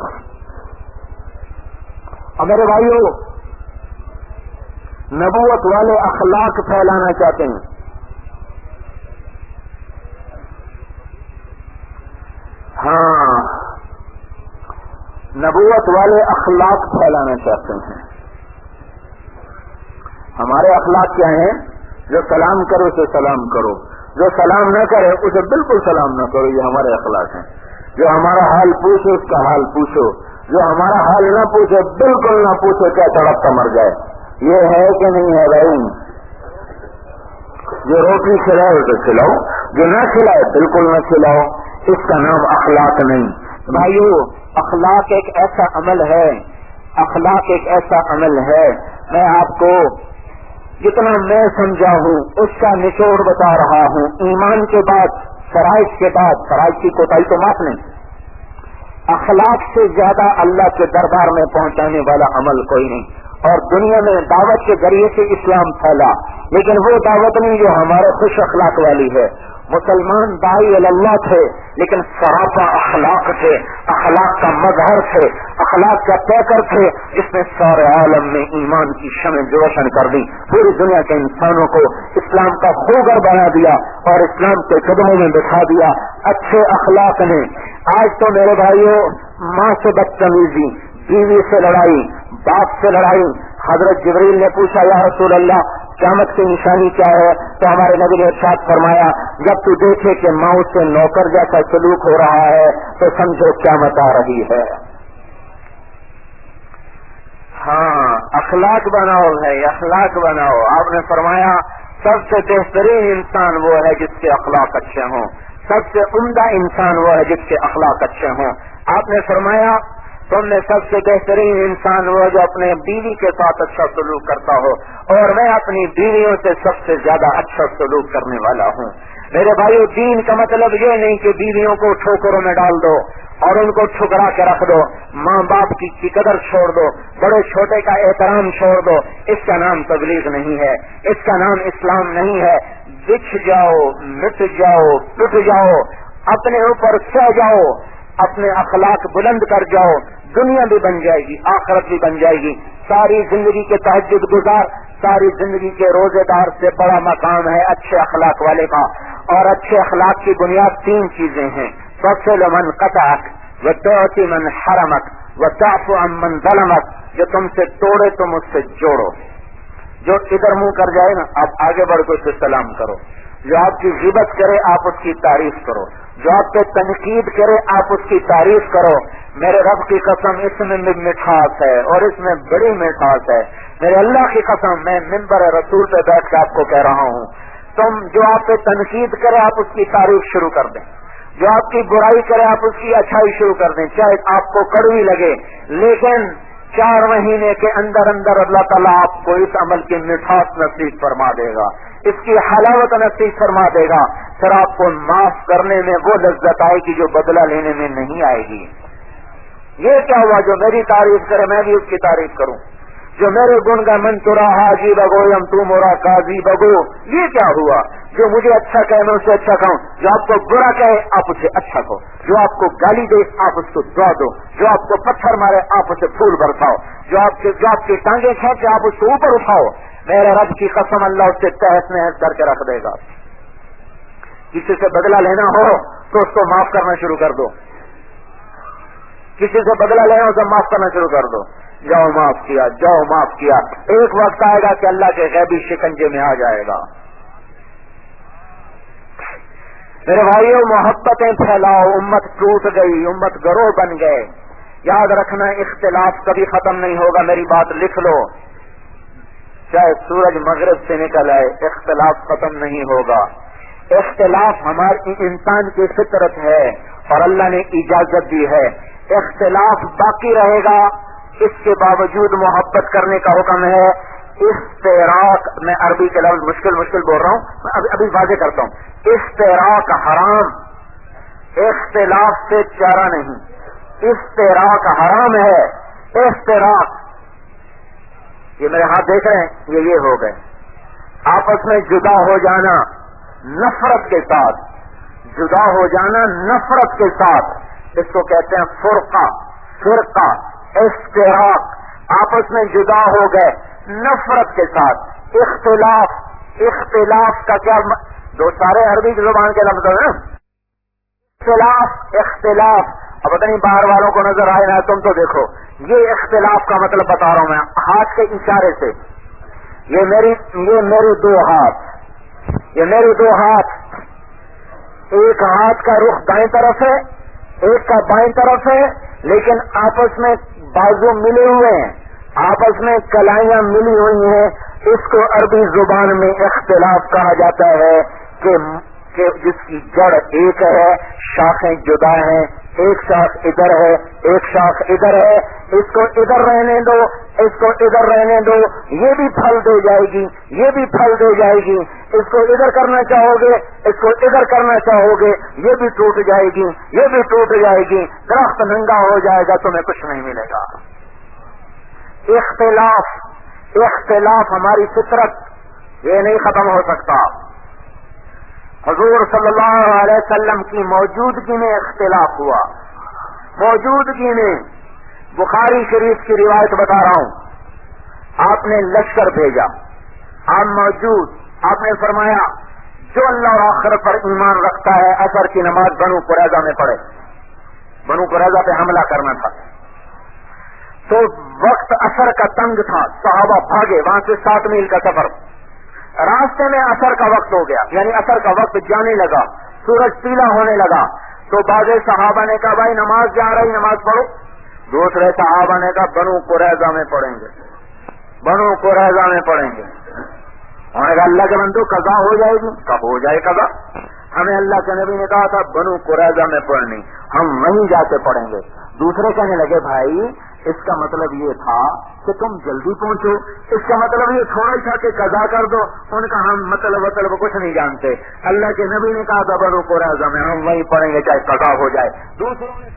اور میرے بھائیوں, نبوت والے اخلاق پھیلانا چاہتے ہیں. ہاں, نبوت والے اخلاق پھیلانا چاہتے ہیں. ہمارے اخلاق کیا ہیں؟ جو سلام کرو اسے سلام کرو, جو سلام نہ کرے اسے بالکل سلام نہ کرو. یہ ہمارے اخلاق ہیں. جو ہمارا حال پوچھو اس کا حال پوچھو, جو ہمارا حال نہ پوچھے بالکل نہ پوچھے, کیا تڑپتا مر جائے. یہ ہے کہ نہیں ہے بھائی؟ جو روٹی کھلائے اسے کھلاؤ, جو نہ کھلائے بالکل نہ کھلاؤ. اس کا نام اخلاق نہیں. بھائیو, اخلاق ایک ایسا عمل ہے, اخلاق ایک ایسا عمل ہے, میں آپ کو جتنا میں سمجھا ہوں اس کا نچوڑ بتا رہا ہوں. ایمان کے بعد فرائض کے بعد, فرائض کی کوتاہی تو معاف نہیں, اخلاق سے زیادہ اللہ کے دربار میں پہنچانے والا عمل کوئی نہیں. اور دنیا میں دعوت کے ذریعے سے اسلام پھیلا, لیکن وہ دعوت نہیں جو ہمارے خوش اخلاق والی ہے. مسلمان داعی اللہ تھے لیکن سراپا اخلاق تھے, اخلاق کا مظہر تھے, اخلاق کا پیکر تھے, جس نے سارے عالم میں ایمان کی شمع روشن کر دی. پوری دنیا کے انسانوں کو اسلام کا خوگر بنا دیا اور اسلام کے قدموں میں بٹھا دیا اچھے اخلاق نے. آج تو میرے بھائیوں, ماں سے بدتمیزی, بیوی سے لڑائی, باپ سے لڑائی. حضرت جبریل نے پوچھا یا رسول اللہ قیامت کی نشانی کیا ہے؟ تو ہمارے نبی نے ارشاد فرمایا جب تو دیکھے کہ ماں سے نوکر جیسا سلوک ہو رہا ہے تو سمجھو قیامت آ رہی ہے. ہاں, اخلاق بناؤ بھائی, اخلاق بناؤ. آپ نے فرمایا سب سے بہترین انسان وہ ہے جس کے اخلاق اچھے ہوں, سب سے عمدہ انسان وہ ہے جس کے اخلاق اچھے ہوں. آپ نے فرمایا تم میں سب سے بہترین انسان وہ جو اپنے بیوی کے ساتھ اچھا سلوک کرتا ہو, اور میں اپنی بیویوں سے سب سے زیادہ اچھا سلوک کرنے والا ہوں. میرے بھائیو, دین کا مطلب یہ نہیں کہ بیویوں کو ٹھوکروں میں ڈال دو اور ان کو ٹھکرا کے رکھ دو, ماں باپ کی قدر چھوڑ دو, بڑے چھوٹے کا احترام چھوڑ دو. اس کا نام تبلیغ نہیں ہے, اس کا نام اسلام نہیں ہے. بچھ جاؤ, مٹ جاؤ, ٹوٹ جاؤ, اپنے اوپر سو جاؤ, اپنے اخلاق بلند کر جاؤ, دنیا بھی بن جائے گی, آخرت بھی بن جائے گی. ساری زندگی کے تہجد گزار, ساری زندگی کے روزے دار سے بڑا مقام ہے اچھے اخلاق والے کا. اور اچھے اخلاق کی بنیاد 3 چیزیں ہیں. فصل من قطعک وتعطی من حرمک وتعفو عن من ظلمک. جو تم سے توڑے تم اس سے جوڑو, جو ادھر منہ کر جائے نا آپ آگے بڑھ کے اس سے سلام کرو, جو آپ کی غیبت کرے آپ اس کی تعریف کرو, جو آپ پہ تنقید کرے آپ اس کی تعریف کرو. میرے رب کی قسم اس میں مٹھاس ہے اور اس میں بڑی مٹھاس ہے. میرے اللہ کی قسم میں منبر رسول پہ بیٹھ کے آپ کو کہہ رہا ہوں, تم جو آپ پہ تنقید کرے آپ اس کی تعریف شروع کر دیں, جو آپ کی برائی کرے آپ اس کی اچھائی شروع کر دیں, چاہے آپ کو کڑوی لگے, لیکن 4 مہینے کے اندر اندر اللہ تعالیٰ آپ کو اس عمل کی مٹھاس نصیب فرما دے گا, اس کی حلاوت نصیب فرما دے گا. پھر آپ کو معاف کرنے میں وہ لذت آئے گی جو بدلہ لینے میں نہیں آئے گی. یہ کیا ہوا جو میری تعریف کرے میں بھی اس کی تعریف کروں, جو میرے گن کا من تو رہا حاجی بگو یم تو مورا قاضی بگو. یہ کیا ہوا جو مجھے اچھا کہے میں اسے اچھا کہوں, جو آپ کو برا کہے آپ اسے اچھا کہو, جو آپ کو گالی دے آپ اس کو دعا دو, جو آپ کو پتھر مارے آپ اسے پھول برساؤ, جو آپ کی ٹانگیں کھینچے آپ اس کو اوپر اٹھاؤ. میرے رب کی قسم اللہ اس سے تحس نحس کر کے رکھ دے گا. کسی سے بدلہ لینا ہو تو اس کو معاف کرنا شروع کر دو, کسی سے بدلہ لینا ہو تو معاف کرنا شروع کر دو. جاؤ معاف کیا, جاؤ معاف کیا. ایک وقت آئے گا کہ اللہ کے غیبی شکنجے میں آ جائے گا. میرے بھائیوں, محبتیں پھیلاؤ. امت ٹوٹ گئی, امت گروہ بن گئے. یاد رکھنا اختلاف کبھی ختم نہیں ہوگا. میری بات لکھ لو, چاہے سورج مغرب سے نکل آئے اختلاف ختم نہیں ہوگا. اختلاف ہماری انسان کی فطرت ہے اور اللہ نے اجازت دی ہے. اختلاف باقی رہے گا, اس کے باوجود محبت کرنے کا حکم ہے. افتراق, میں عربی کے لفظ مشکل بول رہا ہوں, میں ابھی واضح کرتا ہوں. افتراق حرام, اختلاف سے چارہ نہیں. افتراق حرام ہے, اختراق، یہ میرے ہاتھ دیکھ رہے ہیں، یہ ہو گئے آپس میں جدا ہو جانا نفرت کے ساتھ، جدا ہو جانا نفرت کے ساتھ، اس کو کہتے ہیں فرقہ، فرقہ، اختراق، آپس میں جدا ہو گئے نفرت کے ساتھ۔ اختلاف، اختلاف کا کیا دو سارے عربی زبان کے لفظ ہیں، اختلاف، اختلاف۔ اب پتہ نہیں باہر والوں کو نظر آئے نا، تم تو دیکھو، یہ اختلاف کا مطلب بتا رہا ہوں میں ہاتھ کے اشارے سے۔ یہ میری دو ہاتھ، یہ میری دو ہاتھ، ایک ہاتھ کا رخ دائیں طرف ہے، ایک کا بائیں طرف ہے، لیکن آپس میں بازو ملے ہوئے ہیں، آپس میں کلائیاں ملی ہوئی ہیں۔ اس کو عربی زبان میں اختلاف کہا جاتا ہے کہ جس کی جڑ ایک ہے، شاخیں جدا ہیں، ایک شاخ ادھر ہے، ایک شاخ ادھر ہے، اس کو ادھر رہنے دو، اس کو ادھر رہنے دو، یہ بھی پھل دے جائے گی، یہ بھی پھل دے جائے گی، اس کو ادھر کرنا چاہو گے، اس کو ادھر کرنا چاہو گے، یہ بھی ٹوٹ جائے گی، یہ بھی ٹوٹ جائے گی، درخت ننگا ہو جائے گا، تمہیں کچھ نہیں ملے گا۔ اختلاف، اختلاف ہماری فطرت، یہ نہیں ختم ہو سکتا۔ حضور صلی اللہ علیہ وسلم کی موجودگی میں اختلاف ہوا، موجودگی میں۔ بخاری شریف کی روایت بتا رہا ہوں، آپ نے لشکر بھیجا، آپ موجود، آپ نے فرمایا جو اللہ اور آخرت پر ایمان رکھتا ہے عصر کی نماز بنو قریظہ میں پڑھے۔ بنو قریظہ پہ حملہ کرنا تھا، تو وقت عصر کا تنگ تھا، صحابہ بھاگے، وہاں سے 7 میل کا سفر، راستے میں عصر کا وقت ہو گیا، یعنی عصر کا وقت جانے لگا، سورج پیلا ہونے لگا، تو بعض صحابہ نے کہا بھائی نماز جا رہی، نماز پڑھو۔ دوسرے صحابہ نے کہا بنو قریظہ میں پڑھیں گے، بنو قریظہ میں پڑھیں گے۔ انہوں نے کہا اللہ کے بندو قضا ہو جائے گی، کب ہو جائے قضا؟ ہمیں اللہ کے نبی نے کہا تھا بنو قریظہ میں پڑھنی، ہم وہیں جا کے پڑھیں گے۔ دوسرے کہنے لگے بھائی اس کا مطلب یہ تھا کہ تم جلدی پہنچو، اس کا مطلب یہ تھوڑا ہی تھا کہ قضا کر دو۔ ان کا ہم مطلب کچھ نہیں جانتے، اللہ کے نبی نے کہا تھا بنو قریظہ میں، ہم وہیں پڑھیں گے چاہے قضا ہو جائے۔ دوسروں نے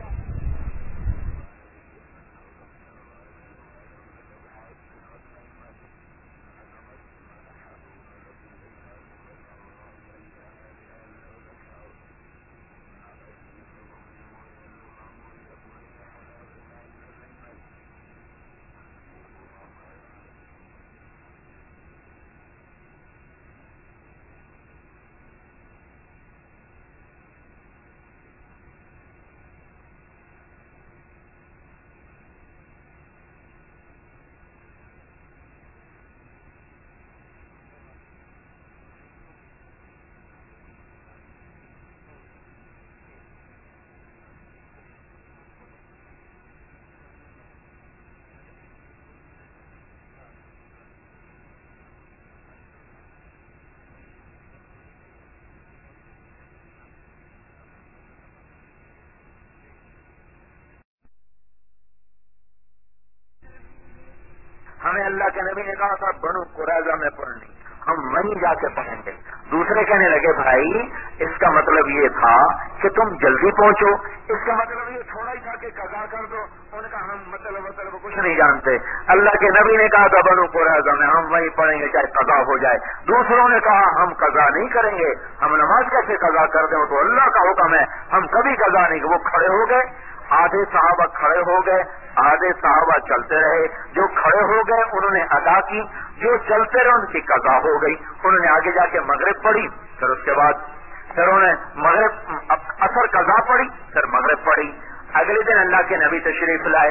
ہمیں اللہ کے نبی نے کہا تھا بنو قریظہ میں پڑھنی، ہم وہیں جا کے پڑھیں گے۔ دوسرے کہنے لگے بھائی اس کا مطلب یہ تھا کہ تم جلدی پہنچو، اس کا مطلب یہ تھوڑا ہی تھا کہ قضا کر دو۔ ان کا ہم مطلب کچھ نہیں جانتے، اللہ کے نبی نے کہا تھا بنو قریظہ میں، ہم وہیں پڑھیں گے چاہے قضا ہو جائے۔ دوسروں نے کہا ہم قضا نہیں کریں گے، ہم نماز کیسے قضا کر دیں، تو اللہ کا حکم ہے، ہم کبھی قضا نہیں۔ وہ کھڑے ہو گئے، آدھے صحابہ کھڑے ہو گئے، آدھے صحابہ چلتے رہے۔ جو کھڑے ہو گئے انہوں نے ادا کی، جو چلتے رہے ان کی قضا ہو گئی۔ انہوں نے آگے جا کے مغرب پڑھی، پھر اس کے بعد پھر انہوں نے مغرب اثر قضا پڑھی، پھر مغرب پڑھی۔ اگلے دن اللہ کے نبی تشریف لائے،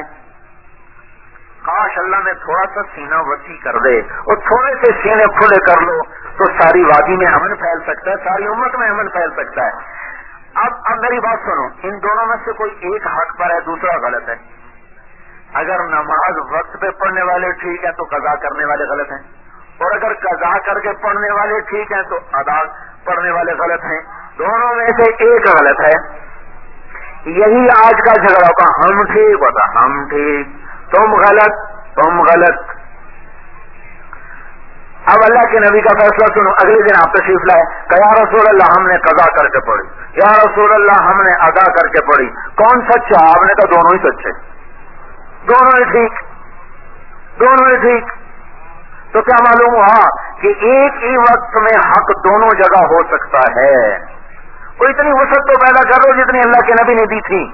کاش اللہ میں تھوڑا سا سینہ وسیع کر دے اور تھوڑے سے سینے کھلے کر لو تو ساری وادی میں امن پھیل سکتا ہے، ساری امت میں امن پھیل سکتا ہے۔ اب میری بات سنو، ان دونوں میں سے کوئی ایک حق پر ہے، دوسرا غلط ہے۔ اگر نماز وقت پہ پڑھنے والے ٹھیک ہیں تو قضا کرنے والے غلط ہیں، اور اگر قضا کر کے پڑھنے والے ٹھیک ہیں تو ادا پڑھنے والے غلط ہیں۔ دونوں میں سے ایک غلط ہے۔ یہی آج کا جھگڑا ہوگا، ہم ٹھیک ہوتا ہم ٹھیک، تم غلط تم غلط۔ اب اللہ کے نبی کا فیصلہ سنو۔ اگلے دن آپ تشریف لائے، کہ یا رسول اللہ ہم نے قضا کر کے پڑھی، یا رسول اللہ ہم نے ادا کر کے پڑھی، کون سچا؟ آپ نے کہا دونوں ہی سچے۔ दोनों ही ठीक, दोनों ही ठीक। तो क्या मालूम हुआ कि एक ही वक्त में हक दोनों जगह हो सकता है। वो इतनी वसत तो पैदा कर दो जितनी अल्लाह के नबी ने दी थी।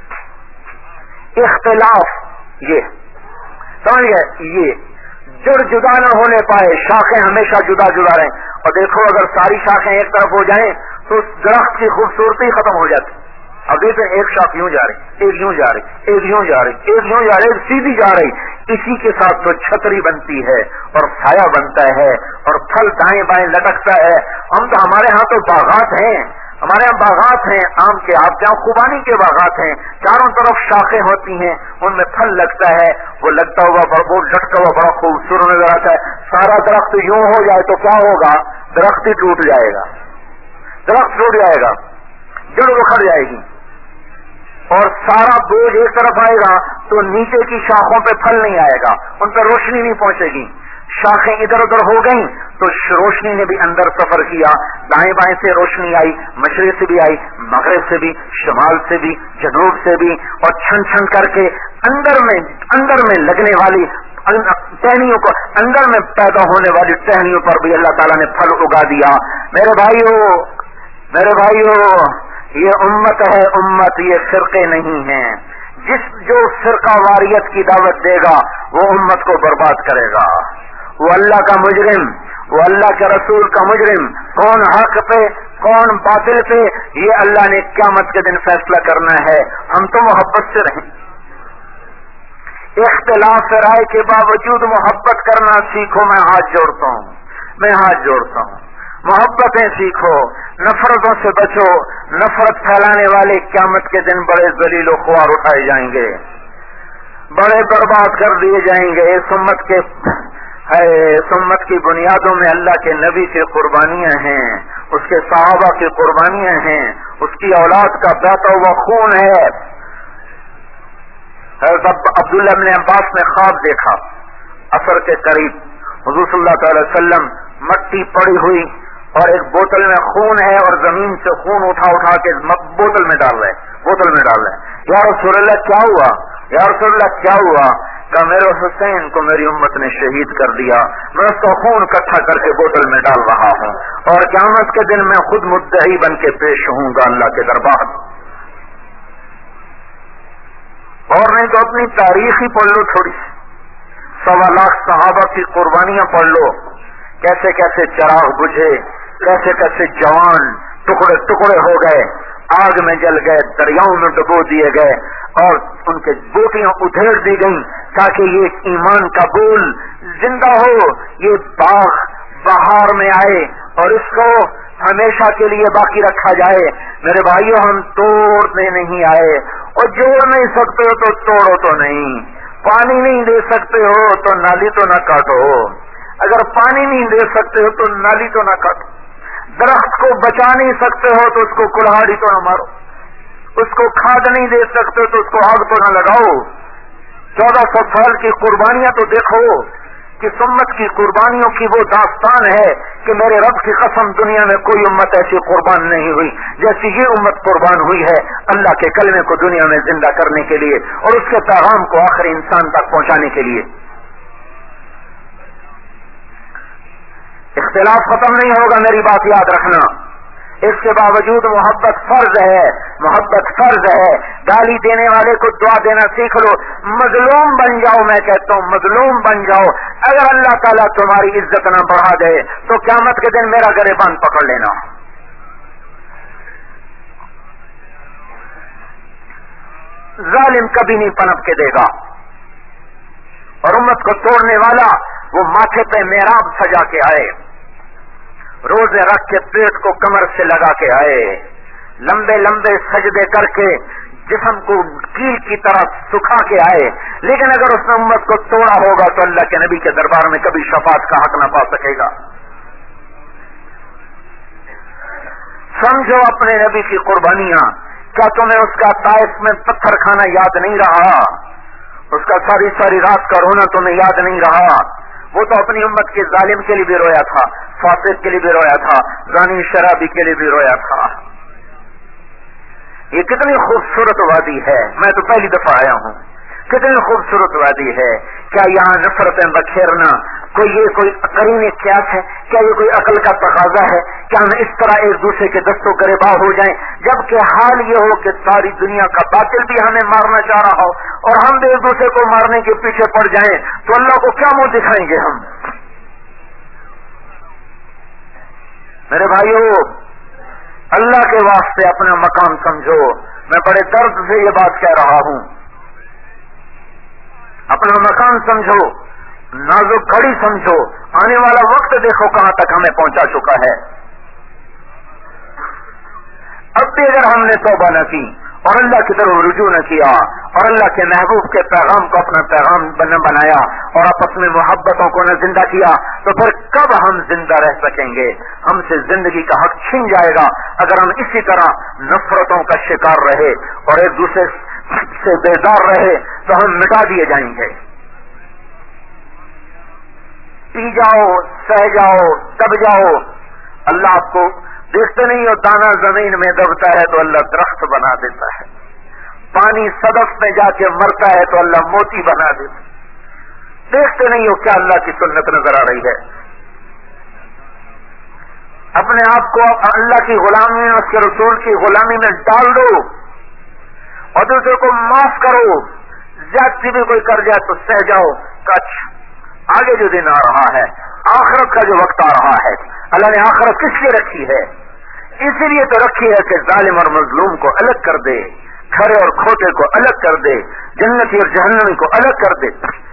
इख्तिलाफ, ये समझ गए, ये जुड़ जुदा न होने पाए, शाखें हमेशा जुदा जुदा रहें। और देखो अगर सारी शाखें एक तरफ हो जाएं तो उस दरख्त की खूबसूरती खत्म हो जाती। अभी तो एक शाख यूं जा रही, एक यूं जा रही, एक यूं जा रही, एक यूं जा रही, सीधी जा रही। इसी के साथ तो छतरी बनती है और साया बनता है और फल दाएं बाएं लटकता है। हम तो, हमारे यहाँ तो बागात हैं, हमारे यहाँ बागात हैं आम के, आपके यहाँ खुबानी के बागात हैं, चारों तरफ शाखें होती हैं, उनमें फल लगता है, वो लगता हुआ वो लटका हुआ बड़ा खूबसूरत नजर आता है। सारा दरख्त यूं हो जाए तो क्या होगा, दरख्त ही टूट जाएगा, दरख्त टूट जाएगा, जड़ उखड़ जाएगी और सारा बोझ एक तरफ आएगा तो नीचे की शाखों पे फल नहीं आएगा, उन पर रोशनी नहीं पहुंचेगी। शाखें इधर उधर हो गई तो रोशनी ने भी अंदर सफर किया, दाएं बाएं से रोशनी आई, मशरिक से भी आई, मगरिब से भी, शुमाल से भी, जनूब से भी, और छन छन करके अंदर में लगने वाली टहनियों को, अंदर में पैदा होने वाली टहनियों पर भी अल्लाह ताला ने फल उगा दिया। मेरे भाइयों, ये उम्मत है, उम्मत, ये फिरके नहीं हैं। जो फिरका वारियत की दावत देगा वो उम्मत को बर्बाद करेगा। वो अल्लाह का मुजरिम, वो अल्लाह के रसूल का मुजरिम, कौन हक पे कौन बातिल पे, ये अल्लाह ने क़यामत के दिन फैसला करना है। हम तो मोहब्बत से रहें, इख्तिलाफ राय के बावजूद मोहब्बत करना सीखो। मैं हाथ जोड़ता हूँ, मोहब्बतें सीखो, नफरतों से बचो। नफरत फैलाने वाले क़यामत के दिन बड़े जलील व ख्वार उठाए जाएंगे, बड़े बर्बाद कर दिए जाएंगे। इस उम्मत की बुनियादों में अल्लाह के नबी की कुर्बानियां हैं, उसके सहाबा की कुर्बानियां हैं, उसकी औलाद का बहता हुआ खून है। अब्दुल्लाह इब्न अब्बास ने ख्वाब देखा, असर के करीब हुजूर सल्लल्लाहु अलैहि वसल्लम, मट्टी पड़ी हुई और एक बोतल में खून है और जमीन से खून उठा के बोतल में डाल रहे। या रसूलल्लाह क्या हुआ, या रसूलल्लाह क्या हुआ? का मेरे हुसैन को मेरी उम्मत ने शहीद कर दिया, मैं उसका खून इकट्ठा करके बोतल में डाल रहा हूँ और क़यामत के दिन मैं खुद मुद्दई बन के पेश होऊंगा अल्लाह के दरबार। और नहीं तो अपनी तारीख ही पढ़ लो, थोड़ी 1.25 लाख सहाबा की कुर्बानियां पढ़ लो, कैसे कैसे चिराग बुझे, कैसे कैसे जवान टुकड़े टुकड़े हो गए, आग में जल गए, दरियाओं में डुबो दिए गए और उनके बोटियां उधेड़ दी गईं ताकि ये ईमान का बोल जिंदा हो, ये बाग बहार में आए और इसको हमेशा के लिए बाकी रखा जाए। मेरे भाइयों, हम तोड़ने नहीं आए, और जोड़ नहीं सकते हो तो तोड़ो तो नहीं, पानी नहीं दे सकते हो तो नाली तो न काटो, अगर पानी नहीं दे सकते हो तो नाली तो न काटो, दरख्त को बचा नहीं सकते हो तो उसको कुल्हाड़ी तो न मारो, उसको खाद नहीं दे सकते तो उसको आग तो न लगाओ। 1400 साल की कुर्बानियां तो देखो कि उम्मत की कुर्बानियों की वो दास्तान है कि मेरे रब की कसम, दुनिया में कोई उम्मत ऐसी कुर्बान नहीं हुई जैसी ये उम्मत कुर्बान हुई है अल्लाह के कलमे को दुनिया में जिंदा करने के लिए और उसके पैगाम को आखिरी इंसान तक पहुंचाने के लिए। इख्तिलाफ खत्म नहीं होगा, मेरी बात याद रखना। इसके बावजूद मोहब्बत फर्ज है, मोहब्बत फर्ज है। गाली देने वाले को दुआ देना सीख लो, मजलूम बन जाओ। मैं कहता हूँ मजलूम बन जाओ। अगर अल्लाह ताला तुम्हारी इज्जत ना बढ़ा दे तो क़यामत के दिन मेरा गिरबान पकड़ लेना। जालिम कभी नहीं पनप के देगा और उम्मत को तोड़ने वाला वो माथे पे मेहराब सजा के आए, रोजे रख के पेट को कमर से लगा के आए, लंबे लंबे सजदे करके जिस्म को कील की तरह सुखा के आए, लेकिन अगर उसने उम्मत को तोड़ा होगा तो अल्लाह के नबी के दरबार में कभी शफाअत का हक न पा सकेगा। समझो अपने नबी की कुर्बानियां। क्या तुम्हें उसका ताइफ में पत्थर खाना याद नहीं रहा? उसका सारी सारी रात का रोना तुम्हें याद नहीं रहा? वो तो अपनी उम्मत के जालिम के लिए भी रोया था, फासिक के लिए भी रोया था, जानी शराबी के लिए भी रोया था। ये कितनी खूबसूरत वादी है, मैं तो पहली दफा आया हूँ। कितनी खूबसूरत वादी है। क्या यहाँ नफरतें बखेरना कोई करीने क्यास है? क्या ये कोई अकल का तकाजा है? क्या हम इस तरह एक दूसरे के दस्तों गिरबान हो जाएं, जबकि हाल ये हो कि सारी दुनिया का बातिल भी हमें मारना चाह रहा हो और हम भी एक दूसरे को मारने के पीछे पड़ जाएं, तो अल्लाह को क्या मुंह दिखाएंगे हम? मेरे भाइयों, अल्लाह के वास्ते अपना मकाम समझो। मैं बड़े दर्द से ये बात कह रहा हूं। अपना मकाम समझो, नाजुक घड़ी समझो। आने वाला वक्त देखो कहां तक हमें पहुंचा चुका है। अब भी अगर हमने तौबा न की और अल्लाह की तरफ रुजू न किया और अल्लाह के महबूब के पैगाम को अपना पैगाम बनाया और आपस में मोहब्बतों को न जिंदा किया, तो फिर कब हम जिंदा रह सकेंगे? हमसे जिंदगी का हक छीन जाएगा अगर हम इसी तरह नफरतों का शिकार रहे और एक दूसरे से बेजार रहे, तो हम मिटा दिए जाएंगे। पी जाओ, सह जाओ, दब जाओ। अल्लाह आपको देखते नहीं हो, दाना जमीन में दबता है तो अल्लाह दरख्त बना देता है। पानी सदफ में जाके मरता है तो अल्लाह मोती बना देता है। देखते नहीं हो क्या अल्लाह की सुन्नत नजर आ रही है? अपने आप को अल्लाह की गुलामी में, उसके रसूल की गुलामी में डाल दो और दूसरे को माफ करो। ज्यादती भी कोई कर जाए तो सह जाओ। कच आगे जो दिन आ रहा है, आखिरत का जो वक्त आ रहा है, अल्लाह ने आखिरत किस लिए रखी है? इसीलिए तो रखी है कि जालिम और मजलूम को अलग कर दे, खरे और खोटे को अलग कर दे, जन्नती और जहन्नमी को अलग कर दे।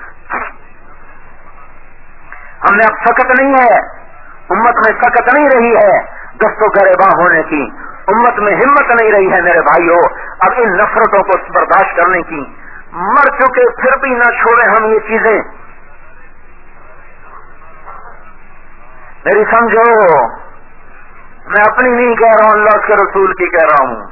हमने अब सकत नहीं है, उम्मत में सकत नहीं रही है दस्तों गरेबा होने की, उम्मत में हिम्मत नहीं रही है मेरे भाइयों अब इन नफरतों को बर्दाश्त करने की। मर चुके फिर भी न छोड़े हम ये चीजें। मेरी समझो, मैं अपनी नहीं कह रहा हूं, अल्लाह के रसूल की कह रहा हूं।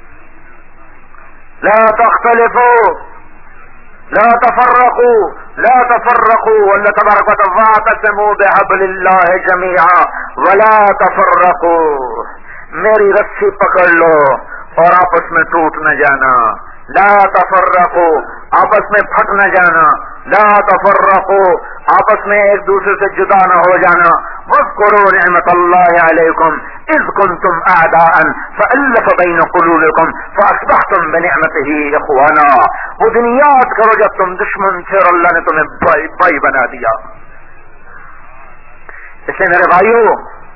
ला तख्तलिफू ला तफर्रकू ला तफर्रकू अल्लाह तबारक व तआला वातसिमू बिहब्लिल्लाहि जमीआ वला तफर्रकू। मेरी रस्सी पकड़ लो और आपस में टूट न जाना। ला तफर्रकू, आपस में फट न जाना। ला तफर्रकू, आपस में एक दूसरे से जुदा न हो जाना। वज़्कुरू निअमतल्लाहि अलैकुम इज़ कुंतुम अअदाअन फ़अल्लफ़ बैन क़ुलूबिकुम फ़अस्बहतुम बिनिअमतिही इख़वाना। वो दिन याद करो जब तुम दुश्मन थे और अल्लाह ने तुम्हें भाई बना दिया। इसलिए मेरे भाइयों,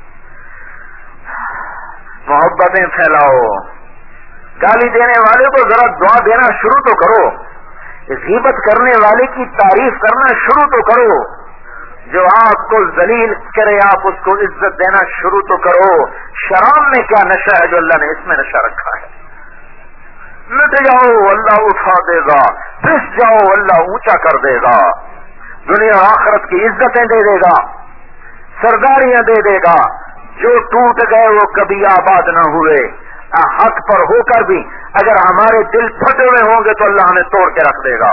मोहब्बतें फैलाओ। गाली देने वाले को जरा दुआ देना शुरू तो करो। गीबत करने वाले की तारीफ करना शुरू तो करो। जो आपको जलील करे आप उसको इज्जत देना शुरू तो करो। शराब में क्या नशा है जो अल्लाह ने इसमें नशा रखा है? मिट जाओ, अल्लाह उठा देगा। फिस जाओ, अल्लाह ऊंचा कर देगा। दुनिया आखिरत की इज्जतें दे देगा, सरदारियां दे देगा। जो टूट गए वो कभी आबाद न हुए। हक पर होकर भी अगर हमारे दिल फटे हुए होंगे तो अल्लाह हमें तोड़ के रख देगा,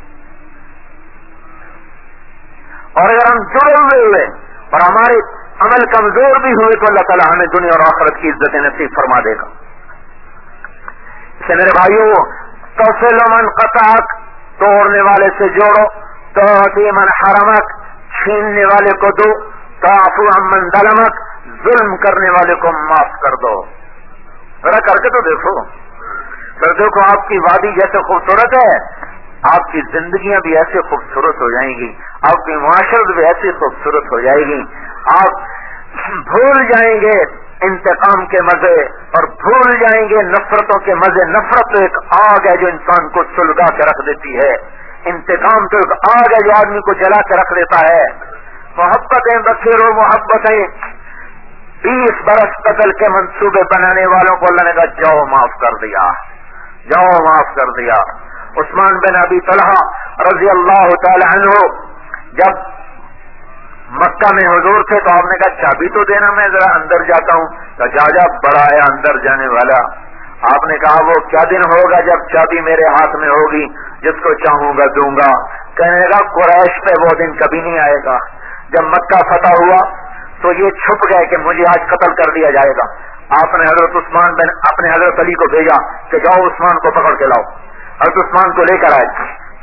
और अगर हम जुड़े हुए और हमारे अमल कमजोर भी हुए तो अल्लाह ताला हमें दुनिया और आखिरत की इज्जतें नसीब फरमा देगा। इससे मेरे भाइयों, तौसिल मन कताक, तोड़ने वाले से जोड़ो। तो मन हरमक, छीनने वाले को दो। ताफु अमन दलमक, जुल्म करने वाले को माफ कर दो। जरा करके तो देखो। फिर देखो आपकी वादी जैसे खूबसूरत है, आपकी जिंदगियां भी ऐसे खूबसूरत हो जाएंगी, आपकी मुआशरत भी ऐसी खूबसूरत हो जाएगी। आप भूल जाएंगे इंतकाम के मजे और भूल जाएंगे नफरतों के मजे। नफरत तो एक आग है जो इंसान को सुलगा के रख देती है। इंतकाम तो एक आग है जो आदमी को जला के रख देता है। मोहब्बतें बखेरो, मोहब्बतें। 20 बरस कत्ल के मंसूबे बनाने वालों को अल्लाह ने कहा जाओ माफ कर दिया, जाओ माफ कर दिया। उस्मान बिन अबी तलहा रजी अल्लाह तआला अन्हु जब मक्का में हुजूर थे तो आपने कहा चाबी तो देना, मैं जरा अंदर जाता हूँ। तो जा बड़ा है अंदर जाने वाला। आपने कहा वो क्या दिन होगा जब चाबी मेरे हाथ में होगी, जिसको चाहूंगा दूंगा। कहने लगा कुरैश पे वो दिन कभी नहीं आएगा। जब मक्का फतह हुआ तो ये छुप गए कि मुझे आज कत्ल कर दिया जाएगा। आपने हजरत उस्मान बिन अपने हजरत अली को भेजा कि जाओ उस्मान को पकड़ के लाओ। हजरत उस्मान को लेकर आए।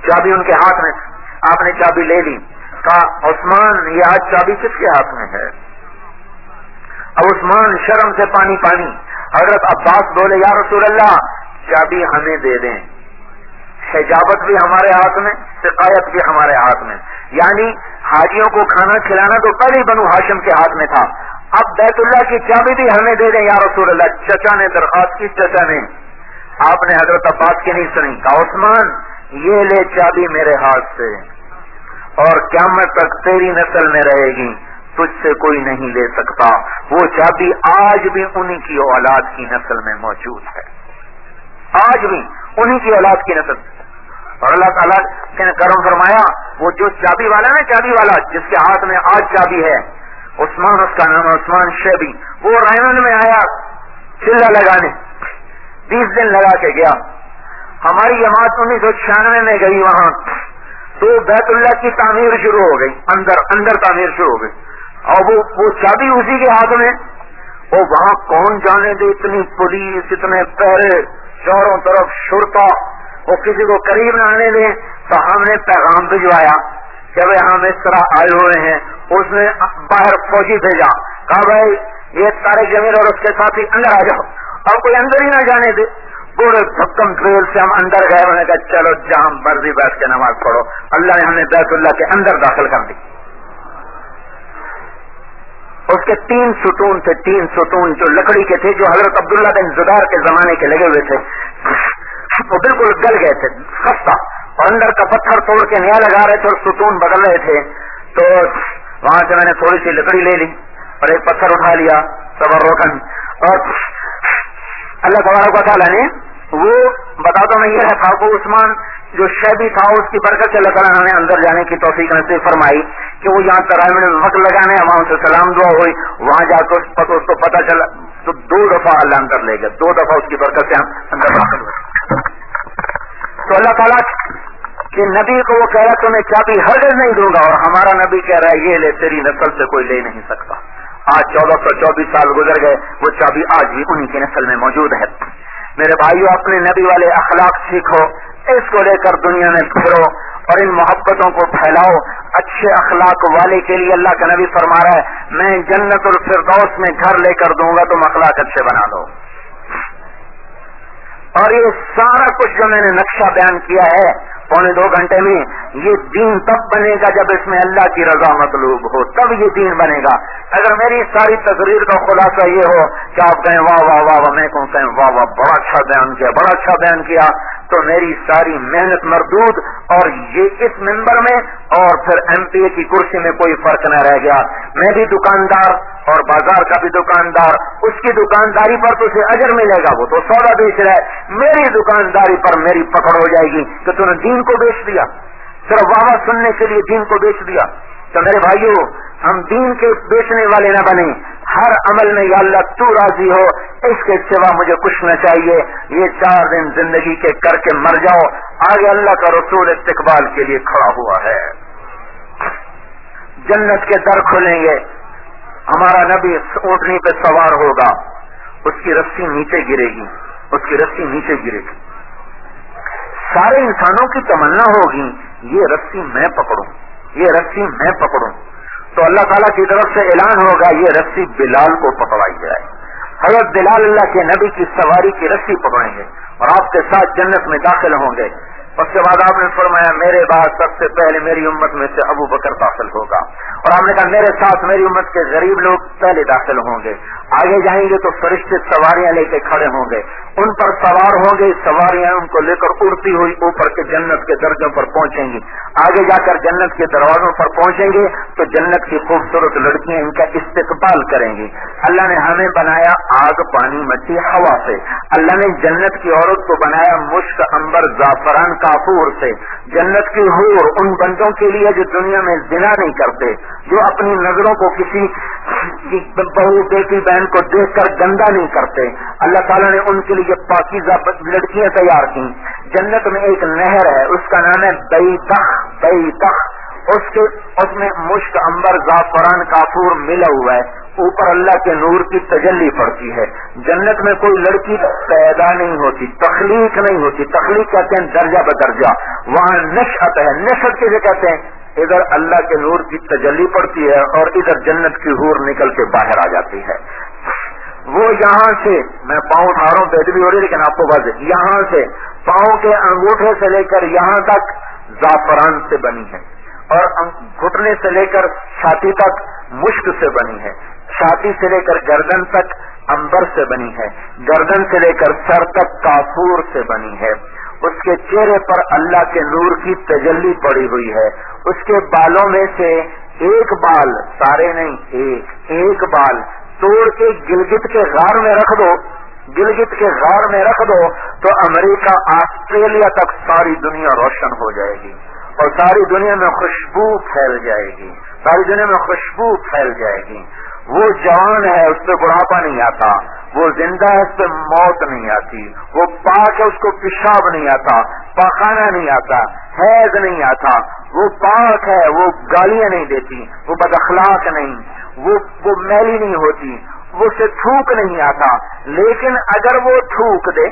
चाबी उनके हाथ में, आपने चाबी ले ली, कहा उस्मान ये आज चाबी किसके हाथ में है? अब उस्मान शर्म से पानी पानी। हजरत अब्बास बोले या रसूल अल्लाह चाबी हमें दे दें, हिजाबत भी हमारे हाथ में, सिकायत भी हमारे हाथ में। यानी हाजियों को खाना खिलाना तो पहले ही बनु हाशिम के हाथ में था, अब बैतुल्लाह की चाबी भी हमें दे दें या रसूल अल्लाह। चचा ने दरखास्त की, चचा ने, आपने हजरत अब्बास की नहीं सुनी, कहा उस्मान ये ले चाबी मेरे हाथ से और क़यामत तक तेरी नस्ल में रहेगी, तुझसे कोई नहीं ले सकता। वो चाबी आज भी उन्हीं की औलाद की नस्ल में मौजूद है, आज भी उन्हीं की औलाद की नस्ल। और अल्लाह ताला ने करम फरमाया, वो जो चाबी वाला ना, चाबी वाला जिसके हाथ में आज चाबी है, उस्मान उसका नाम है, उस्मान शैबी। वो रायमन में आया चिल्ला लगाने, 20 दिन लगा के गया। हमारी जमात 1996 में गई वहां, तो बैतुल्लाह की तामीर शुरू हो गई, अंदर तामीर शुरू हो गई, और वो चाबी उसी के हाथ में। और वहां कौन जाने दे, इतनी पुलिस, इतने पहरे, चारों तरफ शुरता, वो किसी को करीब न आने दे। तो हमने पैगाम भिजवाया कि भाई हम इस तरह आए हुए हैं। उसने बाहर फौजी भेजा, कहा भाई ये तारिक जमील और उसके साथी अंदर आ जाओ, और कोई अंदर ही ना जाने दे। पूरे भक्कम ट्रेल से हम अंदर गए, उन्होंने कहा चलो जहां मर्जी बैठ के नमाज पढ़ो। अल्लाह ने हमें बैतुल्लाह के अंदर दाखिल कर दी। उसके 3 सुतून थे, 3 सुतून जो लकड़ी के थे, जो हजरत अब्दुल्ला बिन जुबैर के जमाने के लगे हुए थे, वो बिल्कुल गल गए थे, खस्ता, और अंदर का पत्थर तोड़ के नया लगा रहे थे और सुतून बदल रहे थे। तो वहां से मैंने थोड़ी सी लकड़ी ले ली और एक पत्थर उठा लिया, सबर रोकन, और अल्लाह तबारक व तआला ने वो बताता मैं ये था को उस्मान जो शैबी था उसकी बरकत से अल्लाह तआला ने अंदर जाने की तौफीक नसीब फरमाई कि वो यहाँ तरावी में वक्त लगाने, वहां से सलाम दुआ हुई, वहां जाकर उसको पता चला तो 2 दफा अल्लाह अंदर ले गया, 2 दफा उसकी बरकत से अंदर दाखिल हुए। तो अल्लाह ताला के नबी को वो कह रहा तुम्हें चाबी हरगिज़ नहीं दूंगा, और हमारा नबी कह रहा है ये ले, तेरी नस्ल से कोई ले नहीं सकता। आज 1424 साल गुजर गए, वो चाबी आज भी उन्हीं की नस्ल में मौजूद है। मेरे भाइयों, अपने नबी वाले अखलाक सीखो, इसको लेकर दुनिया में फिरो और इन मोहब्बतों को फैलाओ। अच्छे अखलाक वाले के लिए अल्लाह का नबी फरमा रहा है मैं जन्नतुल फिरदौस में घर लेकर दूंगा, तुम अखलाक अच्छे बना लो। और ये सारा कुछ जो मैंने नक्शा बयान किया है 1.25 घंटे में, ये दीन तब बनेगा जब इसमें अल्लाह की रजा मतलूब हो, तब ये दीन बनेगा। अगर मेरी सारी तकरीर का खुलासा ये हो कि आप कहें वाह वाह वाह वाह, मैं कहूँ कहें वाह वाह बड़ा अच्छा बयान किया, बड़ा अच्छा बयान किया, तो मेरी सारी मेहनत मरदूद, और ये इस मेंबर में और फिर MPA की कुर्सी में कोई फर्क न रह गया। मैं भी दुकानदार और बाजार का भी दुकानदार, उसकी दुकानदारी पर तो उसे अजर मिलेगा, वो तो सौदा बेच रहा है, मेरी दुकानदारी पर मेरी पकड़ हो जाएगी कि तूने दीन को बेच दिया, सिर्फ वाह वाह सुनने के लिए दीन को बेच दिया। तो मेरे भाइयों, हम दीन के बेचने वाले न बने, हर अमल में या अल्लाह तू राजी हो, इसके सिवा मुझे कुछ न चाहिए। ये 4 दिन जिंदगी के करके मर जाओ, आगे अल्लाह का रसूल इस्तकबाल के लिए खड़ा हुआ है, जन्नत के दर खुलेंगे, हमारा नबी ऊंटनी पे सवार होगा, उसकी रस्सी नीचे गिरेगी, उसकी रस्सी नीचे गिरेगी, सारे इंसानों की तमन्ना होगी ये रस्सी मैं पकड़ूं, ये रस्सी मैं पकड़ूं। तो अल्लाह ताला की तरफ से ऐलान होगा ये रस्सी बिलाल को पकड़ाई जाए। हजरत बिलाल अल्लाह के नबी की सवारी की रस्सी पकड़ेंगे और आपके साथ जन्नत में दाखिल होंगे। उसके बाद आपने फरमाया मेरे बाद सबसे पहले मेरी उम्मत में से अबू बकर दाखिल होगा, और आपने कहा मेरे साथ मेरी उम्मत के गरीब लोग पहले दाखिल होंगे। आगे जाएंगे तो फरिश्ते सवारियां लेके खड़े होंगे, उन पर सवार होंगे, सवारियां उनको लेकर उड़ती हुई ऊपर के जन्नत के दर्जों पर पहुंचेंगी। आगे जाकर जन्नत के दरवाजों पर पहुंचेंगे तो जन्नत की खूबसूरत लड़कियां इनका इस्तेकबाल करेंगी। अल्लाह ने हमें बनाया आग पानी मिट्टी हवा से, अल्लाह ने जन्नत की औरत को बनाया मुश्क अंबर जाफरान काफूर से। जन्नत की हूर उन बंदों के लिए जो दुनिया में जिना नहीं करते, जो अपनी नजरों को किसी बहू बेटी बहन को देखकर गंदा नहीं करते, अल्लाह ताला ने उनके लिए पाकीज़ा लड़कियां तैयार की। जन्नत में एक नहर है, उसका नाम है बैतख, उसमें मुश्क अंबर जाफरान काफूर मिला हुआ है, ऊपर अल्लाह के नूर की तजल्ली पड़ती है। जन्नत में कोई लड़की पैदा नहीं होती, तखलीक नहीं होती, तखलीक कहते हैं दर्जा बदर्जा। وہاں نشأت ہے. نشأت کسے کہتے ہیں؟ ادھر اللہ کے نور کی تجلی پڑتی ہے اور ادھر جنت کی حور نکل کے باہر آ جاتی ہے. وہ یہاں سے، میں پاؤں اٹھا رہا ہوں پیٹ بھی ہو رہی لیکن آپ کو واضح، یہاں سے پاؤں کے انگوٹھے سے لے کر یہاں تک زعفران سے بنی ہے، اور گھٹنے سے لے کر چھاتی تک مشک سے بنی ہے، چھاتی سے لے کر گردن تک عنبر سے بنی ہے، گردن سے لے کر سر تک کافور سے بنی ہے. اس کے چہرے پر اللہ کے نور کی تجلی پڑی ہوئی ہے. اس کے بالوں میں سے ایک بال، سارے نہیں، ایک بال توڑ کے گلگت کے غار میں رکھ دو، گلگت کے غار میں رکھ دو تو امریکہ آسٹریلیا تک ساری دنیا روشن ہو جائے گی اور ساری دنیا میں خوشبو پھیل جائے گی، ساری دنیا میں خوشبو پھیل جائے گی. وہ جوان ہے، اس پہ بڑھاپا نہیں آتا، وہ زندہ ہے، اس پہ موت نہیں آتی، وہ پاک ہے، اس کو پیشاب نہیں آتا، پاخانہ نہیں آتا، حیض نہیں آتا، وہ پاک ہے، وہ گالیاں نہیں دیتی، وہ بد اخلاق نہیں، وہ میلی نہیں ہوتی، وہ اسے تھوک نہیں آتا. لیکن اگر وہ تھوک دے،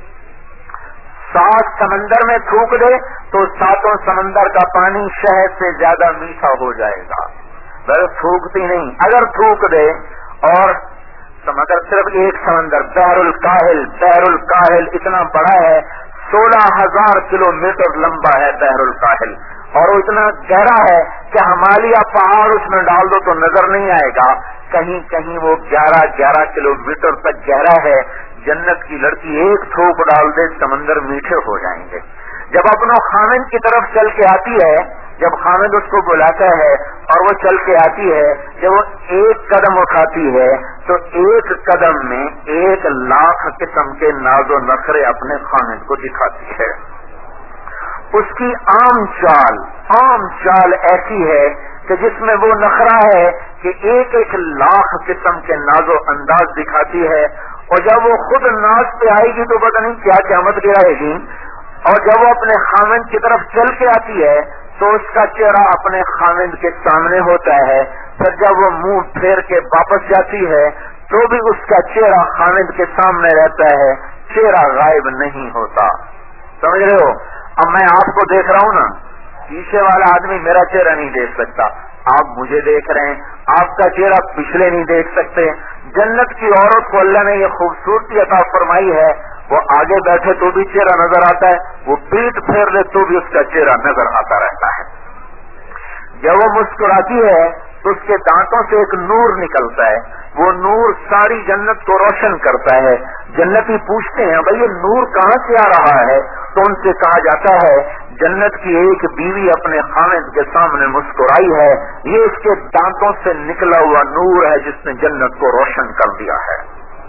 7 سمندر میں تھوک دے تو 7 سمندر کا پانی شہد سے زیادہ میٹھا ہو جائے گا. بس تھوکتی نہیں. اگر تھوک دے اور مگر صرف ایک سمندر، بحر الکاہل اتنا بڑا ہے، 16,000 کلومیٹر لمبا ہے بحر الکاہل، اور وہ اتنا گہرا ہے کہ ہمالیہ پہاڑ اس میں ڈال دو تو نظر نہیں آئے گا. کہیں کہیں وہ 11 کلومیٹر تک گہرا ہے. جنت کی لڑکی ایک تھوک ڈال دے سمندر میٹھے ہو جائیں گے. جب اپنا خامند کی طرف چل کے آتی ہے، جب خامند اس کو بلاتا ہے اور وہ چل کے آتی ہے، جب وہ ایک قدم اٹھاتی ہے تو ایک قدم میں 1,00,000 قسم کے ناز و نخرے اپنے خامند کو دکھاتی ہے. اس کی عام چال ایسی ہے کہ جس میں وہ نخرہ ہے کہ 1,00,000 قسم کے ناز و انداز دکھاتی ہے. اور جب وہ خود ناز پہ آئے گی تو پتہ نہیں کیا قیامت گرائے گی. اور جب وہ اپنے خامند کی طرف چل کے آتی ہے تو اس کا چہرہ اپنے خامند کے سامنے ہوتا ہے. پھر جب وہ منہ پھیر کے واپس جاتی ہے تو بھی اس کا چہرہ خامند کے سامنے رہتا ہے، چہرہ غائب نہیں ہوتا. سمجھ رہے ہو؟ اب میں آپ کو دیکھ رہا ہوں نا، پیچھے والا آدمی میرا چہرہ نہیں دیکھ سکتا، آپ مجھے دیکھ رہے ہیں، آپ کا چہرہ پچھلے نہیں دیکھ سکتے. جنت کی عورت کو اللہ نے یہ خوبصورتی عطا فرمائی ہے، وہ آگے بیٹھے تو بھی چہرہ نظر آتا ہے، وہ پیٹ پھیر لے تو بھی اس کا چہرہ نظر آتا رہتا ہے. جب وہ مسکراتی ہے تو اس کے دانتوں سے ایک نور نکلتا ہے، وہ نور ساری جنت کو روشن کرتا ہے. جنتی پوچھتے ہیں بھائی یہ نور کہاں سے آ رہا ہے؟ تو ان سے کہا جاتا ہے جنت کی ایک بیوی اپنے خامند کے سامنے مسکرائی ہے، یہ اس کے دانتوں سے نکلا ہوا نور ہے جس نے جنت کو روشن کر دیا ہے.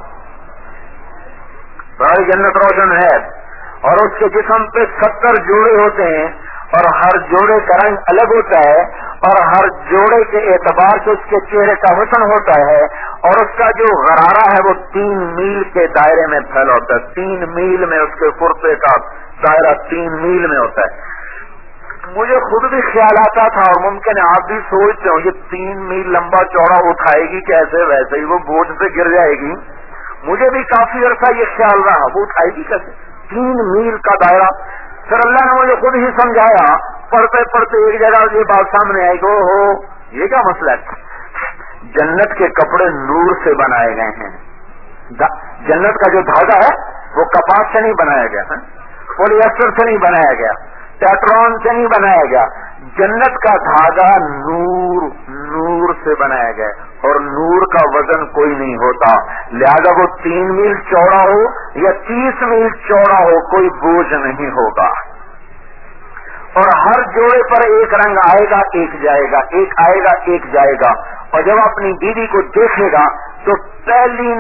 ساری جنت روشن ہے. اور اس کے جسم پہ 70 جوڑے ہوتے ہیں اور ہر جوڑے کا رنگ الگ ہوتا ہے اور ہر جوڑے کے اعتبار سے اس کے چہرے کا حسن ہوتا ہے. اور اس کا جو غرارہ ہے وہ 3 میل کے دائرے میں پھیلا ہوتا ہے. 3 میل میں اس کے کرتے کا دائرہ 3 میل میں ہوتا ہے. مجھے خود بھی خیال آتا تھا اور ممکن ہے آپ بھی سوچتے ہو یہ 3 میل لمبا چوڑا اٹھائے گی کیسے؟ ویسے ہی وہ بوجھ سے گر جائے گی. مجھے بھی کافی عرصہ یہ خیال رہا وہ اٹھائے گی کیسے 3 میل کا دائرہ. پھر اللہ نے مجھے خود ہی سمجھایا، پڑھتے پڑھتے ایک جگہ یہ بات سامنے آئی کہ ہو یہ کیا مسئلہ ہے. جنت کے کپڑے نور سے بنائے گئے ہیں. جنت کا جو دھاگا ہے وہ کپاس سے نہیں بنایا گیا ہے، پولی ایسٹر سے نہیں بنایا گیا، ٹیٹرون سے نہیں بنایا گیا. جنت کا دھاگا نور سے بنایا گیا اور نور کا وزن کوئی نہیں ہوتا. لہذا وہ 3 میل چوڑا ہو یا 30 میل چوڑا ہو کوئی بوجھ نہیں ہوگا. اور ہر جوڑے پر ایک رنگ آئے گا ایک جائے گا، ایک آئے گا ایک جائے گا. اور جب اپنی بیوی کو دیکھے گا تو پہلی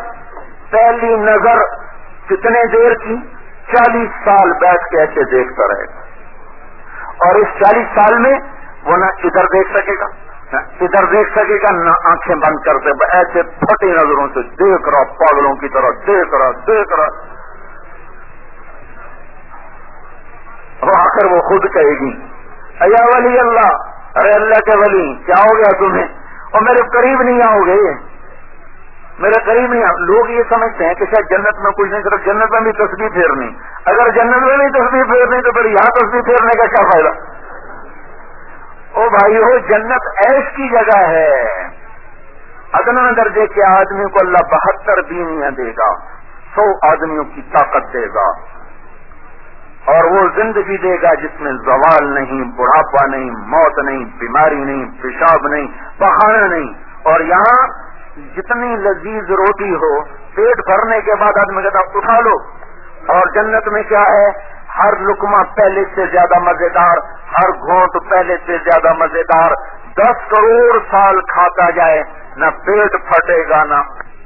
نظر کتنے دیر کی؟ 40 سال بیٹھ کے ایسے دیکھتا رہے گا. اور اس 40 سال میں وہ نہ ادھر دیکھ سکے گا نہ ادھر دیکھ سکے گا، نہ آنکھیں بند کرتے ایسے پھٹی نظروں سے دیکھ رہا، پاگلوں کی طرح دیکھ رہا. اور آخر وہ خود کہے گی ایا ولی اللہ، ارے اللہ کے ولی کیا ہو گیا تمہیں اور میرے قریب نہیں آؤ گے؟ میرے قریب نہیں. لوگ یہ سمجھتے ہیں کہ شاید جنت میں کچھ نہیں, صرف جنت میں بھی تسبیح پھیرنی. اگر جنت میں بھی تسبیح پھیرنی تو پھر یہاں تسبیح پھیرنے کا کیا فائدہ؟ او بھائی ہو, جنت عیش کی جگہ ہے. ادنا درجے کے آدمی کو اللہ 72 بیویاں دے گا, 100 آدمیوں کی طاقت دے گا, اور وہ زندگی دے گا جس میں زوال نہیں, بڑھاپا نہیں, موت نہیں, بیماری نہیں, پیشاب نہیں, پخانا نہیں. اور یہاں جتنی لذیذ روٹی ہو, پیٹ بھرنے کے بعد آدمی کہتا اٹھا لو. اور جنت میں کیا ہے, ہر لقمہ پہلے سے زیادہ مزیدار, ہر گھونٹ پہلے سے زیادہ مزیدار. 10 کروڑ سال کھاتا جائے, نہ پیٹ پھٹے گا, نہ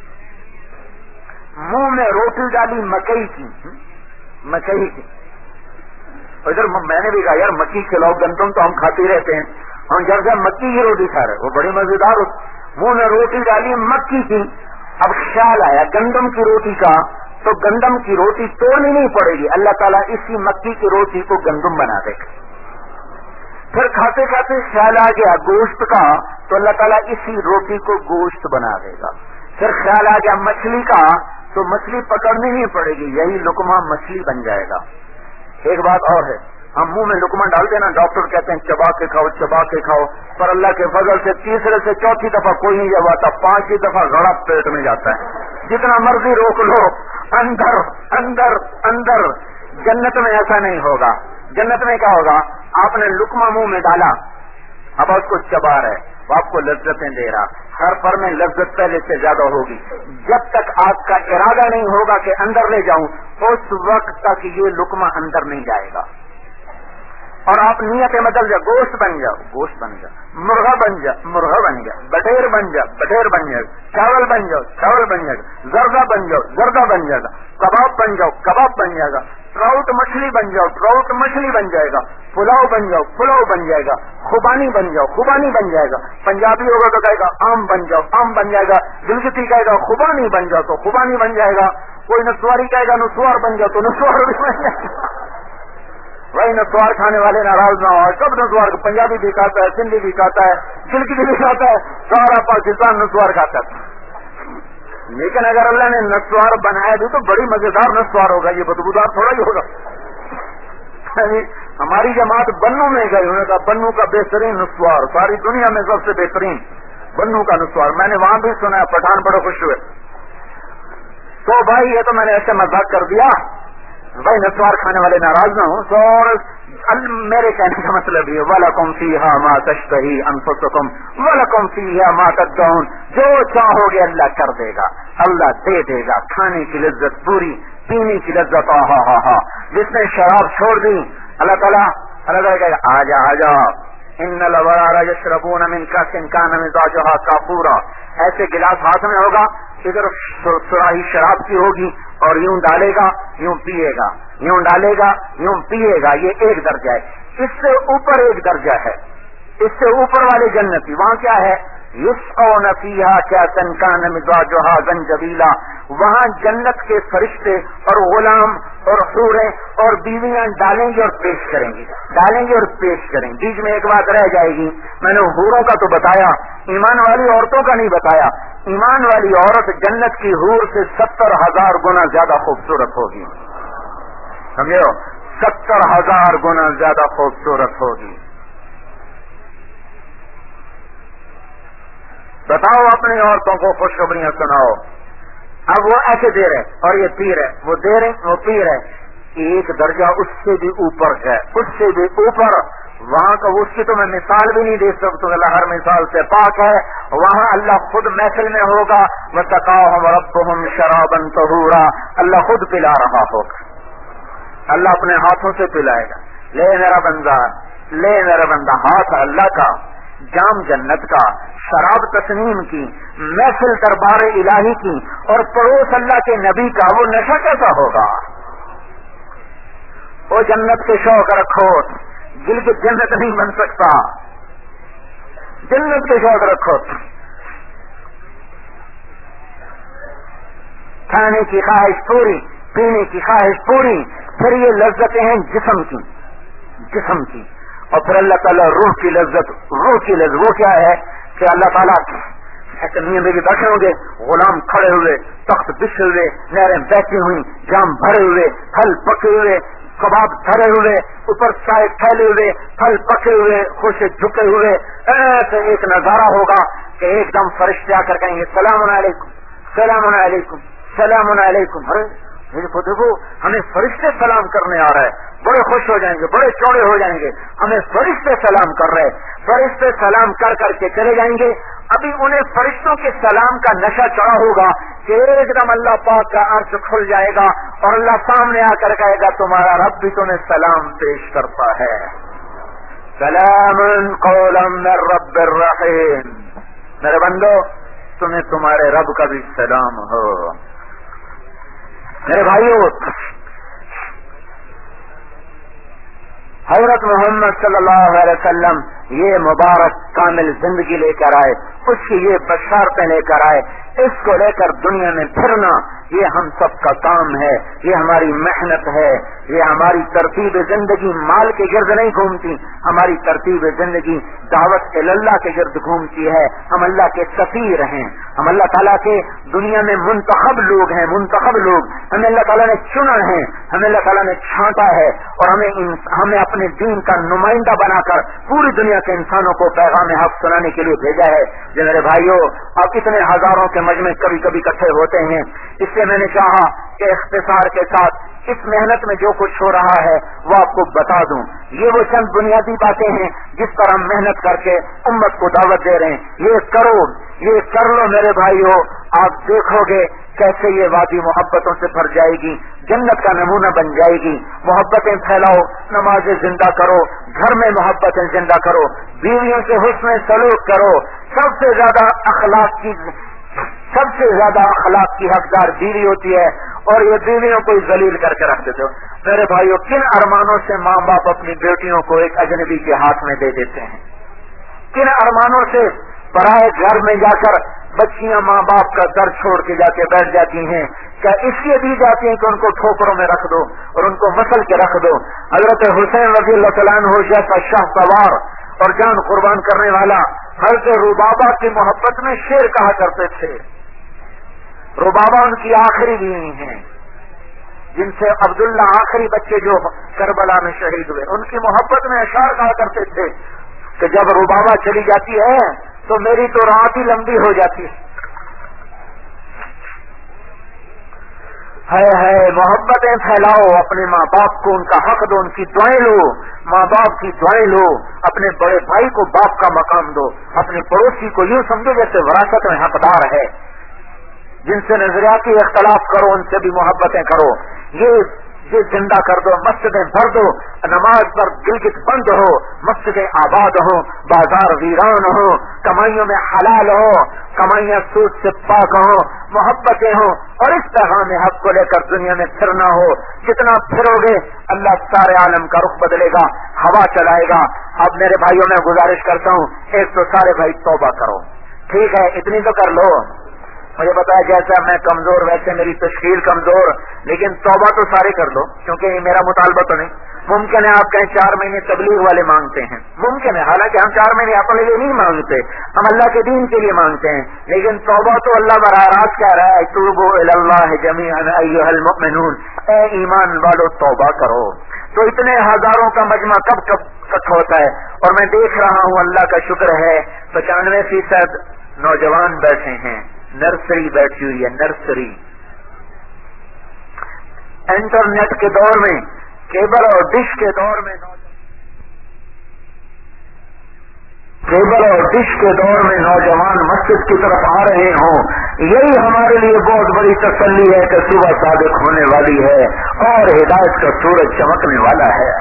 منہ میں روٹی ڈالی مکئی کی. ادھر میں نے بھی کہا یار مکی کھلاؤ, گندم تو ہم کھاتے رہتے ہیں, ہم جب سے مکی کی روٹی کھا رہے, وہ بڑی مزیدار. منہ میں روٹی ڈالی مکی کی. اب خیال آیا گندم کی روٹی کا, تو گندم کی روٹی توڑنی نہیں پڑے گی, اللہ تعالیٰ اسی مکی کی روٹی کو گندم بنا دے گا. پھر کھاتے کھاتے خیال آ گیا گوشت کا, تو اللہ تعالیٰ اسی روٹی کو گوشت بنا دے گا. پھر خیال آ گیا مچھلی کا, تو مچھلی پکڑنی نہیں پڑے گی, یہی لقمہ مچھلی بن جائے گا. ایک بات اور ہے, ہم منہ میں لقمہ ڈالتے ہیں نا, ڈاکٹر کہتے ہیں چبا کے کھاؤ, پر اللہ کے فضل سے تیسرے سے چوتھی دفعہ کوئی نہیں جباتا, 5ہی دفعہ گڑا پیٹ میں جاتا ہے. جتنا مرضی روک لو, اندر اندر اندر. جنت میں ایسا نہیں ہوگا. جنت میں کیا ہوگا, آپ نے لقمہ منہ میں ڈالا, اب اس کو چبا رہے, وہ آپ کو لذتیں دے رہا, ہر پر میں لذت پہلے سے زیادہ ہوگی. جب تک آپ کا ارادہ نہیں ہوگا کہ اندر لے جاؤں, اس وقت تک یہ لقمہ اندر نہیں جائے گا. اور آپ نیت بدل جاؤ, گوشت بن جاؤ, مرغا بن جا, بٹیر بن جا, چاول بن جاؤ, زردہ بن جائے گا, کباب بن جائے گا, ٹراؤٹ مچھلی بن جائے گا, پلاؤ بن جائے گا, خوبانی بن جائے گا. پنجابی ہوگا تو کہے گا آم بن جائے گا. گلگتی کہے گا خوبانی بن جاؤ تو خوبانی بن جائے گا. کوئی نسواری کہے گا نسوار بن جاؤ تو نسوار بھی بن جائے گا. وہی نسوار کھانے والے ناراض نہ ہو, سب نسوار, پنجابی بھی کھاتا ہے, سندھی بھی کھاتا ہے, گلگتی بھی کھاتا ہے, سارا پاکستان نسوار کھاتا ہے. لیکن اگر اللہ نے نسوار بنایا بھی تو بڑی مزیدار نسوار ہوگا, یہ بدبودار تھوڑا ہی ہوگا. ہماری جماعت بنو میں گئی, انہوں نے کہا بنو کا بہترین نسوار, ساری دنیا میں سب سے بہترین بنو کا نسوار. میں نے وہاں بھی سنا, پٹھان بڑے خوش ہوئے. تو بھائی یہ تو میں نے ایسے مذاق کر دیا, بھائی نسوار کھانے والے ناراض نہ ہوں. اور میرے کہنے کا مطلب یہ, وَلَكُمْ فِيهَا مَا تَشْتَهِي أَنفُسُكُمْ وَلَكُمْ فِيهَا مَا تَدَّعُونَ. جو چاہو گے اللہ کر دے گا, اللہ دے دے گا. کھانے کی لذت پوری, پینے کی لذت ہا. جس نے شراب چھوڑ دی, اللہ تعالیٰ کہے گا آجا ان الابرار یشربون من کأس کان مزاجها کافورا. ایسے گلاس ہاتھ میں ہوگا, ادھر سراہی شراب کی ہوگی, اور یوں ڈالے گا یوں پیے گا, یوں ڈالے گا یوں پیے گا. یہ ایک درجہ ہے. اس سے اوپر ایک درجہ ہے, اس سے اوپر والے جنتی, وہاں کیا ہے, یسقون فیہا کأسا کان مزاجها زنجبیلا. وہاں جنت کے فرشتے اور غلام اور حوریں اور بیویاں ڈالیں گے اور پیش کریں گی. بیچ میں ایک بات رہ جائے گی, میں نے حوروں کا تو بتایا, ایمان والی عورتوں کا نہیں بتایا. ایمان والی عورت جنت کی حور سے 70,000 گنا زیادہ خوبصورت ہوگی. سمجھو, 70,000 گنا زیادہ خوبصورت ہوگی. بتاؤ اپنی عورتوں کو خوشخبریاں سناؤ. اب وہ ایسے دے رہے اور یہ پی رہے, وہ دے رہے وہ پی رہے. ایک درجہ اس سے بھی اوپر ہے, اس سے بھی اوپر. وہاں کا اس کی تو میں مثال بھی نہیں دے سکتا, اللہ ہر مثال سے پاک ہے. وہاں اللہ خود محفل میں ہوگا, وَسَقَاهُمْ رَبُّهُمْ شَرَابًا طَهُورًا. اللہ خود پلا رہا ہوگا, اللہ اپنے ہاتھوں سے پلائے گا. لے میرا بندہ, ہاتھ اللہ کا, جام جنت کا, شراب تسنیم کی, محفل دربار الہی کی, اور پڑوس اللہ کے نبی کا. وہ نشہ کیسا ہوگا؟ وہ جنت کے شوق رکھو, دل کی جنت نہیں بن سکتا. جنت کے شوق رکھو. کھانے کی خواہش پوری, پینے کی خواہش پوری. پھر یہ لذتیں ہیں جسم کی. اور پھر اللہ تعالیٰ روح کی لذت. وہ کیا ہے کہ اللہ تعالیٰ ایسے میاں بیوی بیٹھے ہوں گے، غلام کھڑے ہوئے، تخت بچھے ہوئے، نہریں بہتی ہوئی، جام بھرے ہوئے، پھل پکے ہوئے، کباب دھرے ہوئے، اوپر چائے پھیلے ہوئے، پھل پکے ہوئے، خوشے جھکے ہوئے، ایسے ایک نظارہ ہوگا کہ ایک دم فرشتے آ کر کہیں گے سلام علیکم سلام علیکم سلام علیکم. ارے دیکھو ہمیں فرشتے سلام کرنے آ رہا ہے، بڑے خوش ہو جائیں گے، بڑے چوڑے ہو جائیں گے، ہمیں فرشتے سلام کر رہے. فرشتے سلام کر کر کے چلے جائیں گے. ابھی انہیں فرشتوں کے سلام کا نشہ چڑھا ہوگا کہ ایک دم اللہ پاک کا عرش کھل جائے گا اور اللہ سامنے آ کر کہے گا تمہارا رب بھی تمہیں سلام پیش کرتا ہے. سلام قولا من رب الرحیم. میرے بندو تمہیں تمہارے رب کا بھی سلام ہو. میرے بھائیو، حضرت محمد صلی اللہ علیہ وسلم یہ مبارک کامل زندگی لے کر آئے، اس کی یہ بشارتیں لے کر آئے. اس کو لے کر دنیا میں پھرنا یہ ہم سب کا کام ہے، یہ ہماری محنت ہے، یہ ہماری ترتیب زندگی مال کے گرد نہیں گھومتی، ہماری ترتیب زندگی دعوت اللہ کے گرد گھومتی ہے. ہم اللہ کے سفیر ہیں، ہم اللہ تعالیٰ کے دنیا میں منتخب لوگ ہیں، منتخب لوگ. ہمیں اللہ تعالیٰ نے چنا ہے، ہمیں اللہ تعالیٰ نے چھانٹا ہے اور ہمیں اپنے دین کا نمائندہ بنا کر پوری دنیا کے انسانوں کو پیغام حق سنانے کے لیے بھیجا ہے. جو میرے بھائیوں، آپ کتنے ہزاروں کے مجمع کبھی کبھی اکٹھے ہوتے ہیں، اس سے میں نے چاہا کہ اختصار کے ساتھ اس محنت میں جو کچھ ہو رہا ہے وہ آپ کو بتا دوں. یہ وہ چند بنیادی باتیں ہیں جس پر ہم محنت کر کے امت کو دعوت دے رہے ہیں. یہ کرو، یہ کر لو میرے بھائیوں، آپ دیکھو گے کیسے یہ وادی محبتوں سے بھر جائے گی، جنت کا نمونہ بن جائے گی. محبتیں پھیلاؤ، نمازیں زندہ کرو، گھر میں محبتیں زندہ کرو، بیویوں سے حسن سلوک کرو. سب سے زیادہ اخلاق کی حقدار بیوی ہوتی ہے اور یہ بیویوں کو ذلیل کر کے رکھ دیتے ہو. میرے بھائیوں، کن ارمانوں سے ماں باپ اپنی بیٹیوں کو ایک اجنبی کے ہاتھ میں دے دیتے ہیں؟ کن ارمانوں سے پرائے گھر میں جا کر بچیاں ماں باپ کا در چھوڑ کے جا کے بیٹھ جاتی ہیں؟ کیا اس لیے دی جاتی ہیں کہ ان کو ٹھوکروں میں رکھ دو اور ان کو مسل کے رکھ دو؟ حضرت حسین رضی اللہ تعالیٰ عنہ جیسا شاہ سوار اور جان قربان کرنے والا حضرت ربابہ کی محبت میں شیر کہا کرتے تھے. ربابہ ان کی آخری بیوی ہیں، جن سے عبداللہ آخری بچے جو کربلا میں شہید ہوئے، ان کی محبت میں اشعار کہا کرتے تھے کہ جب ربابہ چلی جاتی ہے تو میری تو رات ہی لمبی ہو جاتی ہے. ہے محبتیں پھیلاؤ، اپنے ماں باپ کو ان کا حق دو، ان کی دعائیں لو، ماں باپ کی دعائیں لو، اپنے بڑے بھائی کو باپ کا مقام دو، اپنے پڑوسی کو یوں سمجھو جیسے وراثت میں حقدار ہے. جن سے نظریاتی اختلاف کرو ان سے بھی محبتیں کرو. یہ زندہ کر دو، مسجدیں بھر دو، نماز پر گلگت بند ہو، مسجدیں آباد ہو، بازار ویران ہو، کمائیوں میں حلال ہو، کمائیاں سود سے پاک ہو، محبتیں ہو اور اس پیغام حق کو لے کر دنیا میں پھرنا ہو. جتنا پھرو گے اللہ سارے عالم کا رخ بدلے گا، ہوا چلائے گا. اب میرے بھائیوں میں گزارش کرتا ہوں، ایک تو سارے بھائی توبہ کرو، ٹھیک ہے، اتنی تو کر لو. مجھے بتایا جیسا میں کمزور، ویسے میری تشکیل کمزور، لیکن توبہ تو سارے کر دو کیونکہ یہ میرا مطالبہ تو نہیں. ممکن ہے آپ کہیں 4 مہینے تبلیغ والے مانگتے ہیں، ممکن ہے، حالانکہ ہم 4 مہینے اپنے لیے نہیں مانگتے، ہم اللہ کے دین کے لیے مانگتے ہیں. لیکن توبہ تو اللہ براہ راست کہہ رہا ہے توبوا الی اللہ جمیعا ایھا المؤمنون، اے ایمان والو توبہ کرو. تو اتنے ہزاروں کا مجمع کب اکٹھا ہوتا ہے اور میں دیکھ رہا ہوں اللہ کا شکر ہے 95% نوجوان بیٹھے ہیں. نرسری بیٹھی ہوئی ہے، نرسری. انٹرنیٹ کے دور میں، کیبل اور ڈش کے دور میں، نوجوان مسجد کی طرف آ رہے ہوں، یہی ہمارے لیے بہت بڑی تسلی ہے کہ صبح صادق ہونے والی ہے اور ہدایت کا سورج چمکنے والا ہے.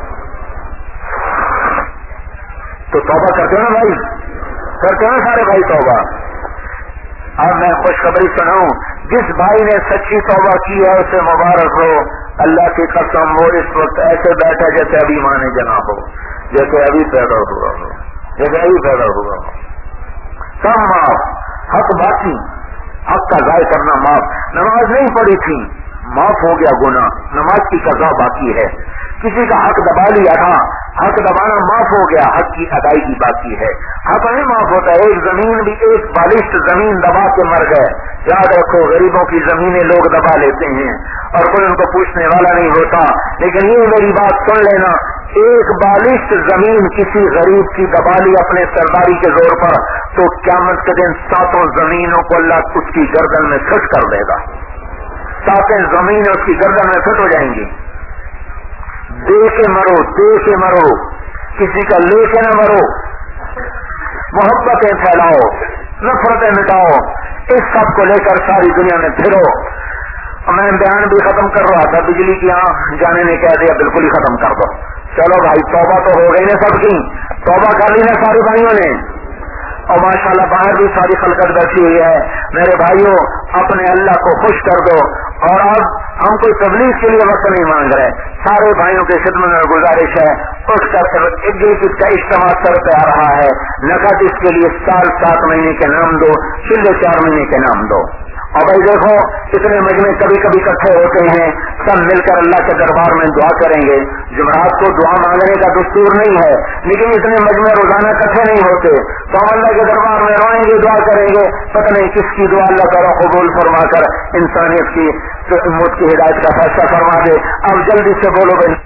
تو توبہ کرتے ہیں بھائی، کرتے ہیں سارے بھائی توبہ. اب میں خوشخبری سناؤں، جس بھائی نے سچی توبہ کی ہے اسے مبارک ہو. اللہ کی قسم وہ اس وقت ایسے بیٹھا جیسے ابھی ماں نے جنا ہو، جیسے ابھی پیدا ہوا ہو، جیسے ابھی پیدا ہوا ہو. سب معاف، حق باقی، حق کا ضائع کرنا معاف. نماز نہیں پڑھی تھی، معاف ہو گیا گناہ، نماز کی قضا باقی ہے. کسی کا حق دبا لیا تھا، حق دبانا معاف ہو گیا، حق کی ادائیگی باقی ہے. حق نہیں معاف ہوتا. ایک زمین بھی ایک بالشت زمین دبا کے مر گئے. یاد رکھو غریبوں کی زمینیں لوگ دبا لیتے ہیں اور کوئی ان کو پوچھنے والا نہیں ہوتا. لیکن یہ میری بات سن لینا, ایک بالشت زمین کسی غریب کی دبا لی اپنے سرداری کے زور پر تو قیامت کے دن 7 زمینوں کو اللہ اس کی گردن میں فٹ کر دے گا. 7 زمینیں اس کی گردن میں فٹ ہو جائیں گی. دے کے مرو, دے کے مرو, کسی کا لے کے نہ مرو. محبتیں پھیلاؤ, نفرتیں مٹاؤ, اس سب کو لے کر ساری دنیا میں پھرو. میں بیان بھی ختم کر رہا تھا, بجلی کی یہاں جانے نے کہہ دیا بالکل ہی ختم کر دو. چلو بھائی توبہ تو ہو گئی نا سب کی, توبہ کر لی نا سارے بھائیوں نے, اور ماشاءاللہ باہر بھی ساری خلقت بیٹھی ہوئی ہے. میرے بھائیوں اپنے اللہ کو خوش کر دو. اور اب ہم کوئی تبلیغ کے لیے وقت نہیں مانگ رہے, سارے بھائیوں کے خدمت میں گزارش ہے, اٹھ کر ایک کا اجتماع سر پہ آ رہا ہے. نقد اس کے لیے سال 7 مہینے کے نام دو, چلے 4 مہینے کے نام دو. اور بھائی دیکھو اتنے مجمع کبھی کبھی اکٹھے ہوتے ہیں, سب مل کر اللہ کے دربار میں دعا کریں گے. جمعرات کو دعا مانگنے کا دستور نہیں ہے, لیکن اتنے مجمع روزانہ اکٹھے نہیں ہوتے, تو ہم اللہ کے دربار میں روئیں گے, دعا کریں گے. پتہ نہیں کس کی دعا اللہ تعالیٰ قبول فرما کر انسانیت کی امت کی ہدایت کا فیصلہ فرما دے. اب جلدی سے بولو بھائی.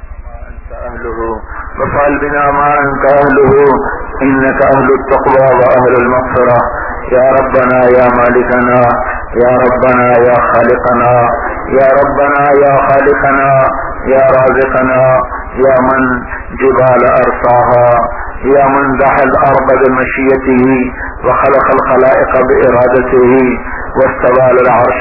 وفعل بنا ما انت اهله انك اهل التقوى واهل المغفرة. یا ربنا یا مالکنا, یا ربنا یا خالقنا, یا ربنا یا خالقنا, یا رازقنا, یا من جبال ارساها, یا من دحى الارض بمشيته وخلق الخلائق بارادته واستوى على العرش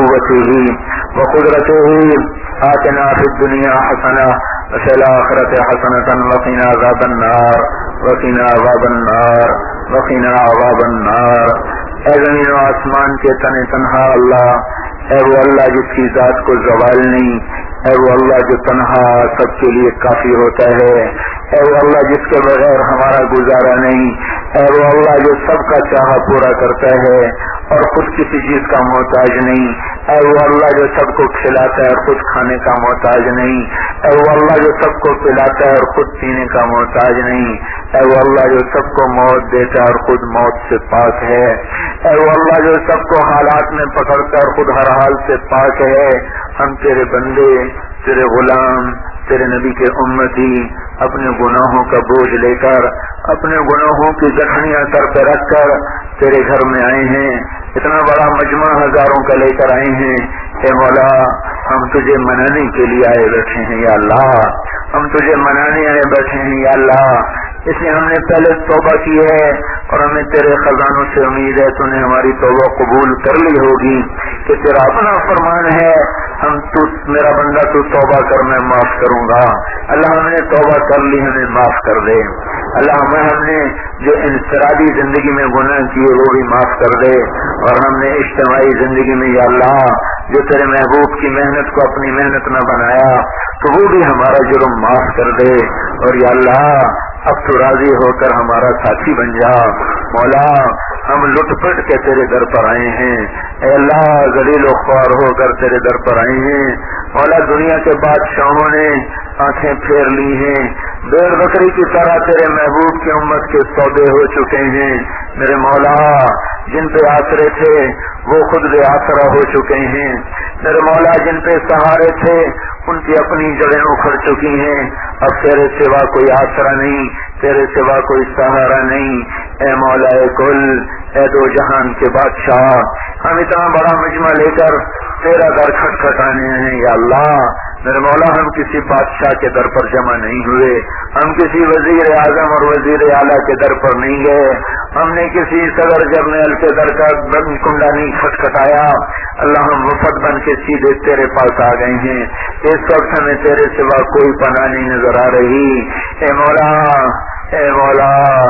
بقوته وقدرته. آتنا في الدنيا حسنة وفي الآخرة حسنة وقنا عذاب النار, وقنا عذاب النار, وقنا عذاب النار. اے زمین و آسمان کے تن تنہا اللہ, اے وہ اللہ جس کی ذات کو زوال نہیں, اے وہ اللہ جو تنہا سب کے لیے کافی ہوتا ہے, اے وہ اللہ جس کے بغیر ہمارا گزارا نہیں, اے وہ اللہ جو سب کا چاہا پورا کرتا ہے اور خود کسی چیز کا محتاج نہیں, اے وہ اللہ جو سب کو کھلاتا ہے اور خود کھانے کا محتاج نہیں, اے وہ اللہ جو سب کو پلاتا ہے اور خود پینے کا محتاج نہیں, اے وہ اللہ جو سب کو موت دیتا ہے اور خود موت سے پاک ہے, اے وہ اللہ جو سب کو حالات میں پکڑتا ہے اور خود ہر حال سے پاک ہے. ہم تیرے بندے, تیرے غلام, تیرے نبی کے امتی اپنے گناہوں کا بوجھ لے کر, اپنے گناہوں کی زخمیاں سر پہ رکھ کر تیرے گھر میں آئے ہیں. اتنا بڑا مجمع ہزاروں کا لے کر آئے ہیں. اے مولا ہم تجھے منانے کے لیے آئے بیٹھے ہیں یا اللہ, ہم تجھے منانے آئے بیٹھے ہیں یا اللہ. اس لیے ہم نے پہلے توبہ کی ہے اور ہمیں تیرے خزانوں سے امید ہے تو نے ہماری توبہ قبول کر لی ہوگی کہ تیرا اپنا فرمان ہے, ہم تو میرا بندہ تو توبہ کر میں معاف کروں گا. اللہ ہم نے توبہ کر لی, ہمیں معاف کر دے. اللہ ہم نے جو انفرادی زندگی میں گناہ کیے وہ بھی معاف کر دے, اور ہم نے اجتماعی زندگی میں یا اللہ جو تیرے محبوب کی محنت کو اپنی محنت نہ بنایا تو وہ بھی ہمارا جرم معاف کر دے. اور یا اللہ اب تو راضی ہو کر ہمارا ساتھی بن جا. مولا ہم لٹ پٹ کے تیرے در پر آئے ہیں, اے اللہ ذلیل و خوار ہو کر تیرے در پر آئے ہیں. مولا دنیا کے بادشاہوں نے آنکھیں پھیر لی ہیں, بیر بکری کی طرح تیرے محبوب کی امت کے سودے ہو چکے ہیں. میرے مولا جن پہ آسرے تھے وہ خود بے آسرا ہو چکے ہیں. میرے مولا جن پہ سہارے تھے ان کی اپنی جڑیں اکھڑ چکی ہیں. اب تیرے سوا کوئی آسرا نہیں, تیرے سوا کوئی سہارا نہیں. اے مولا کل, اے دو جہان کے بادشاہ, ہم اتنا بڑا مجمع لے کر تیرا در کھٹکھٹانے ہیں یا اللہ. میرے مولا ہم کسی بادشاہ کے در پر جمع نہیں ہوئے, ہم کسی وزیر اعظم اور وزیر اعلیٰ کے در پر نہیں گئے, ہم نے کسی صدر جنرل کے در کا کنڈا نہیں کھٹکھٹایا. اللہ ہم وفد بن کے سیدھے تیرے پاس آ گئے ہیں. اس وقت ہمیں تیرے سوا کوئی پناہ نہیں نظر آ رہی. اے مولا, اے مولا,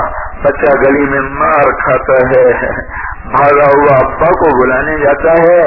بچہ گلی میں مار کھاتا ہے, بھاگا ہوا ابا کو بلانے جاتا ہے,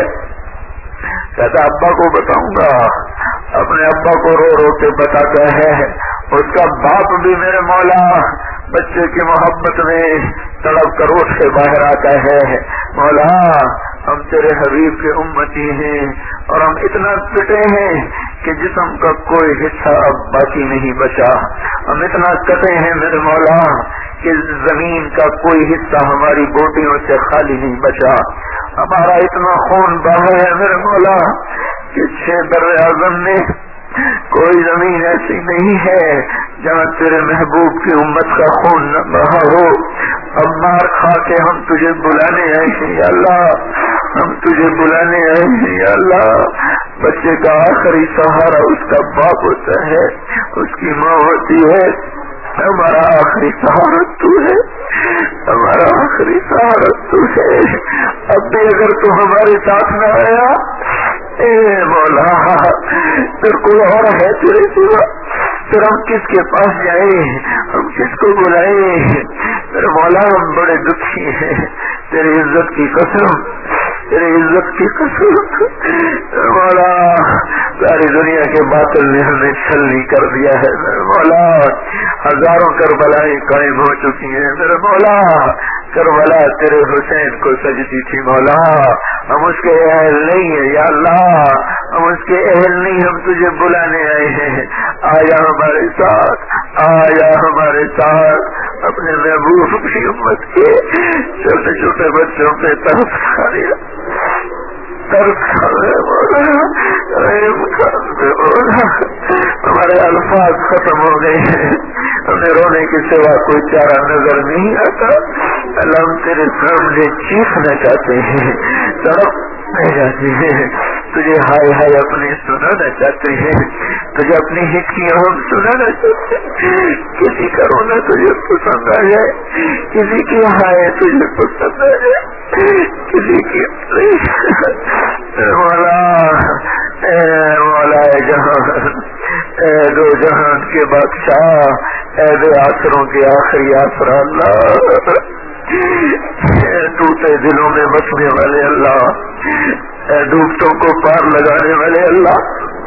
کہتا ابا کو بتاؤں گا, اپنے ابا کو رو رو کے بتاتا ہے. اس کا باپ بھی میرے مولا بچے کی محبت میں تڑپ کر اٹھ سے باہر آتا ہے. مولا ہم تیرے حبیب کے امتی ہیں اور ہم اتنا پٹے ہیں کہ جسم کا کوئی حصہ اب باقی نہیں بچا. ہم اتنا کٹے ہیں میرے مولا کہ زمین کا کوئی حصہ ہماری بوٹیوں سے خالی نہیں بچا. ہمارا اتنا خون بہا ہے میرے مولا کہ 6 بر-اعظم میں کوئی زمین ایسی نہیں ہے جہاں تیرے محبوب کی امت کا خون نہ بہا ہو. اب مار کھا کے ہم تجھے بلانے آئے ہیں یا اللہ, ہم تجھے بلانے آئے ہیں یا اللہ. بچے کا آخری سہارا اس کا باپ ہوتا ہے, اس کی ماں ہوتی ہے. ہمارا آخری سہارا تو ہے, ہمارا آخری سہارا تو ہے. اب بھی اگر تو ہمارے ساتھ نہ آیا اے مولا, پھر کوئی اور ہے تیرے سوا, پھر ہم کس کے پاس جائیں, ہم کس کو بلائیں. میرے مولا ہم بڑے دکھی ہیں, تیری عزت کی قسم, تیری عزت کی قسم. مولا ساری دنیا کے باطل نے ہمیں چھلنی کر دیا ہے. میرے مولا ہزاروں کربلائیں قائم ہو چکی ہیں. میرے مولا کربلا تیرے حسین کو سجدی تھی. مولا ہم اس کے اہل نہیں ہیں یا اللہ, ہم اس کے اہل نہیں, ہم تجھے بلانے آئے ہیں. آیا ہمارے ساتھ, آیا ہمارے ساتھ. اپنے محبوب کی امت کے چھوٹے چھوٹے بچوں پہ ترس کھا لیا, ترس کھا لیا مولا. ہمارے الفاظ ختم ہو گئے ہیں, ہمیں رونے کے سوا کوئی چارہ نظر نہیں آتا. اللہ ہم تیرے سامنے چیخنا چاہتے ہیں, تڑپنا چاہتے ہیں, تجھے ہائے ہائے اپنے سنانا چاہتے ہیں, تجھے اپنی ہچکیاں ہم سنانا چاہتے ہیں. کسی کا رونا تجھے پسند آ جائے, کسی کی ہائے تجھے پسند آ جائے, کسی کی مولا اے مولا جہان, اے دو جہان کے بادشاہ, اے دو آسروں کے آخری آسرا اللہ, ٹوٹے دلوں میں بسنے والے اللہ, اے ڈوبتوں کو پار لگانے والے اللہ,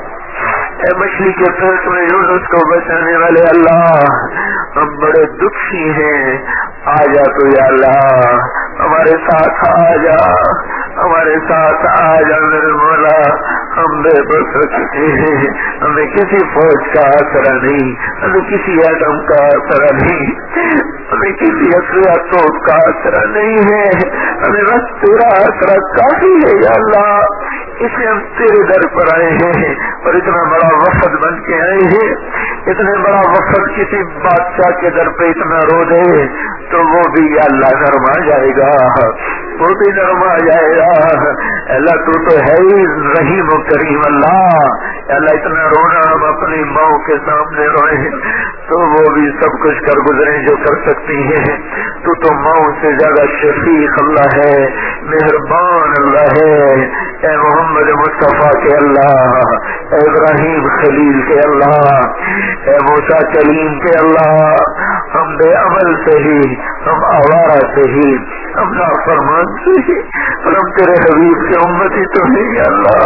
اے مچھلی کے پیٹ میں یونس کو بچانے والے اللہ, ہم بڑے دکھی ہیں. آ جا تو یا اللہ, ہمارے ساتھ آ جا, ہمارے ساتھ آ جا میرے مولا. ہم بے بس ہو چکے ہیں, ہمیں کسی فوج کا آسرا نہیں, ہمیں کسی ایٹم کا آسرا نہیں, ہمیں کسی اسلحہ توپ کا آسرا نہیں ہے. ہمیں بس تیرا آسرا کافی ہے یا اللہ. اس لیے ہم تیرے در پر آئے ہیں اور اتنا بڑا وفد بن کے آئے ہیں. اتنے بڑا وفد کسی بادشاہ کے در پہ اتنا رو دے تو وہ بھی یا اللہ نرم آ جائے گا, وہ بھی نرم آ جائے گا. اللہ تو ہے ہی رحیم و کریم اللہ. اللہ اتنا رونا ہم اپنی ماں کے سامنے روئے تو وہ بھی سب کچھ کر گزرے جو کر سکتی ہیں. تو ماں سے زیادہ شفیق اللہ ہے, مہربان اللہ ہے. اے محمد مصطفیٰ کے اللہ, اے ابراہیم خلیل کے اللہ, اے موسیٰ کلیم کے اللہ, ہم بے عمل سے ہی, ہم آوارہ سے ہی, ہم نافرمان سے ہی, اور ہم تیرے حبیب کے امتی تو نہیں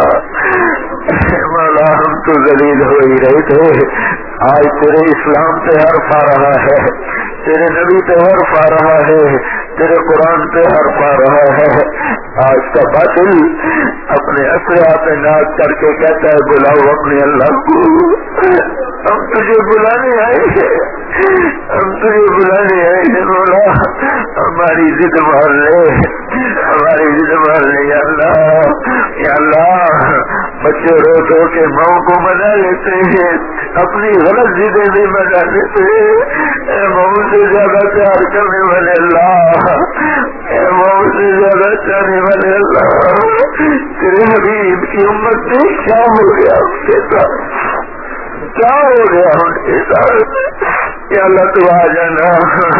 اللہ. مولا ہم تو ذلیل ہو ہی رہے تھے, آج تیرے اسلام پہ حرف آ رہا ہے, تیرے نبی پہ حرف آ رہا ہے, تیرے قرآن پہ حرف آ رہا ہے. آج کا باطل اپنے اسلحہ پہ ناز کر کے کہتا ہے بلاؤ اپنے اللہ کو. ہم تجھے بلانے آئے ہیں, ہم تجھے بلانے آئے ہیں مولا. ہماری ضد مان لے, ہماری ضد مان لے یا اللہ. یا اللہ بچے رو رو کے ماں کو منا لیتے ہیں, اپنی غلط ضدیں بھی منا لیتے ہیں. ماں سے زیادہ پیار کرنے والے اللہ, ماں سے زیادہ چاہنے والے اللہ, تیرے حبیب کی امت میں کیا ہو گیا ان کے ساتھ, کیا ہو گیا ان کے ساتھ. یا اللہ تو آ جانا,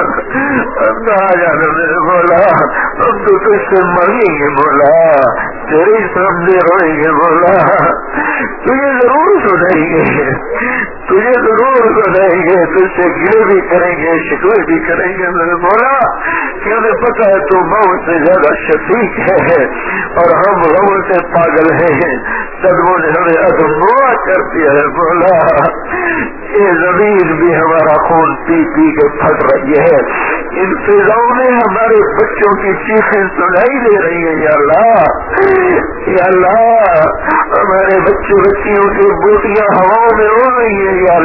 ہم آ جانا میرے مولا. ہم تو تجھ سے مانگیں گے مولا, تیرے سامنے روئیں گے مولا. تجھے ضرور سنائیں گے, تجھے ضرور سنائیں گے, تجھ سے گلے بھی کریں گے, شکوے بھی کریں گے میرے مولا. کہ ہمیں پتا ہے تو ماں سے زیادہ شفیق ہے اور ہم غموں سے پاگل ہیں. صدموں نے ہمیں ادموا کر دیا ہے مولا. یہ زمین بھی ہمارا خون پی پی کے پھٹ رہی ہے, ان فضاؤں میں ہمارے بچوں کی چیخیں سنائی دے رہی ہیں یا اللہ ہمارے بچوں بچیوں کی بوٹیاں ہواؤں میں اڑ رہی ہیں یا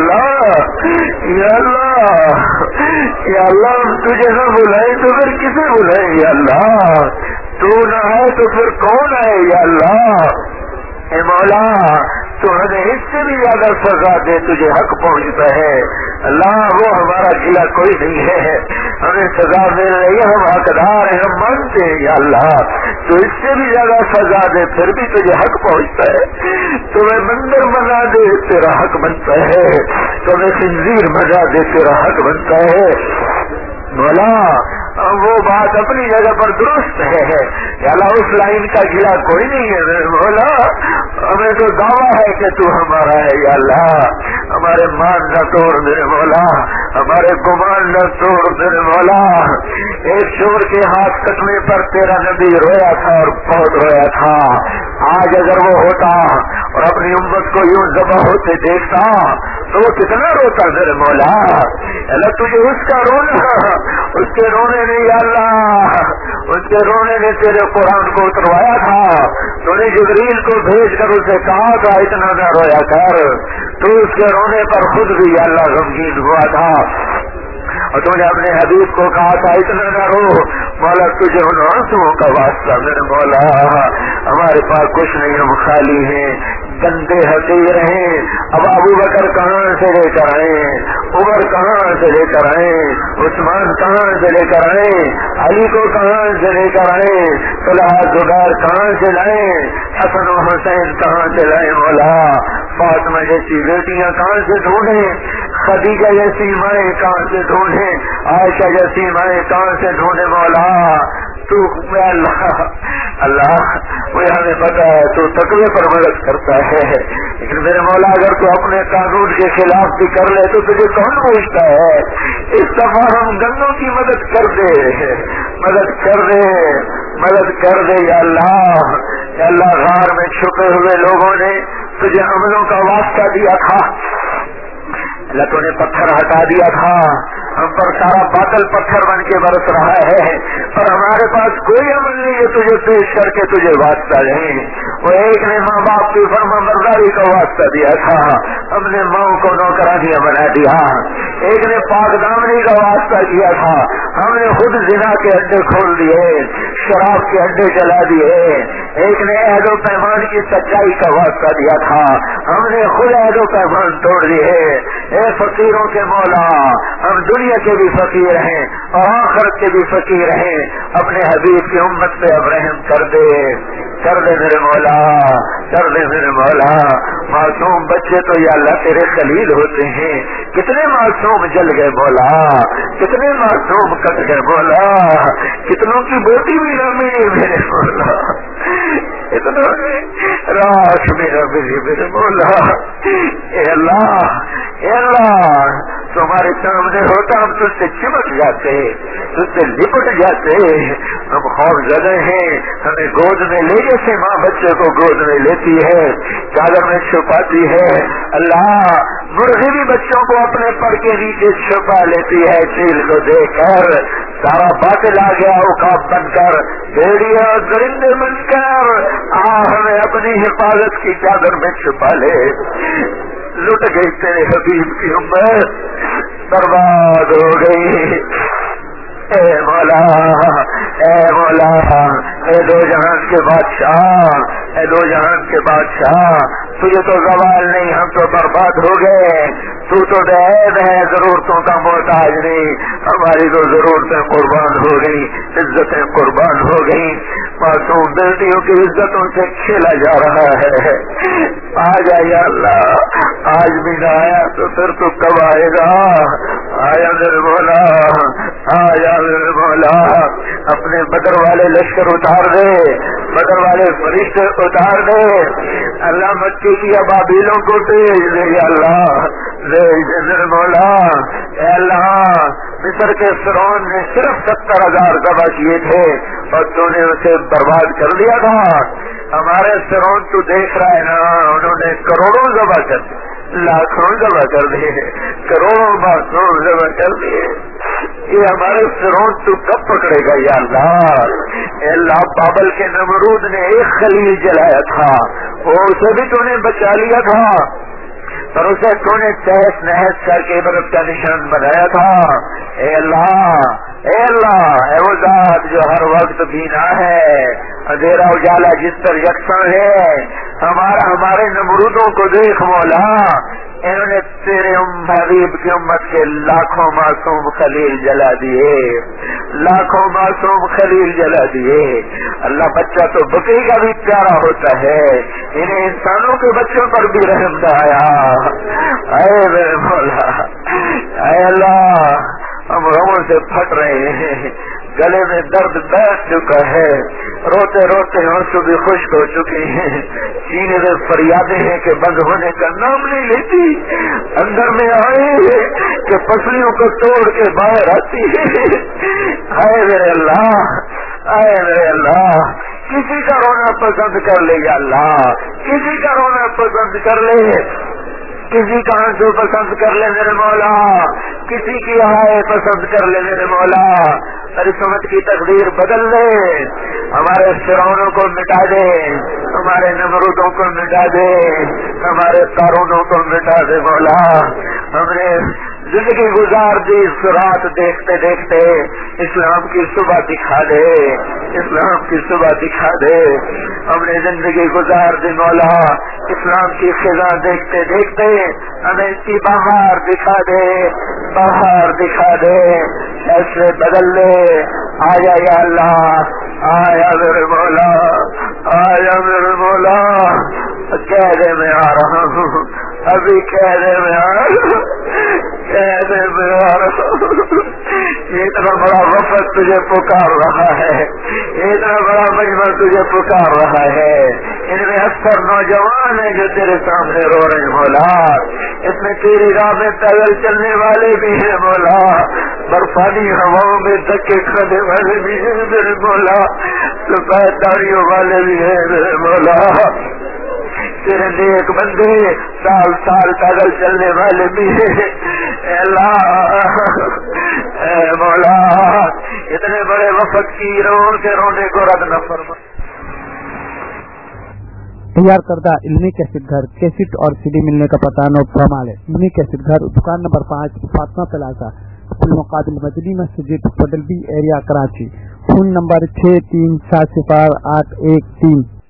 اللہ ہم تجھے نہ بلائیں تو پھر کسے بلائیں یا اللہ؟ تو نہ ہے تو پھر کون ہے یا اللہ؟ اے مولا تو ہمیں اس سے بھی زیادہ سزا دے، تجھے حق پہنچتا ہے اللہ، وہ ہمارا گلا کوئی نہیں ہے، ہمیں سزا مل رہی ہے، ہم حقدار ہیں، ہم مانتے ہیں یا اللہ، تو اس سے بھی زیادہ سزا دے پھر بھی تجھے حق پہنچتا ہے، تمہیں بندر بنا دے تیرا حق بنتا ہے، تمہیں خنزیر بنا دے تیرا حق بنتا ہے مولا۔ وہ بات اپنی جگہ پر درست ہے یا اللہ، اس لائن کا گلا کوئی نہیں ہے مولا، ہمیں تو دعویٰ ہے کہ تو ہمارا ہے یا اللہ، ہمارے مان نہ توڑ میرے مولا، ہمارے گمان نہ توڑ میرے مولا۔ ایک چور کے ہاتھ کٹنے پر تیرا نبی رویا تھا اور بہت رویا تھا، آج اگر وہ ہوتا اور اپنی امت کو یوں ذبح ہوتے دیکھتا تو وہ کتنا روتا میرے مولا۔ اللہ تجھے اس کا رونا، اس کے رونے نے یا اللہ، اس کے رونے نے تیرے قرآن کو اتروایا تھا، تو نے جبریل کو بھیج کر اسے کہا تھا اتنا نہ رویا کر، تو اس کے رونے پر خود بھی یا اللہ غمگین ہوا تھا، اور تو نے اپنے حبیب کو کہا تھا اتنا نہ رو مولا، تجھے ان آنسوؤں کا واسطہ میرے مولا، ہمارے پاس کچھ نہیں، ہم خالی ہیں، گندے حقیر ہیں، اب ابو بکر کہاں سے لے کر آئے، عمر کہاں سے لے کر آئے، عثمان کہاں سے لے کر آئے، علی کو کہاں سے لے کر آئے، طلحہ زبیر کہاں سے لائے، حسن و حسین کہاں سے لائے مولا، فاطمہ جیسی بیٹیاں کہاں سے ڈھونڈیں، خدیجہ جیسی مائیں کہاں سے ڈھونڈیں، عائشہ جیسی مائیں کہاں سے ڈھونڈیں مولا، تو اللہ مجھے ہمیں پتا ہے تو تقوی پر مدد کرتا ہے، لیکن میرے مولا اگر تو اپنے قانون کے خلاف بھی کر لے تو تجھے کون پوچھتا ہے؟ اس دفعہ ہم گنوں کی مدد کر دے، مدد کر دے، مدد کر دے یا اللہ۔ یا اللہ غار میں چھپے ہوئے لوگوں نے تجھے عملوں کا واسطہ دیا تھا، اللہ تو نے پتھر ہٹا دیا تھا، ہم پر سارا باطل پتھر بن کے برس رہا ہے، پر ہمارے پاس کوئی عمل نہیں ہے تجھے پیش کر کے تجھے واسطہ دیں۔ وہ ایک نے ماں باپ کی فرما برداری کا واسطہ دیا تھا، ہم نے ماؤں کو نوکرانیاں بنا دیا، ایک نے پاک دامنی کا واسطہ کیا تھا، ہم نے خود زنا کے اڈے کھول دیے، شراب کے اڈے جلا دیے، ایک نے عہد و پیمان کی سچائی کا واسطہ دیا تھا، ہم نے خود عہد و پیمان توڑ دیے۔ اے فقیروں کے مولا، ہم دنیا کے بھی فقیر ہیں اور آخرت کے بھی فقیر ہیں، اپنے حبیب کی امت پہ اب رحم کر دے، کر دے میرے مولا، کر دے میرے مولا۔ معصوم بچے تو یا اللہ تیرے خلیل ہوتے ہیں، کتنے معصوم جل گئے مولا، کتنے معصوم کٹ گئے مولا، کتنوں کی بوٹی بھی نہ ملی میرے مولا، اتنا راش میرا میرے مولا۔ اے اللہ، اے اللہ تمہارے سامنے ہوتا ہم تجھ سے چمٹ جاتے، تجھ سے لپٹ جاتے، ہم خوف زدہ ہیں، ہمیں گود میں لے جیسے ماں بچے کو گود میں لیتی ہے، چادر میں چھپاتی ہے، اللہ مرغی بھی بچوں کو اپنے پر کے نیچے چھپا لیتی ہے، چیل کو دیکھ کر سارا باطل آ گیا عقاب بن کر، بھیڑیا درندے بن کر ہمیں اپنی حفاظت کی چادر میں چھپا لے۔ لٹ گئی تیرے حبیب کی امت، برباد ہو گئی۔ اے مولا، اے مولا، اے دو جہان کے بادشاہ، اے دو جہان کے بادشاہ، تجھے تو زوال نہیں، ہم تو برباد ہو گئے، تو بے عیب ہے، ضرورتوں کا محتاج نہیں، ہماری تو ضرورتیں قربان ہو گئی، عزتیں قربان ہو گئی، معصوم بیٹیوں کی عزتوں سے کھیلا جا رہا ہے۔ آ جا یا اللہ، آج بھی نہ آیا تو پھر تو کب آئے گا؟ آیا میرے مولا، آیا میرے مولا، اپنے بدر والے لشکر اتار دے، بدر والے فرشتے اتار دے، اللہ مکی کی ابابیلوں کو بھیج دے یا اللہ، میرے مولا۔ اے اللہ مصر کے فرعون نے صرف 70,000 ذبح کیے تھے اور تو نے اسے برباد کر دیا تھا، ہمارے فرعون تو دیکھ رہا ہے نا، انہوں نے کروڑوں ذبح کر دیے، لاکھوں ذبح کر دیے، کروڑوں معصوم ذبح کر دیے۔ یہ ہمارے فرعون تو کب پکڑے گا یا اللہ؟ اے اللہ بابل کے نمرود نے ایک خلیل جلایا تھا، وہ اسے بھی تو نے بچا لیا تھا، پر اسے تو نے تہس نہس کر کے عبرت کا نشان بنایا تھا۔ اے اللہ، اے اللہ، اے وہ ذات جو ہر وقت بینا ہے، اندھیرا اجالا جس پر یکساں ہے، ہمارے نمرودوں کو دیکھ مولا، انہوں نے تیرے حبیب کی امت کے لاکھوں معصوم خلیل جلا دیے، لاکھوں معصوم خلیل جلا دیے۔ اللہ بچہ تو بکری کا بھی پیارا ہوتا ہے، انہیں انسانوں کے بچوں پر بھی رحم نہ آیا۔ اے میرے مولا، اے اللہ، ہم غموں سے پھٹ رہے ہیں، گلے میں درد بیٹھ چکا ہے، روتے روتے آنسو بھی خشک ہو چکے ہیں، سینے میں فریادیں ہیں کہ بند ہونے کا نام نہیں لیتی، اندر میں آئے کہ پسلیوں کو توڑ کے باہر آتی ہے۔ اے میرے اللہ، اے میرے اللہ، کسی کا رونا پسند کر لے یا اللہ، کسی کا رونا پسند کر لے، کسی کا آنسو پسند کر لے میرے مولا، کسی کی ہائے پسند کر لے میرے مولا، میری سمجھ کی تقدیر بدل دے، ہمارے فرعونوں کو مٹا دے، ہمارے نمرودوں کو مٹا دے، ہمارے قارونوں کو مٹا دے مولا۔ ہم نے زندگی گزار دی اس رات دیکھتے دیکھتے، اسلام کی صبح دکھا دے، اسلام کی صبح دکھا دے۔ ہم نے زندگی گزار دی مولا، اسلام کی خزاں دیکھتے دیکھتے ہمیں اس کی بہار دکھا دے، بہار دکھا دے، ایسے بدل لے۔ آیا یا اللہ، آیا میرے مولا، آیا میرے مولا، قیدے میں آ رہا ہوں، ابھی قیدے میں آ رہا ہوں، قیدے میں آ رہا ہوں۔ اتنا بڑا وفد تجھے پکار رہا ہے، اتنا بڑا مجمع تجھے پکار رہا ہے، ان میں اکثر نوجوان ہیں جو تیرے سامنے رو رہے ہیں مولا، اس میں تیری راہ میں پیدل چلنے والے بھی ہیں مولا، برفانی ہواؤں میں دھکے کھانے والے بھی ہیں میرے مولا، سفید داڑھیوں والے بھی ہیں میرے مولا، تیرے نیک بندے سال سال پیدل چلنے والے بھی ہیں۔ اے اللہ، اے مولا، اتنے بڑے وفد کی رون کے رونے کو رد نہ فرما۔ تیار کردہ علمی کیسٹ گھر، کیسٹ اور سی ڈی ملنے کا پتہ نوٹ فرما لے۔ علمی کیسٹ گھر، دکان نمبر 5، فاطمہ پلازا، المقابل مدنی مسجد، federal B area, Karachi. Phone number 63708113۔